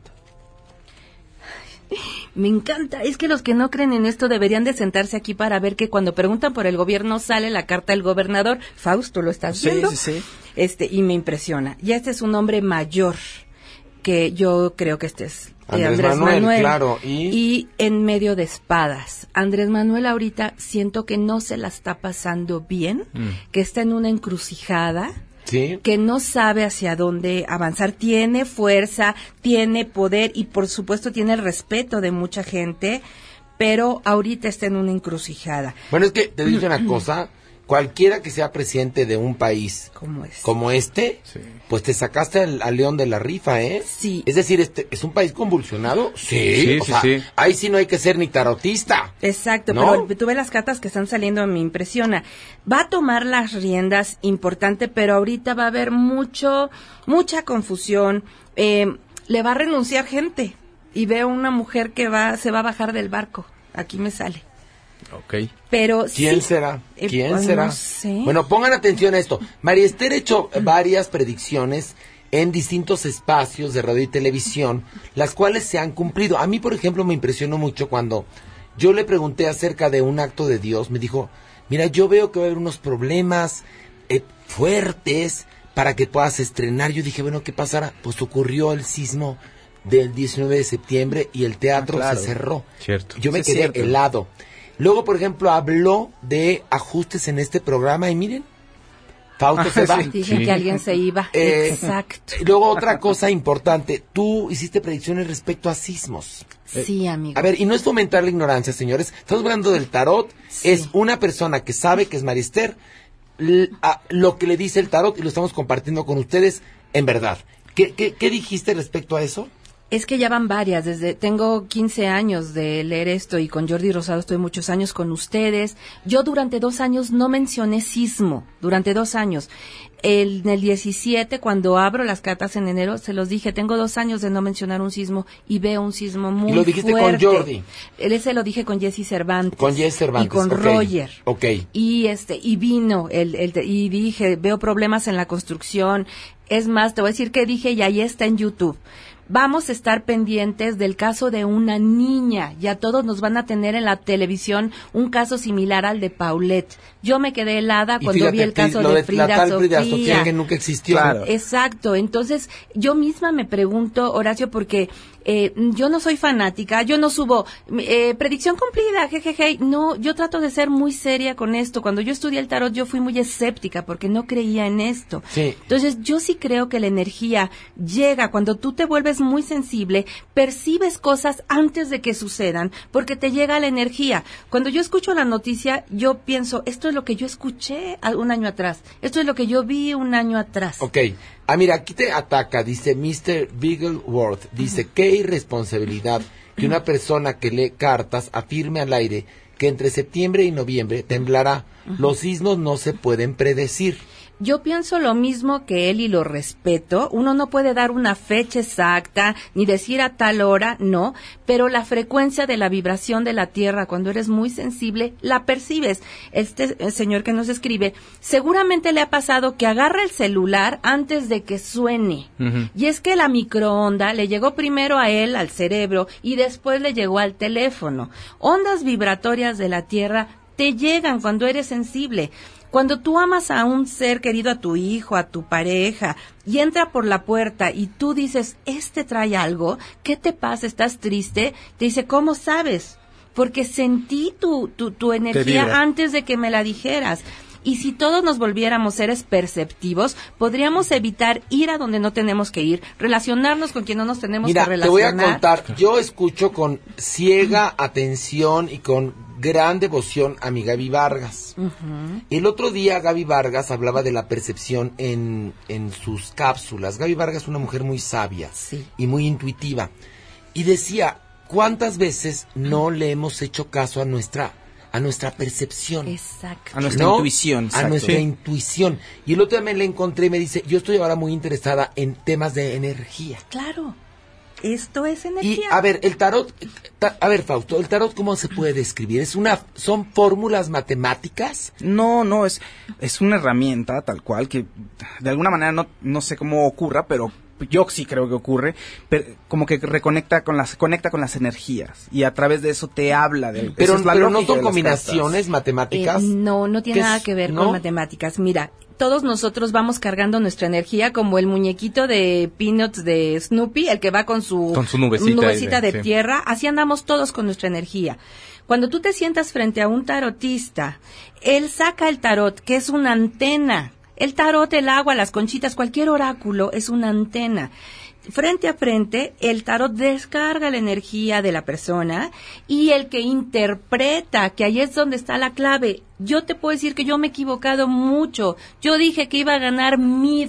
Me encanta, es que los que no creen en esto deberían de sentarse aquí para ver que cuando preguntan por el gobierno sale la carta del gobernador. Fausto, ¿lo estás Sí, viendo? sí, sí. Este, y me impresiona. Y este es un hombre mayor, que yo creo que este es eh, Andrés Andrés, Manuel, Manuel. claro, ¿y? y en medio de espadas. Andrés Manuel ahorita siento que no se la está pasando bien, Mm. que está en una encrucijada. Sí. Que no sabe hacia dónde avanzar, tiene fuerza, tiene poder y por supuesto tiene el respeto de mucha gente, pero ahorita está en una encrucijada. Bueno, es que te digo una cosa, cualquiera que sea presidente de un país ¿Cómo es? como este, sí. pues te sacaste al, al león de la rifa, ¿eh? Sí. Es decir, este es un país convulsionado. Sí, Sí, o sí, sea, sí. ahí sí no hay que ser ni tarotista. Exacto, ¿no? pero tú ves las cartas que están saliendo, me impresiona. Va a tomar las riendas, importante, pero ahorita va a haber mucho, mucha confusión. Eh, le va a renunciar gente y veo una mujer que va, se va a bajar del barco. Aquí me sale. Ok. Pero ¿Quién sí, será? eh, ¿Quién pues, será? no sé. Bueno, pongan atención a esto. María Esther ha hecho varias predicciones en distintos espacios de radio y televisión, las cuales se han cumplido. A mí, por ejemplo, me impresionó mucho cuando yo le pregunté acerca de un acto de Dios. Me dijo, mira, yo veo que va a haber unos problemas eh, fuertes para que puedas estrenar. Yo dije, bueno, ¿qué pasará? Pues ocurrió el sismo del diecinueve de septiembre y el teatro Ah, claro. se cerró. Cierto. Yo me Sí, es quedé cierto. helado. Luego, por ejemplo, habló de ajustes en este programa y miren, Fausto se va. Dije que alguien se iba. Eh, Exacto. y luego otra cosa importante, tú hiciste predicciones respecto a sismos. Sí, amigo. A ver, y no es fomentar la ignorancia, señores. Estamos hablando del tarot. Sí. Es una persona que sabe que es Marister, l- a- lo que le dice el tarot y lo estamos compartiendo con ustedes en verdad. ¿Qué, qué, qué dijiste respecto a eso? Es que ya van varias, desde tengo quince años de leer esto y con Jordi Rosado estoy muchos años con ustedes. Yo durante dos años no mencioné sismo, durante dos años. El, en el diecisiete, cuando abro las cartas en enero, se los dije, tengo dos años de no mencionar un sismo y veo un sismo muy Y lo dijiste fuerte. con Jordi. Él ese lo dije con Jesse Cervantes. Con Jess Cervantes. Y con ok. Roger. Ok. Y este, y vino, el, el, y dije, veo problemas en la construcción. Es más, te voy a decir que dije y ahí está en YouTube. Vamos a estar pendientes del caso de una niña. Ya todos nos van a tener en la televisión un caso similar al de Paulette. Yo me quedé helada Y cuando fíjate, vi el caso lo de de Frida la tal Sofía. Frida Sofía que nunca existió. Claro. Exacto. Entonces, yo misma me pregunto, Horacio, porque eh, yo no soy fanática, yo no subo eh, predicción cumplida, jejeje. No, yo trato de ser muy seria con esto. Cuando yo estudié el tarot, yo fui muy escéptica porque no creía en esto. Sí. Entonces, yo sí creo que la energía llega cuando tú te vuelves muy sensible, percibes cosas antes de que sucedan, porque te llega la energía. Cuando yo escucho la noticia, yo pienso, esto es lo que yo escuché a- un año atrás, esto es lo que yo vi un año atrás. Ok. Ah, mira, aquí te ataca, dice mister Bigleworth, dice, qué irresponsabilidad que una persona que lee cartas afirme al aire que entre septiembre y noviembre temblará. Los sismos no se pueden predecir. Yo pienso lo mismo que él y lo respeto. Uno no puede dar una fecha exacta ni decir a tal hora, no, pero la frecuencia de la vibración de la Tierra, cuando eres muy sensible, la percibes. Este señor que nos escribe, seguramente le ha pasado que agarra el celular antes de que suene. Uh-huh. Y es que la microonda le llegó primero a él, al cerebro, y después le llegó al teléfono. Ondas vibratorias de la Tierra te llegan cuando eres sensible. Cuando tú amas a un ser querido, a tu hijo, a tu pareja, y entra por la puerta y tú dices, este trae algo, ¿qué te pasa? ¿Estás triste? Te dice, ¿cómo sabes? Porque sentí tu, tu, tu energía antes de que me la dijeras. Y si todos nos volviéramos seres perceptivos, podríamos evitar ir a donde no tenemos que ir, relacionarnos con quien no nos tenemos Mira, que relacionar. Te voy a contar, yo escucho con ciega atención y con gran devoción a mi Gaby Vargas. Uh-huh. El otro día Gaby Vargas hablaba de la percepción en, en sus cápsulas. Gaby Vargas es una mujer muy sabia, sí, y muy intuitiva. Y decía, ¿cuántas veces no le hemos hecho caso a nuestra a nuestra percepción? Exacto. A nuestra ¿no? intuición. Exacto. A nuestra sí. intuición. Y el otro día me la encontré y me dice, yo estoy ahora muy interesada en temas de energía. Claro. Esto es energía. Y, a ver, el tarot, ta, a ver, Fausto, ¿el tarot cómo se puede describir? ¿Es una, son fórmulas matemáticas? No, no, es, es una herramienta tal cual que de alguna manera no, no sé cómo ocurra, pero yo sí creo que ocurre, pero como que reconecta con las, conecta con las energías y a través de eso te habla de... Pero, es la pero no lógica son de las combinaciones cartas. matemáticas. Eh, no, no tiene nada es, que ver ¿no? con matemáticas. Mira, todos nosotros vamos cargando nuestra energía como el muñequito de Peanuts de Snoopy, el que va con su, con su nubecita, nubecita de, de sí. tierra. Así andamos todos con nuestra energía. Cuando tú te sientas frente a un tarotista, él saca el tarot, que es una antena. El tarot, el agua, las conchitas, cualquier oráculo es una antena. Frente a frente, el tarot descarga la energía de la persona y el que interpreta, que ahí es donde está la clave. Yo te puedo decir que yo me he equivocado mucho. Yo dije que iba a ganar Mid.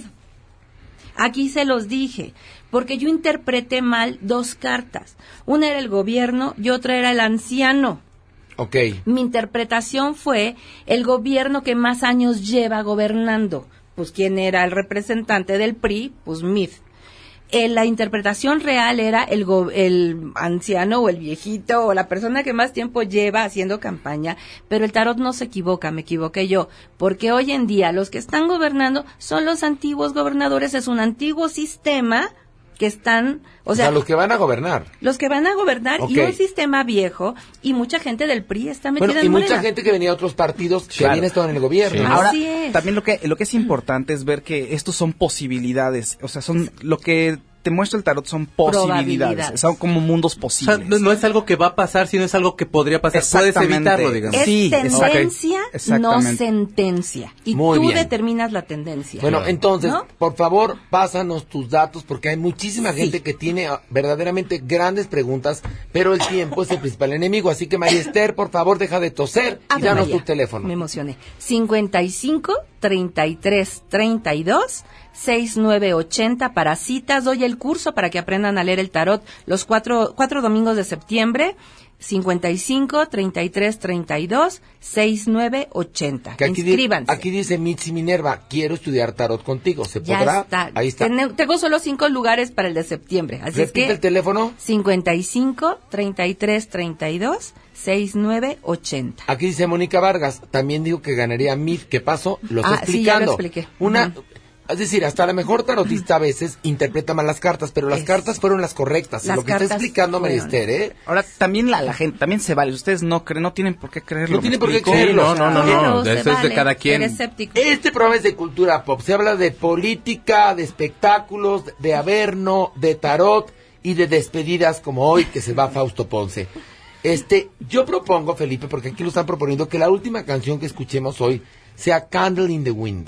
Aquí se los dije, porque yo interpreté mal dos cartas. Una era el gobierno y otra era el anciano. Okay. Mi interpretación fue el gobierno que más años lleva gobernando. Pues, ¿quién era el representante del P R I? Pues Mid. Eh, la interpretación real era el, go- el anciano o el viejito o la persona que más tiempo lleva haciendo campaña, pero el tarot no se equivoca, me equivoqué yo, porque hoy en día los que están gobernando son los antiguos gobernadores, es un antiguo sistema que están, o sea, o sea los que van a gobernar. Los que van a gobernar okay. Y un sistema viejo y mucha gente del P R I está metida bueno, en y Morena. mucha gente que venía de otros partidos que claro. habían estado en el gobierno. Sí. ¿no? Ahora, Así es. también lo que lo que es importante es ver que estos son posibilidades, o sea, son lo que te muestra el tarot son posibilidades, son como mundos posibles. O sea, no, no es algo que va a pasar, sino es algo que podría pasar. Puedes evitarlo, digamos. Es sí, tendencia, okay. no sentencia. Y Muy tú bien. determinas la tendencia. Bueno, entonces, ¿no? por favor, pásanos tus datos, porque hay muchísima Sí. gente que tiene uh, verdaderamente grandes preguntas, pero el tiempo es el principal enemigo. Así que, María Esther, por favor, deja de toser y Ave danos María, tu teléfono. Me emocioné. cincuenta y cinco, treinta y tres, treinta y dos, sesenta y nueve ochenta para citas. Doy el curso para que aprendan a leer el tarot los cuatro, cuatro domingos de septiembre. cincuenta y cinco, treinta y tres, treinta y dos, sesenta y nueve ochenta. Que aquí, di- Inscríbanse. aquí dice Mitzi Minerva, quiero estudiar tarot contigo. ¿Se Ya podrá? está. Ahí está. Ten- tengo solo cinco lugares para el de septiembre. Así es Repite que el teléfono. cincuenta y cinco, treinta y tres, treinta y dos, sesenta y nueve ochenta. Aquí dice Mónica Vargas, también digo que ganaría M I F. ¿Qué pasó? Lo está Ah, sí, ya lo explicando. expliqué. Una, Ujú. Es decir, hasta la mejor tarotista a veces interpreta mal las cartas, pero las Es- cartas fueron las correctas. Las Lo que está cartas explicando María fueron. Esther, ¿eh? Ahora también la, la gente también se vale, ustedes no creen, no tienen por qué creerlo. No tienen ¿me por qué explico? creerlo. Sí, no, no, no, Claro, no. se Eso es de vale, cada quien. ser escéptico. Este programa es de cultura pop. Se habla de política, de espectáculos, de averno, de tarot y de despedidas como hoy que se va Fausto Ponce. Este, yo propongo, Felipe, porque aquí lo están proponiendo, que la última canción que escuchemos hoy sea Candle in the Wind.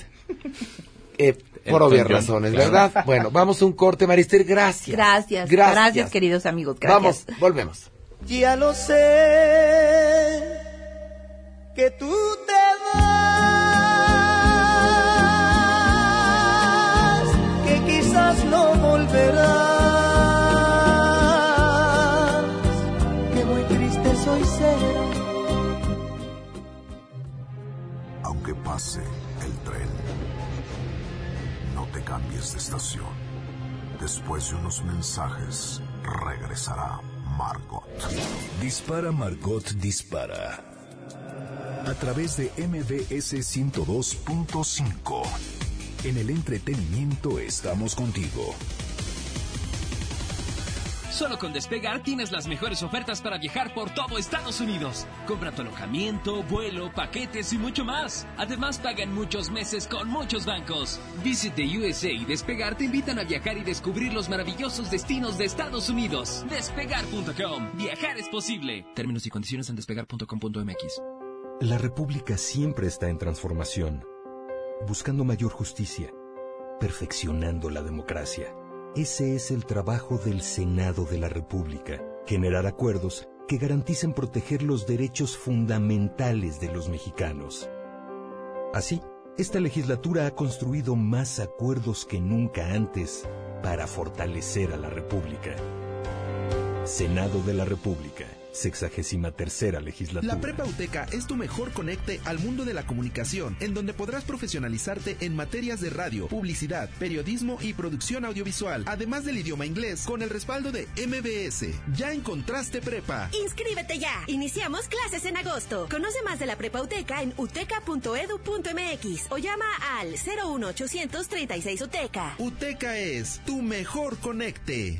Eh, por obvias Elton John, razones, claro. ¿verdad? Bueno, vamos a un corte, Marister. Gracias. Gracias, Gracias. gracias, queridos amigos. Gracias. Vamos, volvemos. Ya lo sé, que tú te vas, que quizás no volverás, que muy triste soy ser. Aunque hace el tren. No te cambies de estación. Después de unos mensajes, regresará Margot. Dispara, Margot, dispara. A través de M B S ciento dos punto cinco. En el entretenimiento estamos contigo. Solo con Despegar tienes las mejores ofertas para viajar por todo Estados Unidos. Compra tu alojamiento, vuelo, paquetes y mucho más. Además, paga en muchos meses con muchos bancos. Visit the U S A y Despegar te invitan a viajar y descubrir los maravillosos destinos de Estados Unidos. Despegar punto com. Viajar es posible. Términos y condiciones en despegar punto com punto m x. La República siempre está en transformación, buscando mayor justicia, perfeccionando la democracia. Ese es el trabajo del Senado de la República, generar acuerdos que garanticen proteger los derechos fundamentales de los mexicanos. Así, esta legislatura ha construido más acuerdos que nunca antes para fortalecer a la República. Senado de la República. Sexagésima tercera legislatura. La Prepa UTECA es tu mejor conecte al mundo de la comunicación, en donde podrás profesionalizarte en materias de radio, publicidad, periodismo y producción audiovisual, además del idioma inglés, con el respaldo de M B S. ¿Ya encontraste prepa? ¡Inscríbete ya! Iniciamos clases en agosto. Conoce más de la Prepa UTECA en uteca punto edu punto m x o llama al cero uno ochocientos treinta y seis UTECA. UTECA es tu mejor conecte.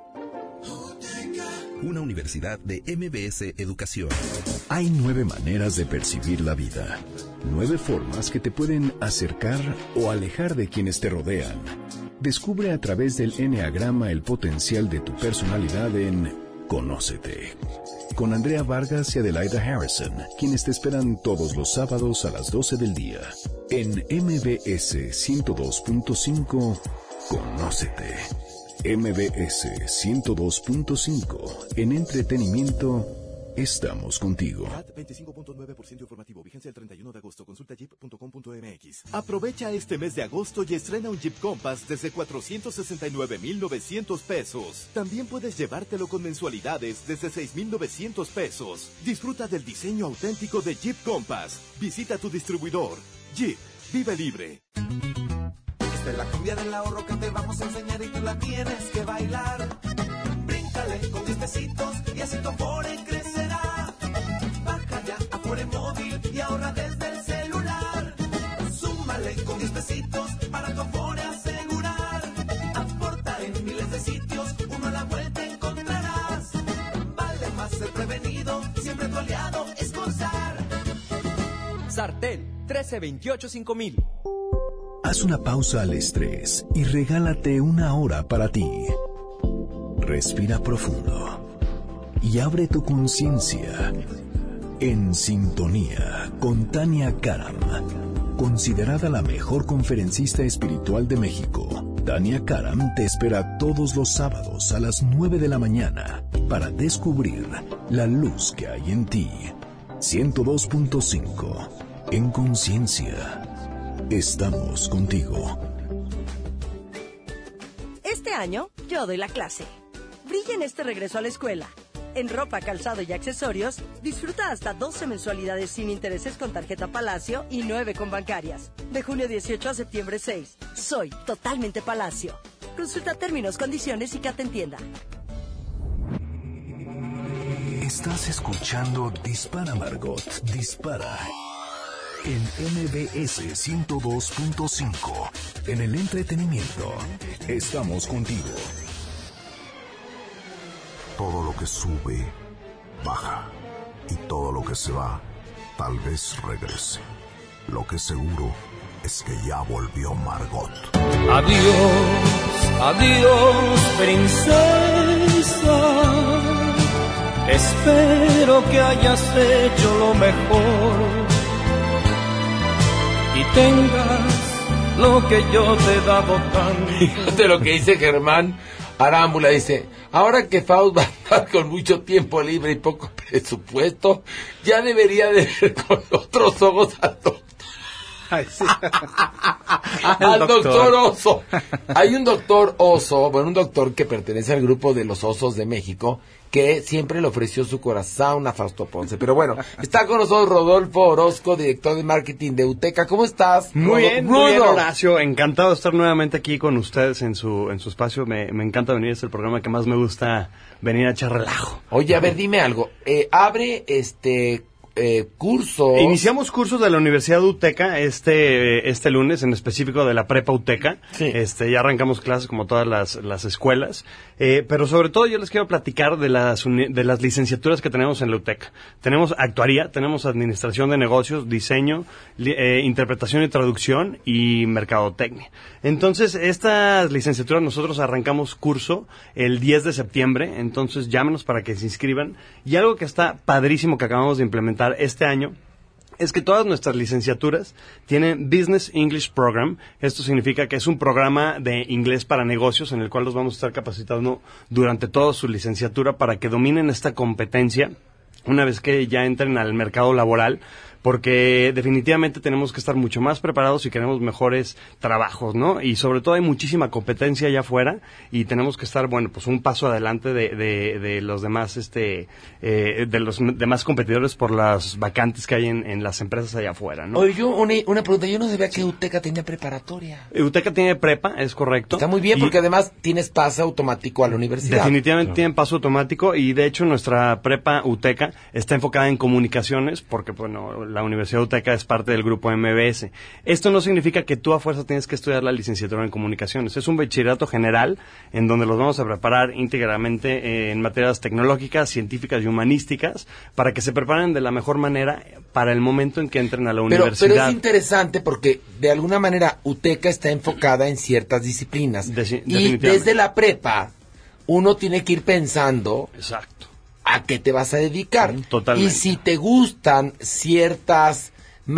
Una universidad de M B S Educación. Hay nueve maneras de percibir la vida. Nueve formas que te pueden acercar o alejar de quienes te rodean. Descubre a través del Enneagrama el potencial de tu personalidad en Conócete. Con Andrea Vargas y Adelaida Harrison, quienes te esperan todos los sábados a las doce del día. En M B S ciento dos punto cinco, Conócete. M B S ciento dos punto cinco. En entretenimiento, estamos contigo. veinticinco punto nueve por ciento informativo. Vigencia el treinta y uno de agosto. Consulta jeep punto com punto m x. Aprovecha este mes de agosto y estrena un Jeep Compass desde cuatrocientos sesenta y nueve mil novecientos pesos. También puedes llevártelo con mensualidades desde seis mil novecientos pesos. Disfruta del diseño auténtico de Jeep Compass. Visita tu distribuidor. Jeep, vive libre. Esta es la cumbia del ahorro que te vamos a enseñar y tú la tienes que bailar. Bríncale con diez pesitos y así tu Afore crecerá. Baja ya a Afore Móvil y ahorra desde el celular. Súmale con diez pesitos para tu Afore asegurar. Aporta en miles de sitios, uno a la vuelta encontrarás. Vale más ser prevenido, siempre tu aliado es Corsar. Sartén trece veintiocho cinco mil. Haz una pausa al estrés y regálate una hora para ti. Respira profundo y abre tu conciencia. En sintonía con Tania Karam, considerada la mejor conferencista espiritual de México. Tania Karam te espera todos los sábados a las nueve de la mañana para descubrir la luz que hay en ti. ciento dos punto cinco. En conciencia. Estamos contigo. Este año, yo doy la clase. Brilla en este regreso a la escuela. En ropa, calzado y accesorios, disfruta hasta doce mensualidades sin intereses con tarjeta Palacio y nueve con bancarias. De junio dieciocho a septiembre seis. Soy totalmente Palacio. Consulta términos, condiciones y que te entienda. Estás escuchando Dispara, Margot. Dispara. En M B S ciento dos punto cinco. En el entretenimiento, estamos contigo. Todo lo que sube, baja. Y todo lo que se va, tal vez regrese. Lo que seguro es que ya volvió Margot. Adiós, adiós, princesa. Espero que hayas hecho lo mejor y tengas lo que yo te he dado tanto. Fíjate lo que dice Germán Arámbula, dice, ahora que Faust va a estar con mucho tiempo libre y poco presupuesto, ya debería de ver con otros ojos a todos. Ay, sí. Al doctor. doctor Oso. Hay un doctor Oso, bueno, un doctor que pertenece al grupo de los Osos de México, que siempre le ofreció su corazón a Fausto Ponce. Pero bueno, está con nosotros Rodolfo Orozco, director de marketing de UTECA. ¿Cómo estás? Muy Rodo- bien, muy bien, Rodo. Horacio. Encantado de estar nuevamente aquí con ustedes en su en su espacio. Me, me encanta venir, es el programa que más me gusta venir a echar relajo. Oye, a ver, dime algo. Eh, abre este eh, cursos. Iniciamos cursos de la Universidad de UTECA este este lunes, en específico de la Prepa UTECA. Sí. Este, ya arrancamos clases como todas las, las escuelas. Eh, pero sobre todo yo les quiero platicar de las uni- de las licenciaturas que tenemos en la UTECA. Tenemos actuaría, tenemos administración de negocios, diseño, li- eh, interpretación y traducción y mercadotecnia. Entonces, estas licenciaturas nosotros arrancamos curso el diez de septiembre, entonces llámenos para que se inscriban. Y algo que está padrísimo que acabamos de implementar este año es que todas nuestras licenciaturas tienen Business English Program. Esto significa que es un programa de inglés para negocios en el cual los vamos a estar capacitando durante toda su licenciatura para que dominen esta competencia una vez que ya entren al mercado laboral, porque definitivamente tenemos que estar mucho más preparados si queremos mejores trabajos, ¿no? Y sobre todo hay muchísima competencia allá afuera y tenemos que estar, bueno, pues un paso adelante de, de, de los demás, este, eh, de los demás competidores por las vacantes que hay en, en las empresas allá afuera, ¿no? Oye, yo una, una pregunta. Yo no sabía que UTECA tenía preparatoria. UTECA tiene prepa, es correcto. Está muy bien, Y- porque además tienes pase automático a la universidad. Definitivamente tienen paso automático y de hecho nuestra prepa UTECA está enfocada en comunicaciones porque, bueno, la Universidad UTECA es parte del grupo M B S. Esto no significa que tú a fuerza tienes que estudiar la licenciatura en comunicaciones. Es un bachillerato general en donde los vamos a preparar íntegramente eh, en materias tecnológicas, científicas y humanísticas para que se preparen de la mejor manera para el momento en que entren a la Pero, universidad. pero es interesante porque de alguna manera UTECA está enfocada en ciertas disciplinas. Deci- y definitivamente. desde la prepa uno tiene que ir pensando Exacto. a qué te vas a dedicar. Totalmente. Y si te gustan ciertas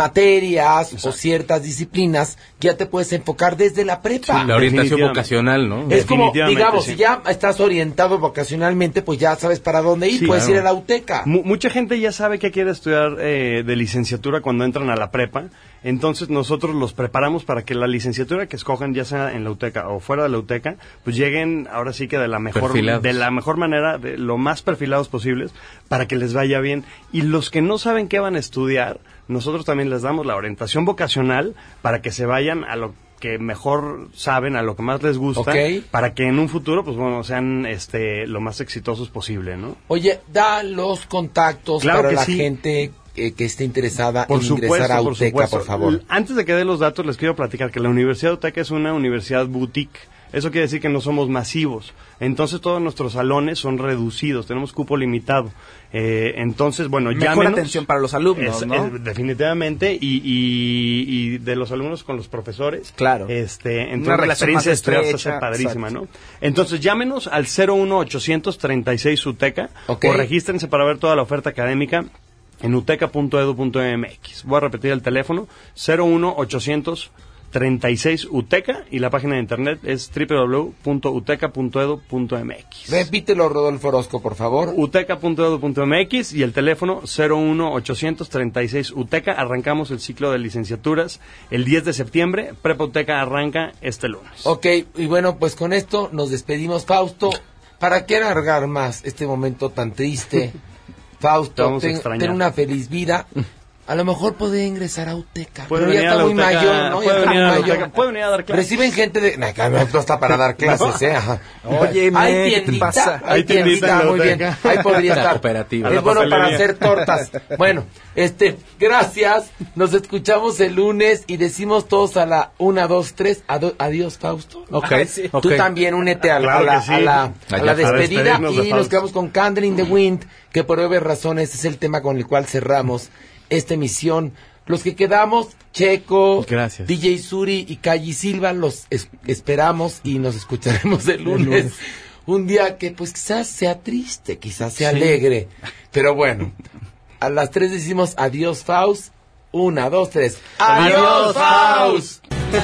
materias o ciertas disciplinas, ya te puedes enfocar desde la prepa. Sí, la orientación vocacional, ¿no? Es como, Definitivamente, digamos, sí. si ya estás orientado vocacionalmente, pues ya sabes para dónde ir, Sí, puedes claro. ir a la UTECA. Mu- mucha gente ya sabe que quiere estudiar eh, de licenciatura cuando entran a la prepa, entonces nosotros los preparamos para que la licenciatura que escojan, ya sea en la UTECA o fuera de la UTECA, pues lleguen ahora sí que de la mejor Perfilados. de la mejor manera, de lo más perfilados posibles, para que les vaya bien. Y los que no saben qué van a estudiar, nosotros también les damos la orientación vocacional para que se vayan a lo que mejor saben, a lo que más les gusta, Ok. para que en un futuro, pues bueno, sean este lo más exitosos posible, ¿no? Oye, da los contactos Claro para que la sí. gente eh, que esté interesada Por en supuesto, ingresar a por UTECA, supuesto. por favor. L- Antes de que dé los datos, les quiero platicar que la Universidad de UTECA es una universidad boutique. Eso quiere decir que no somos masivos. Entonces todos nuestros salones son reducidos, tenemos cupo limitado. Eh, entonces, bueno, Mejor llámenos. atención para los alumnos, Es- ¿no? es- definitivamente. Y, y, y de los alumnos con los profesores. Claro. Este, Una entonces la relación más experiencia de estudiar se estrecha, hace padrísima, exacto. ¿no? Entonces llámenos al cero uno ochocientos treinta y seis UTECA Ok. o regístrense para ver toda la oferta académica en uteca punto edu punto mx. Voy a repetir el teléfono, cero uno ochocientos treinta y seis UTECA, y la página de internet es doble u doble u doble u punto uteca punto edu punto mx. Repítelo, Rodolfo Orozco, por favor. uteca punto edu punto mx y el teléfono cero uno ochocientos treinta y seis UTECA. Arrancamos el ciclo de licenciaturas el diez de septiembre. Prepa UTECA arranca este lunes. Ok, y bueno, pues con esto nos despedimos, Fausto. ¿Para qué alargar más este momento tan triste? Te Fausto, vamos a ten, extrañar. ten una feliz vida. A lo mejor podría ingresar a UTECA. Puede Pero ya venir a está la muy UTECA, mayor, ¿no? Ya puede está venir muy a la mayor. UTECA, puede venir a dar clases. Reciben gente de... No, claro, no está para dar clases, ¿eh? Ajá. Oye, hay me, ¿qué te tiendita, pasa? hay Hay tiendita tiendita, en la muy bien. UTECA. Ahí podría La estar. cooperativa. Es La bueno para papelería. hacer tortas. Bueno, este, gracias. Nos escuchamos el lunes y decimos todos a la una, dos, tres. Ado- adiós, Fausto. Ok, Ay, sí. ok. Tú también únete a, la- Claro a la, que sí. a la, a Allá la para despedida despedirnos de y nos Fausto. quedamos con Candle in the Wind, que por obvias razones es el tema con el cual cerramos esta emisión. Los que quedamos, Checo, Gracias. D J Suri y Calle Silva, los es- esperamos y nos escucharemos el lunes. Un día que pues quizás sea triste, quizás sea Sí. alegre, pero bueno, a las tres decimos adiós, Faust. Una, dos, tres. ¡Adiós, Faust!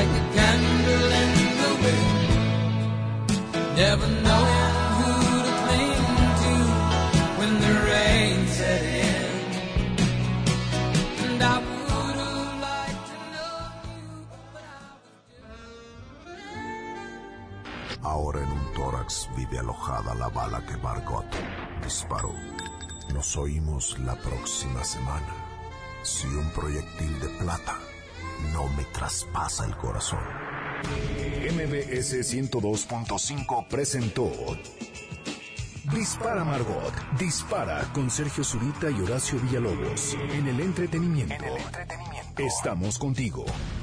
Never knowing who to cling to when the rain set in. And I would have liked to know. vive alojada la bala que Margot disparó. Nos oímos la próxima semana. Si un proyectil de plata no me traspasa el corazón. M B S ciento dos punto cinco presentó Dispara Margot, Dispara con Sergio Zurita y Horacio Villalobos. En el entretenimiento. En el entretenimiento. Estamos contigo.